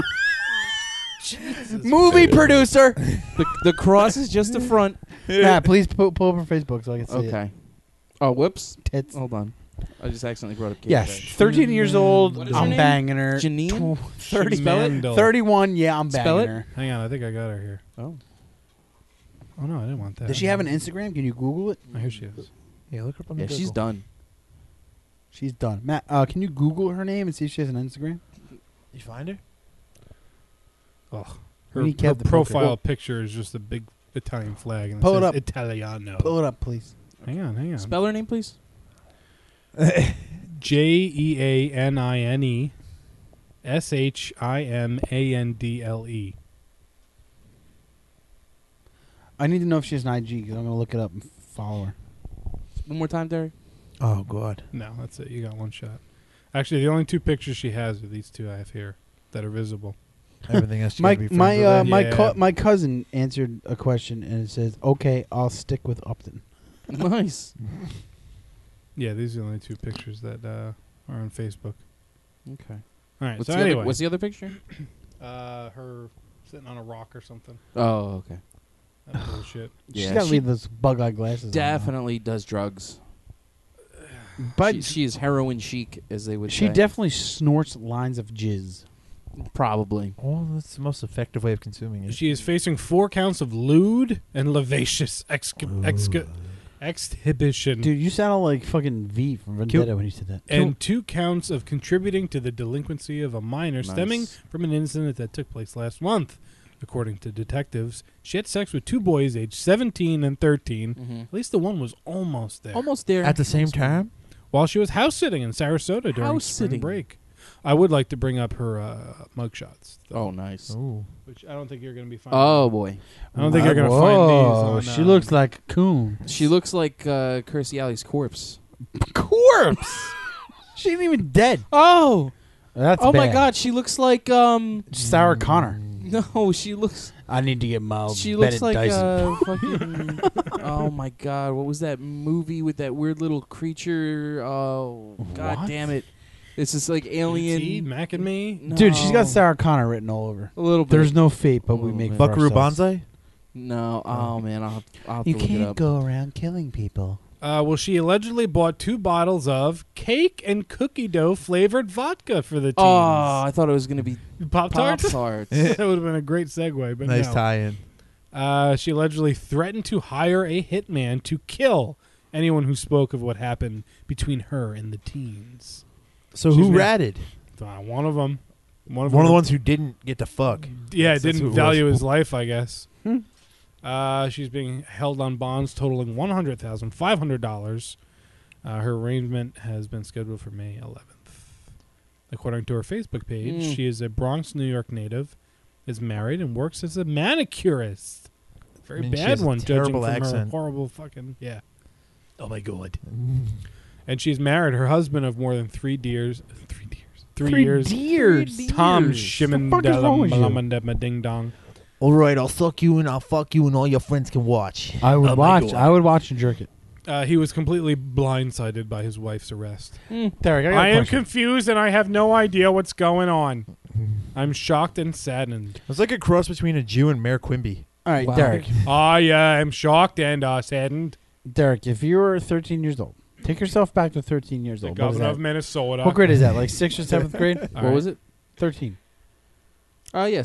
Movie producer. The cross is just the front. Matt, please pull up her Facebook so I can see it. Okay. Oh, whoops. Tits. Hold on. I just accidentally brought up Katy Yes, Perry. 13 years old. What is her I'm name? banging her. Janine? 30, Mandel. 31. Yeah, I'm Spell banging it? her. Hang on, I think I got her here. Oh. Oh no, I didn't want that. Does she have an Instagram? Can you Google it? Oh, here she is. Yeah, look up on Yeah, the she's Google. done. She's done. Matt, can you Google her name and see if she has an Instagram? You find her? Oh, We her, need her Kev to poke profile it. picture is just a big Italian flag, and Pull it says up. Italiano. Pull it up, please. Hang on. Spell her name, please. JEANINE SHIMANDLE. I need to know if she has an IG because I'm going to look it up and follow her. One more time, Derek. Oh God. No, that's it. You got one shot. Actually, the only two pictures she has are these two I have here that are visible. Everything else. My Yeah. my cousin answered a question and it says, "Okay, I'll stick with Upton." Nice. Yeah, these are the only two pictures that are on Facebook. Okay. All right. What's So the anyway, other? What's the other picture? her sitting on a rock or something. Oh, okay. That bullshit. She's Yeah, got to she leave those bug-eye glasses. on, though. definitely does drugs. But she is heroin chic, as they would she say. definitely snorts lines of jizz. Probably. Oh, that's the most effective way of consuming it. She is facing 4 counts of lewd and lascivious exhibition. Dude, you sound like fucking V from Vendetta when you said that. And 2 counts of contributing to the delinquency of a minor stemming from an incident that took place last month. According to detectives, she had sex with 2 boys aged 17 and 13. Mhm. At least the one was almost there. Almost there. At the same time? While she was house sitting in Sarasota during House spring sitting. break. I would like to bring up her mugshots. though, Oh, nice. Ooh. Which I don't think you're going to be finding. Oh, boy. I don't think you're going to find these on... She looks like a coon. She looks like Kirstie Alley's corpse. Corpse. She ain't even dead. Oh! That's Oh, my bad. God. She looks like... Sarah Connor. No, she looks... I need to get my She looks Bennett like Dyson. fucking... Oh, my God. What was that movie with that weird little creature? Oh, God What? damn it. It's just like alien... E.T., Mac and Me? No. Dude, she's got Sarah Connor written all over. A little bit. There's no fate, but we little make bit. for Buckaroo ourselves. Banzai? No. Oh, man. I'll have to You look it can't up. go around killing people. Well, she allegedly bought 2 bottles of cake and cookie dough flavored vodka for the teens. Oh, I thought it was going to be Pop-Tarts? Pop-Tarts. That would have been a great segue, but Nice no. tie-in. She allegedly threatened to hire a hitman to kill anyone who spoke of what happened between her and the teens. So She's who now- ratted? One of them. One of One of the them- ones who didn't get to fuck. Yeah, That's who didn't it value was. his life, I guess. She's being held on bonds totaling $100,500. Her arraignment has been scheduled for May 11th. According to her Facebook page, she is a Bronx, New York native, is married, and works as a manicurist. Very I mean, she bad has a one, judging terrible from her accent. horrible fucking... Yeah. Oh, my God. And she's married. Her husband of more than 3 years... 3 years. Deers. Tom The fuck is wrong with you? Shimon Ding Dong. All right, I'll suck you and I'll fuck you and all your friends can watch. I would Oh my watch. God. I would watch and jerk it. He was completely blindsided by his wife's arrest. Derek, I am confused and I have no idea what's going on. I'm shocked and saddened. It was like a cross between a Jew and Mayor Quimby. All right, Wow. Derek. I am shocked and saddened. Derek, if you were 13 years old, take yourself back to 13 years The old. What is governor that? of Minnesota. What grade is that? Like 6th or 7th grade? All What was it? 13. Oh, yeah,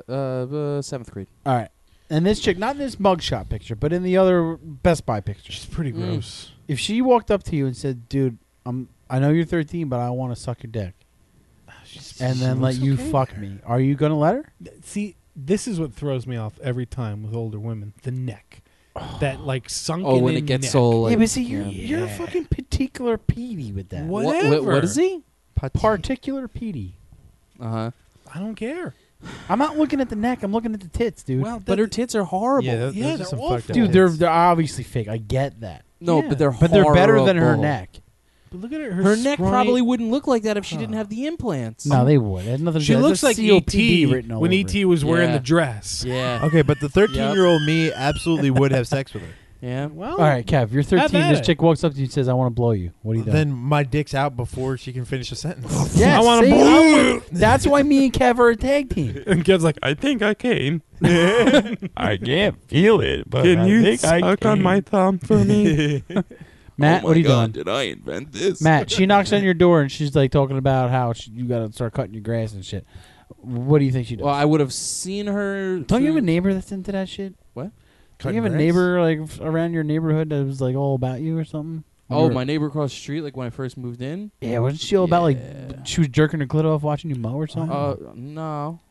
7th grade. All right. And this chick, not in this mugshot picture, but in the other Best Buy picture. She's pretty gross. If she walked up to you and said, "Dude, I know you're 13, but I want to suck your dick," and then let you fuck me, are you gonna let her? See, this is what throws me off every time with older women. The neck. That, like, sunken Oh, when in it gets neck. so, like... yeah, but see, you're Yeah. a fucking particular Petey with that. What is he? Particular Petey. Uh-huh. I don't care. I'm not looking at the neck. I'm looking at the tits, dude. Well, But her tits are horrible. Yeah, Yeah, those are they're some awful. fucked up dude, tits. they're obviously fake. I get that. No, Yeah. but they're But they're better than her horrible. neck. But look at her. Her neck scrawny- probably wouldn't look like that if she didn't have the implants. No, they would. It has nothing to She do. looks like There's E.T. COPD written all when over E.T. it. was wearing Yeah. the dress. Yeah. Okay, but the 13-year-old me absolutely would have sex with her. Yeah. Well, All right, Kev, you're 13. at This it. chick walks up to you and says, "I want to blow you." What do you do? Then my dick's out before she can finish a sentence. Yes, I wanna see? blow That's why me and Kev are a tag team. And Kev's like, I think I came. I can't feel it, but Can I you think I suck on can. my thumb for me? Matt, oh what are my you God, doing? Did I invent this? Matt, she knocks on your door and she's like talking about how you got to start cutting your grass and shit. What do you think she does? Well, I would have seen her. Don't you have a neighbor that's into that shit? What? Don't you have a neighbor like around your neighborhood that was like all about you or something? Oh, my neighbor across the street, like when I first moved in. Yeah, wasn't she all about like she was jerking her clit off watching you mow or something? No.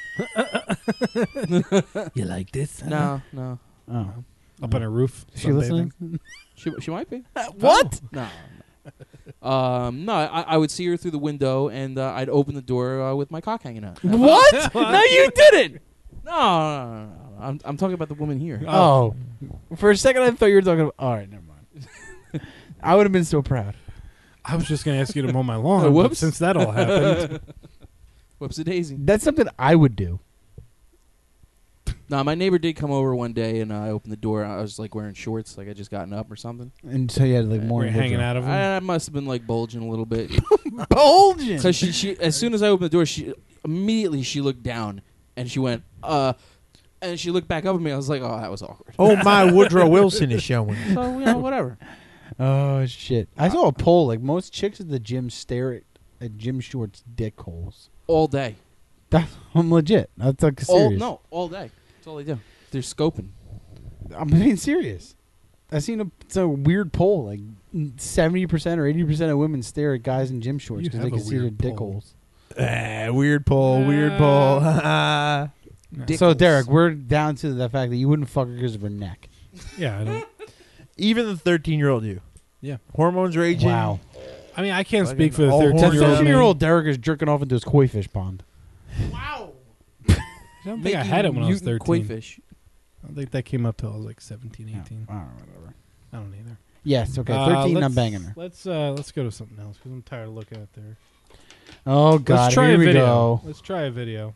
You like this? No. Oh, Up on a roof. is she listening? She might be. What? No. No, I would see her through the window, and I'd open the door with my cock hanging out. What? No, you didn't. No. I'm talking about the woman here. Oh, for a second I thought you were talking about. All right, never mind. I would have been so proud. I was just going to ask you to mow my lawn. But Whoops. since that all happened. Whoops a daisy. That's something I would do. No, my neighbor did come over one day, and I opened the door. I was like wearing shorts, like I just gotten up or something. And so you had like more Were you hanging out of them? I must have been like bulging a little bit. bulging. Because she, as soon as I opened the door, she immediately looked down and she went, and she looked back up at me. I was like, oh, that was awkward. Oh my, Woodrow Wilson is showing. So whatever. Oh shit! I saw a poll like most chicks at the gym stare at Jim Short's dick holes All day. I'm legit. That's like serious. All day. That's all they do. They're scoping. I'm being serious. I seen it's a weird poll. Like 70% or 80% of women stare at guys in gym shorts You because they have can a see their weird dick poll. holes. Weird poll. Weird poll. So Derek, we're down to the fact that you wouldn't fuck her because of her neck. Yeah, I don't. Even the 13-year-old you. Yeah. Hormones raging. Wow. I mean, I can't Fucking speak for the all horny. 13-year-old. 13-year-old Derek is jerking off into his koi fish pond. I don't think I had it when I was 13. Koi fish. I don't think that came up till I was like 17, 18. Whatever. I don't either. Yes. Okay. 13. I'm banging her. Let's go to something else because I'm tired of looking at there. Oh God. Let's try here a we video. go. Let's try a video.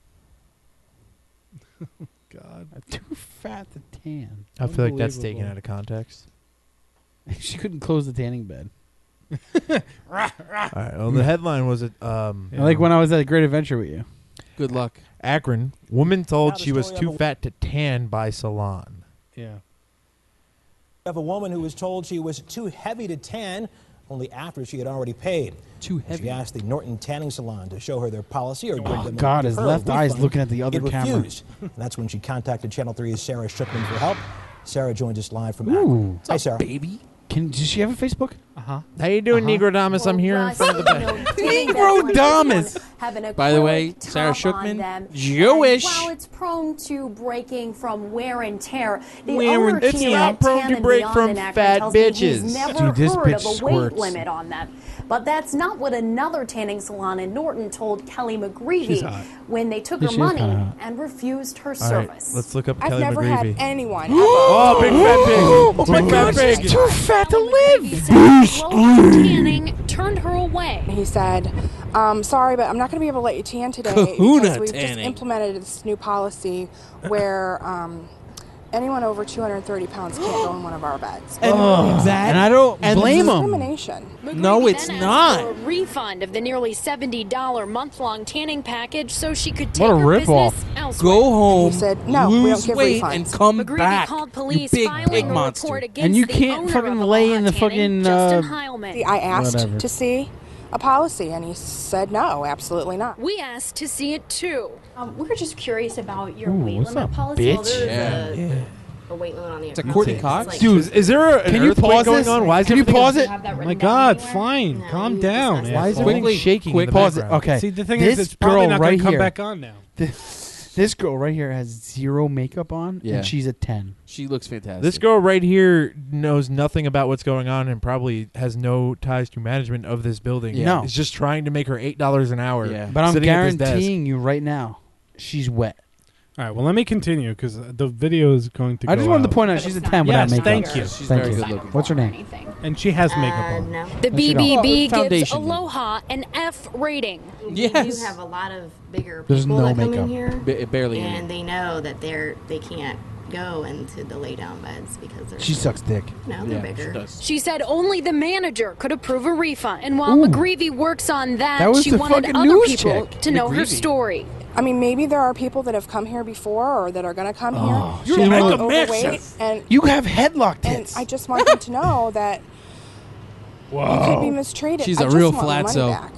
God. Too fat to tan. I feel like that's taken Unbelievable. out of context. She couldn't close the tanning bed. All right. Well, the headline was Like when I was at a Great Adventure with you. Good luck. Akron, woman told Now the she was story too of a- fat to tan by salon. Yeah. Of a woman who was told she was too heavy to tan only after she had already paid. Too heavy. She asked the Norton Tanning Salon to show her their policy or give them God, give his her a left eye is refund. looking at the other It camera. refused. And that's when she contacted Channel 3's Sarah Shookman for help. Sarah joins us live from Ooh. Akron. Hi, Sarah. Baby. Does she have a Facebook? How you doing, Negro Damas? I'm here in front of the bed. Negro Damas. By the way, Sarah Shookman, Jewish. While it's prone to breaking from wear and tear, the Wear owner and tear. team It's not at prone Tan to and break Beyond from in Akron fat tells me bitches. He's never Dude, this heard bitch of a weight squirts. limit on them. But that's not what another tanning salon in Norton told Kelly She's McGreevy hot. when they took Yeah, her she is money kinda hot. and refused her All right, service. let's look up I've Kelly never McGreevy. had anyone Oh, big fat pig. Oh my Big God, fat she's pig. too fat to live. Tanning turned her away. He said, sorry, but I'm not going to be able to let you tan today Kahuna because we've just tanning. implemented this new policy where anyone over 230 pounds can't go in one of our beds. And And I don't blame him. Discrimination. No, it's Then not. asked for a refund of the nearly $70 month-long tanning package so she could What take a her ripoff. business elsewhere. Go home, He said, no, we don't lose give weight, refunds. and come McGreevy back. called You police big filing pig a monster. report against And you the can't owner fucking of lay Aloha in the Tanning, fucking, Justin Heilman. I asked Whatever. to see a policy, and he said, no, absolutely not. We asked to see it too. We're just curious about your Ooh, weight what's limit up, policy. bitch? Well, there's Yeah. a weight limit on the It's a Courtney It's Cox. like- Dude, is there an Can you earthquake pause going this? on? Why is Can you everything- pause Do it? you have that Oh written my down God, anywhere? fine. No, Calm we down. discussed Why is that. Everything Quickly, shaking quick in the Pause it. background? Okay. See, the thing This is, it's probably girl not right going to come here. back on now. This girl right here has zero makeup on, Yeah. and she's a 10. She looks fantastic. This girl right here knows nothing about what's going on and probably has no ties to management of this building. Yeah. No. It's just trying to make her $8 an hour. Yeah. But I'm sitting at this desk. guaranteeing you right now, she's wet. All right, well, let me continue because the video is going to I go just wanted to out. point out But she's a it's 10 not without Yes, makeup. thank you. She's Thank very you. good looking. What's her Or name? anything. And she has makeup on. No. The Yes, you don't. BBB gives Foundation. Aloha an F rating. You have a lot of bigger There's people no that come makeup. in here, barely any. and they know that they can't go into the lay down beds because they're She sucks dick. no, Yeah, they're she bigger. does. She said only the manager could approve a refund. And while Ooh. McGreevy works on that, That was she the wanted fucking other news people chick. to know her McGreevy. story. I mean, maybe there are people that have come here before or that are going to come here You're that like are a overweight, and You have headlock and tits. I just want them to know that You could be mistreated. She's I a just real want my money flatzo. back.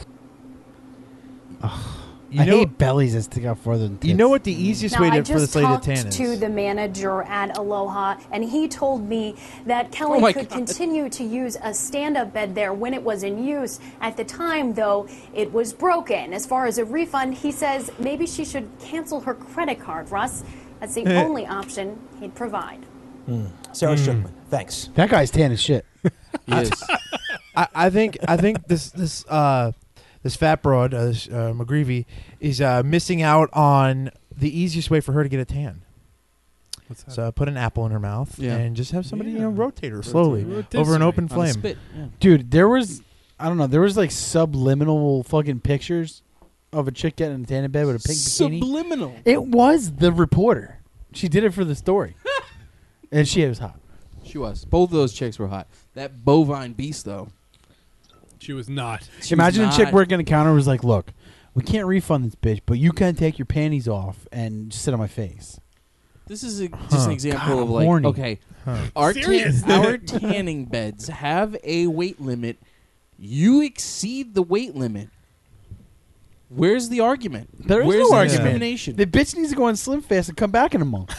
You I know- hate bellies that stick out farther than tits. You know what the easiest Now, way I for this just lady to talked tan is? to the manager at Aloha, and he told me that Kelly Oh my could God. continue to use a stand-up bed there when it was in use. At the time, though, it was broken. As far as a refund, he says maybe she should cancel her credit card, Russ. That's the only option he'd provide. Sarah Strickland, thanks. That guy's tan as shit. Yes. I think this fat broad, McGreevy, is missing out on the easiest way for her to get a tan. What's that? So put an apple in her mouth Yeah. and just have somebody rotate her slowly Rotisserie. over an open On a flame. spit. Yeah. Dude, there was, I don't know, there was like subliminal fucking pictures of a chick getting in a tan in bed with a pink bikini. Subliminal. It was the reporter. She did it for the story. And she was hot. She was. Both of those chicks were hot. That bovine beast, though. She was not. Imagine a chick not- working the counter was like, look, we can't refund this bitch, but you can take your panties off and just sit on my face. This is just an example God, of I'm like, horny. okay, our tanning beds have a weight limit. You exceed the weight limit. Where's the argument? There is Where's no the argument. discrimination? The bitch needs to go on Slim Fast and come back in a month.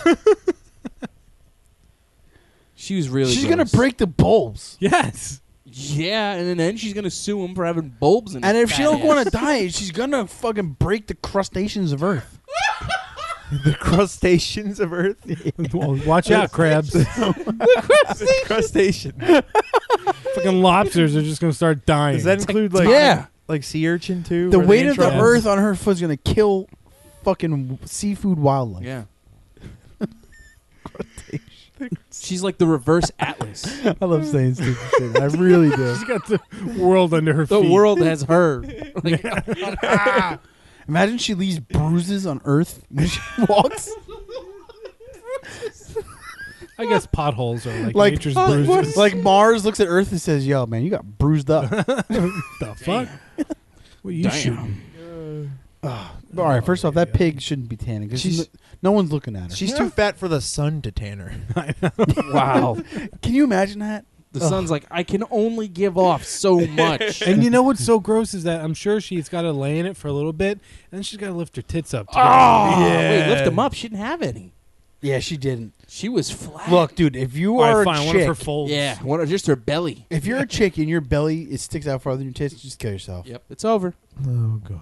She was really She's going gross. to break the bulbs. Yes. Yeah, and then she's gonna sue him for having bulbs in. And his if she fat don't go on a ass. diet, she's going to fucking break the crustaceans of Earth. The crustaceans of Earth. Well, watch out, crabs. Crustacean. Fucking lobsters are just gonna start dying. Does that include like like sea urchin too? The Are they weight in of the trouble? Earth on her foot is going to kill fucking seafood wildlife. Yeah. She's like the reverse Atlas. I love saying stupid shit. I really do. She's got the world under her The feet. world has her. Like, Imagine she leaves bruises on Earth when she walks. I guess potholes are like nature's bruises. Like Mars looks at Earth and says, "Yo, man, you got bruised up." The fuck? What are you shooting? All right, first off, that pig shouldn't be tanning because no one's looking at her. She's too fat for the sun to tan her. Wow. Can you imagine that? the son's like, I can only give off so much. And you know what's so gross is that I'm sure she's got to lay in it for a little bit, and then she's got to lift her tits up. To Wait, lift them up. She didn't have any. Yeah, she didn't. She was flat. Look, dude, if you All right, are fine, a one of chick, her folds. Yeah, just her belly. if you're a chick and your belly it sticks out farther than your tits, just kill yourself. Yep, it's over. Oh god.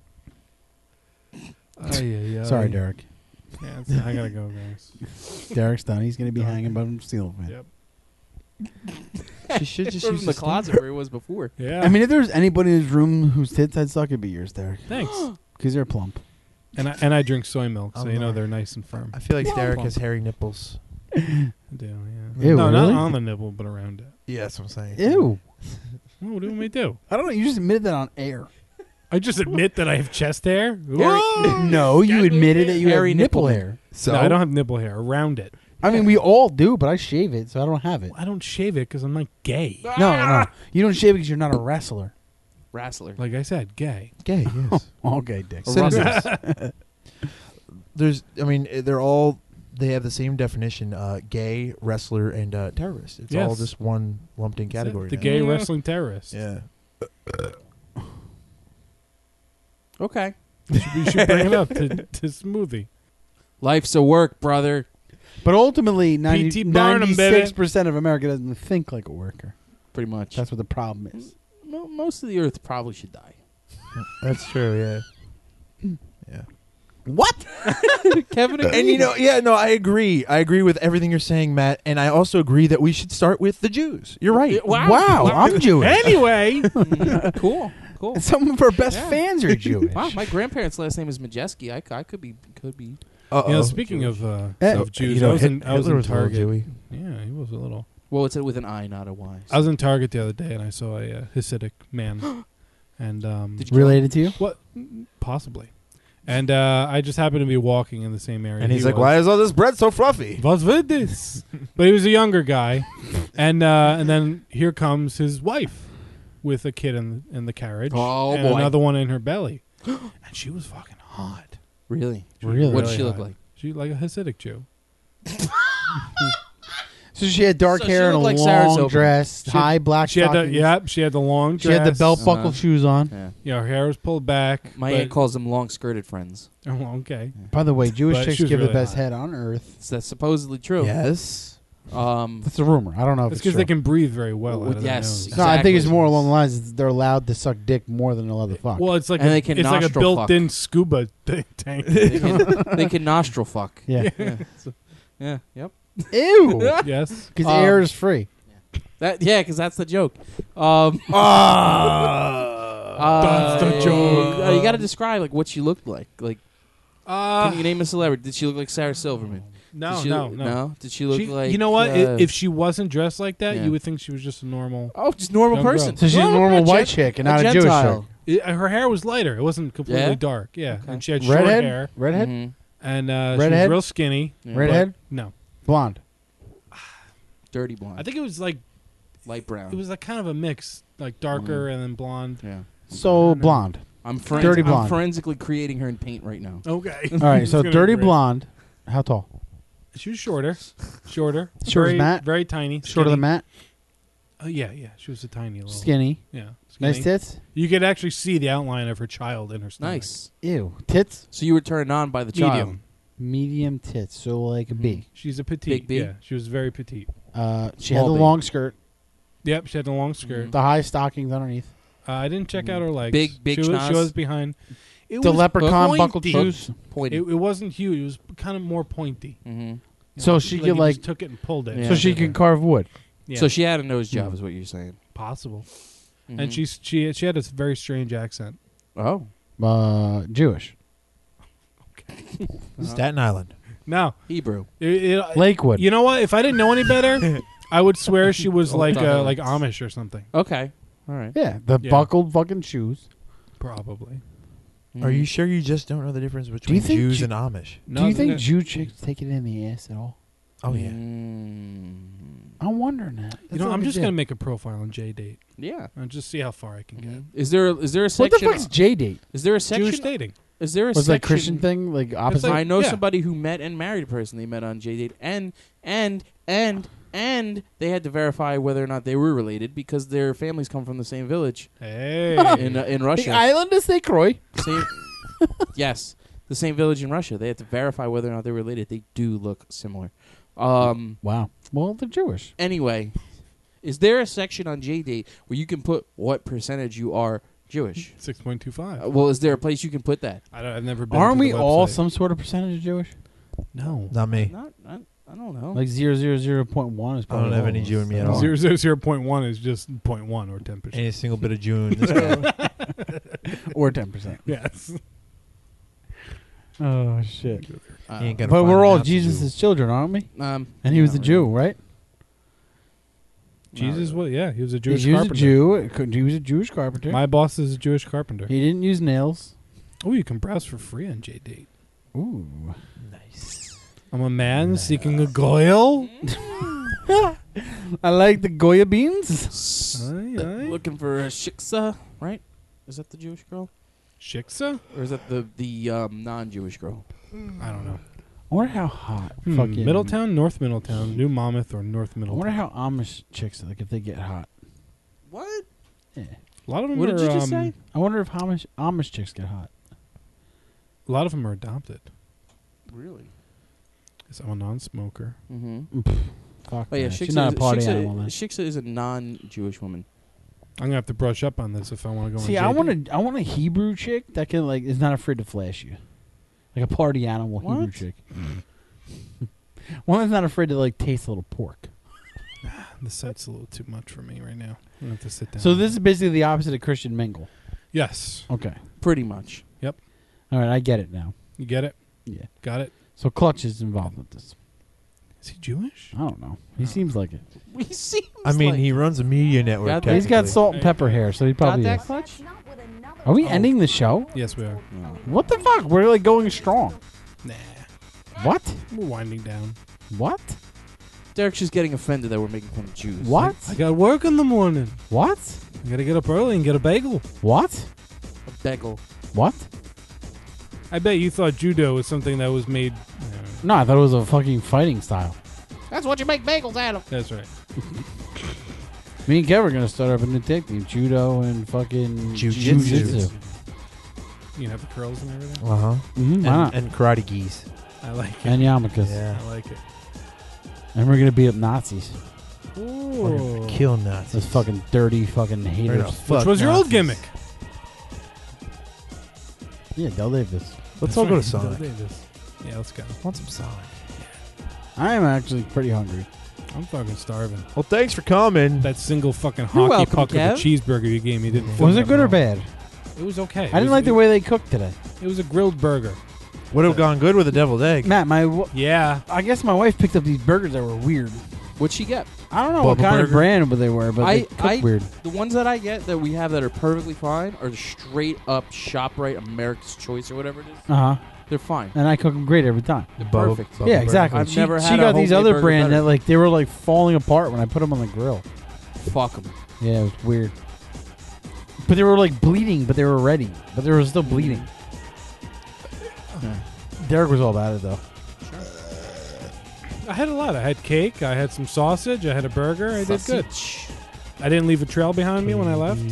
Sorry, Derek. Yeah, I gotta go, guys. Derek's done. He's gonna be hanging above him ceiling fan. Yep. She should just From use the closet where it was before. Yeah. I mean, if there's anybody in this room whose tits I'd suck, it'd be yours, Derek. Thanks. Because they're plump. And I drink soy milk, so you know they're nice and firm. I feel like Derek has hairy nipples. I do, yeah. Ew, no, really? not on the nipple, but around it. Yeah, that's what I'm saying. Ew. What do we do? I don't know. You just admitted that on air. I just admit that I have chest hair. No, you admitted that you have Hairy nipple nipple. hair. No, I don't have nipple hair around it. I mean, we all do, but I shave it, so I don't have it. I don't shave it because I'm not gay. No. You don't shave it because you're not a wrestler. Wrestler. Like I said, gay. Gay, yes. All gay dicks. Synonyms. They have the same definition: gay, wrestler, and terrorist. It's all Yes. just one lumped in category. The now. gay wrestling terrorist. Yeah. Okay. We should bring it up to Smoothie. Life's a work, brother. But ultimately, P.T. Barnum, baby. 96% of America doesn't think like a worker. Pretty much. That's what the problem is. Most of the earth probably should die. That's true. Yeah. Yeah. What? Kevin agrees. And I agree. I agree with everything you're saying, Matt. And I also agree that we should start with the Jews. You're right. Wow, I'm Jewish. Anyway. Cool. And some of our best fans are Jewish. Wow, my grandparents' last name is Majeski. I could be. Speaking of Jews, You know, I was in Hitler was a little Target. Jewy. Yeah, he was a little. Well, it's with an I, not a Y. I was in Target the other day and I saw a Hasidic man, and Did you Related to you? what? Possibly. And I just happened to be walking in the same area. And he's he like, was. "Why is all this bread so fluffy?" Was with this? But he was a younger guy, and then here comes his wife with a kid in the carriage. Oh, and boy. another one in her belly, and she was fucking hot. Really? Really? What did she look hot. like? She like a Hasidic Jew. So she had dark So she hair and a looked like Sarah long Silverman. dress, high black She had stockings. she had the long She dress. had the belt buckle shoes on. Yeah. Yeah, her hair was pulled back. My but- aunt calls them long-skirted friends. Oh, okay. By the way, Jewish But chicks she was give really the best hot. head on earth. That's supposedly true. Yes. That's a rumor. I don't know if It's it's because true. they can breathe very well. Out of their Yes, nose. No, I think it's Exactly. more along the lines that they're allowed to suck dick more than they'll ever fuck. Well, it's like And a, they can it's like a nostril built-in scuba tank. They can nostril fuck. Yeah. Yeah. Yep. Ew. Yes. Because air is free. Because that's the joke. That's the joke. You got to describe like what she looked like. Like, Uh, can you name a celebrity? Did she look like Sarah Silverman? No, Did she no, look- no. Did she look like? You know what? uh, If she wasn't dressed like that, yeah. you would think she was just a normal. Oh, just normal young person. girl. So she's a normal white chick and not a Jewish Gentile. chick. Her hair was lighter. It wasn't completely Yeah? dark. Yeah, Okay. and she had short Redhead? hair. Redhead? Mhm. And she was Redhead? real skinny. Yeah. Redhead? but No, Blonde. Dirty blonde. I think it was like light brown. it was like kind of a mix, like darker and then blonde. Yeah. So blonde. Dirty blonde. I'm forensically creating her in paint right now. Okay. All right, so It's gonna be dirty great. blonde. How tall? She was shorter. Short as very, Matt? Very tiny. Shorter than skinny. Matt? Yeah. She was a tiny little. Skinny. Yeah. Nice skinny. tits? You could actually see the outline of her child in her stomach. Nice. Ew. Tits? So you were turned on by the Medium. child. Medium tits. So like a B. She's a petite. Big B? Yeah, she was very petite. She had Small the B. long skirt, Yep, she had the long skirt. the high stockings underneath. I didn't check out her legs. Big she schnoz. was behind. It The was leprechaun buckled pointy. shoes. Pointy. It wasn't huge. It was kind of more pointy. Mm-hmm. So she like could you like just took it and pulled it. Yeah. so she can carve wood. Yeah. So she had a nose job, is what you're saying. possible. Mhm. And she had a very strange accent. Oh. Jewish. Staten Island. No, Hebrew. Lakewood. You know what? If I didn't know any better, I would swear she was Oh, like God. like Amish or something. Okay. All right. Yeah, the Yeah. buckled fucking shoes. Probably. Are you sure you just don't know the difference you between think Jews Ju- and Amish? Do you think Jew chicks take it in the ass at all? Oh yeah. I'm wondering that. You know, I'm just gonna make a profile on JDate Yeah. and just see how far I can get. Is there a What section? the fuck's J-date? Is there a section? Jewish dating. Is there a Was it section? like Christian thing, like opposite? like- I know yeah. somebody who met and married a person they met on JDate, and they had to verify whether or not they were related because their families come from the same village Hey. in the Russia. island of St. Croix. Same, yes, the same village in Russia. They had to verify whether or not they're related. They do look similar. Wow. Well, they're Jewish. Anyway, is there a section on JDate where you can put what percentage you are Jewish? 6.25. Well, is there a place you can put that? I've never been. Aren't to we the all website. some sort of percentage Jewish? No. Not me. I don't know. Like 0.1 is I probably don't have all any of us. Jew in me at all. 0.1 is just 0.1 or 10%. Ain't a single bit of Jew in this guy. Or 10%. Yes. Oh, shit. He ain't gonna But find we're an all ounce of Jesus' children, aren't we? Um, And he was a not Jew, really. right? Jesus was he was a Jewish He was a carpenter. Jew. He was a Jewish carpenter. My boss is a Jewish carpenter. He didn't use nails. Oh, you can browse for free on JDate. Ooh. I'm a man seeking a goyle. I like the Goya beans. Looking for a shiksa, right? Is that the Jewish girl? Shiksa? Or is that the non-Jewish girl? I don't know. I wonder how hot. Fucking Middletown, North Middletown, New Monmouth, or North I Middletown. wonder how Amish chicks like if they get hot. What? Yeah. A lot of them What are. did you just say? I wonder if Amish chicks get hot. A lot of them are adopted. Really? Because I'm a non-smoker. Mm-hmm. Fuck. Oh yeah, that. She's not a party animal. Then. Shiksa is a non-Jewish woman. I'm gonna have to brush up on this if I want to go. See, on JDate. I want a Hebrew chick that can like is not afraid to flash you, like a party animal Hebrew What? chick. One that's not afraid to like taste a little pork. The site's a little too much for me right now. I'm gonna have to sit down. So this is basically the opposite of Christian mingle. Yes. Okay. Pretty much. Yep. All right, I get it now. You get it? Yeah. Got it? So Clutch is involved with this. Is he Jewish? I don't know. He seems like it. We seems I mean, like he runs a media network. Got that? He's got technically. salt and pepper hair, so he probably got that is. clutch. Are we ending the show? Yes, we are. What the fuck? We're like going strong. Nah. What? We're winding down. What? Derek's just getting offended that we're making fun of Jews. What? I got work in the morning. What? I gotta get up early and get a bagel. What? A bagel. What? I bet you thought judo was something that was made. No, I thought it was a fucking fighting style. That's what you make bagels out of. That's right. Me and Kev are gonna start up a new tech team: judo and fucking Jiu-jitsu. You have the curls and everything. Uh huh. Mhm, why not? And karate geese. I like it. And yarmulkes. Yeah. I like it. And we're gonna beat up Nazis. We're gonna kill Nazis. Those fucking dirty fucking haters. Which was your old gimmick? Yeah, Del Davis. Let's all go to Sonic. Yeah, let's go. Want some Sonic? I am actually pretty hungry. I'm fucking starving. Well, thanks for coming. That single fucking You're hockey welcome, puck of a Kev. cheeseburger you gave me didn't. fill Was me it up good at or all. bad? It was okay. I didn't like the way they cooked today. It was a grilled burger. Would have gone good with a deviled egg. Matt, Yeah. I guess my wife picked up these burgers that were weird. What'd she get? I don't know what Bubba kind of burger? brand they were, but they cooked weird. The ones that I get that we have that are perfectly fine are the straight up ShopRite America's Choice or whatever it is. Uh huh. They're fine. And I cook them great every time. They're perfect. Yeah, exactly. I've she never she had a got these homemade other burger brand better. that like they were like falling apart when I put them on the grill. Fuck them. Yeah, it was weird. But they were like bleeding, but they were ready. But they were still bleeding. Derek was all about it though. I had a lot. I had cake. I had some sausage. I had a burger. I did good. I didn't leave a trail behind me when I left.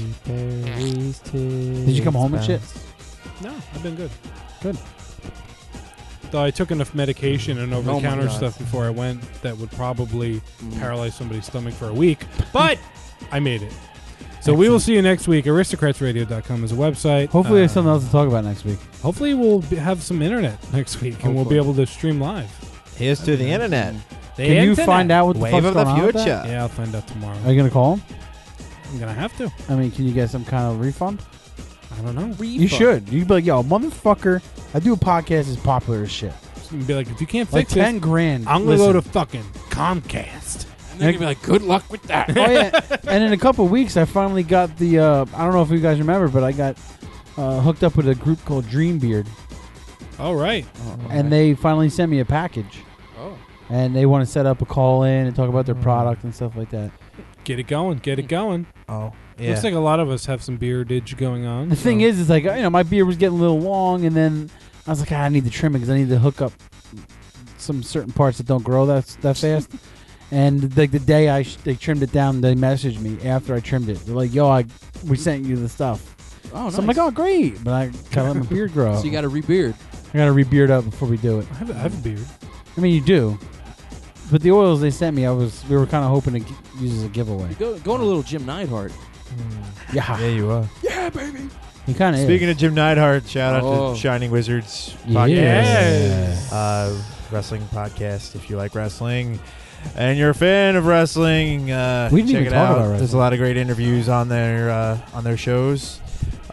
Did you come home and shit? No, I've been good. Good. Though I took enough medication and over-the-counter God. stuff before I went that would probably paralyze somebody's stomach for a week. But I made it. So we will see you next week. Aristocratsradio.com is a website. Hopefully there's something else to talk about next week. Hopefully we'll have some internet next week and we'll be able to stream live. Here's to the internet. The Can you internet. find out what the Wave fuck's of the going on with that? future. Yeah, I'll find out tomorrow. Are you gonna call him? I'm going to have to. I mean, can you get some kind of refund? I don't know. You should. You'd be like, yo, motherfucker, I do a podcast as popular as shit. You'd be like, if you can't Like fix 10 it, grand. I'm going to go to Listen. fucking Comcast. And they're gonna be like, good luck with that. Oh yeah, and in a couple of weeks, I finally got the. I don't know if you guys remember, but I got hooked up with a group called Dreambeard, All right. and they finally sent me a package. Oh. And they want to set up a call in and talk about their product and stuff like that. Get it going. Get it going. Oh, yeah. Looks like a lot of us have some beardage going on. The thing is like my beard was getting a little long, and then I was like, I need to trim it because I need to hook up some certain parts that don't grow that fast. And like the day they trimmed it down, they messaged me after I trimmed it. They're like, "Yo, we sent you the stuff." Oh, nice. So I'm like, "Oh, great!" But I gotta let my beard grow. So you got to rebeard. I gotta re-beard up before we do it. I have a beard. I mean, you do. But the oils they sent me, we were kind of hoping to use as a giveaway. Going a little Jim Neidhart. Yeah, Yeah, you are. Yeah, baby. he kind of Speaking of Jim Neidhart, shout out Oh. to Shining Wizards Yes. podcast, wrestling podcast. If you like wrestling and you're a fan of wrestling, We didn't check even it talk out. about There's a wrestling. lot of great interviews on their shows.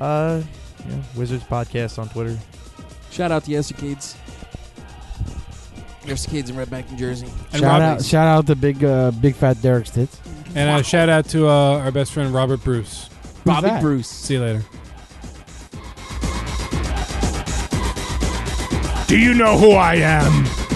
Wizards podcast on Twitter. Shout out to Yestercades. Yestercades in Red Bank, New Jersey. And shout out to big fat Derek's tits. And shout out to our best friend Robert Bruce. Bobby that? Bruce. See you later. Do you know who I am?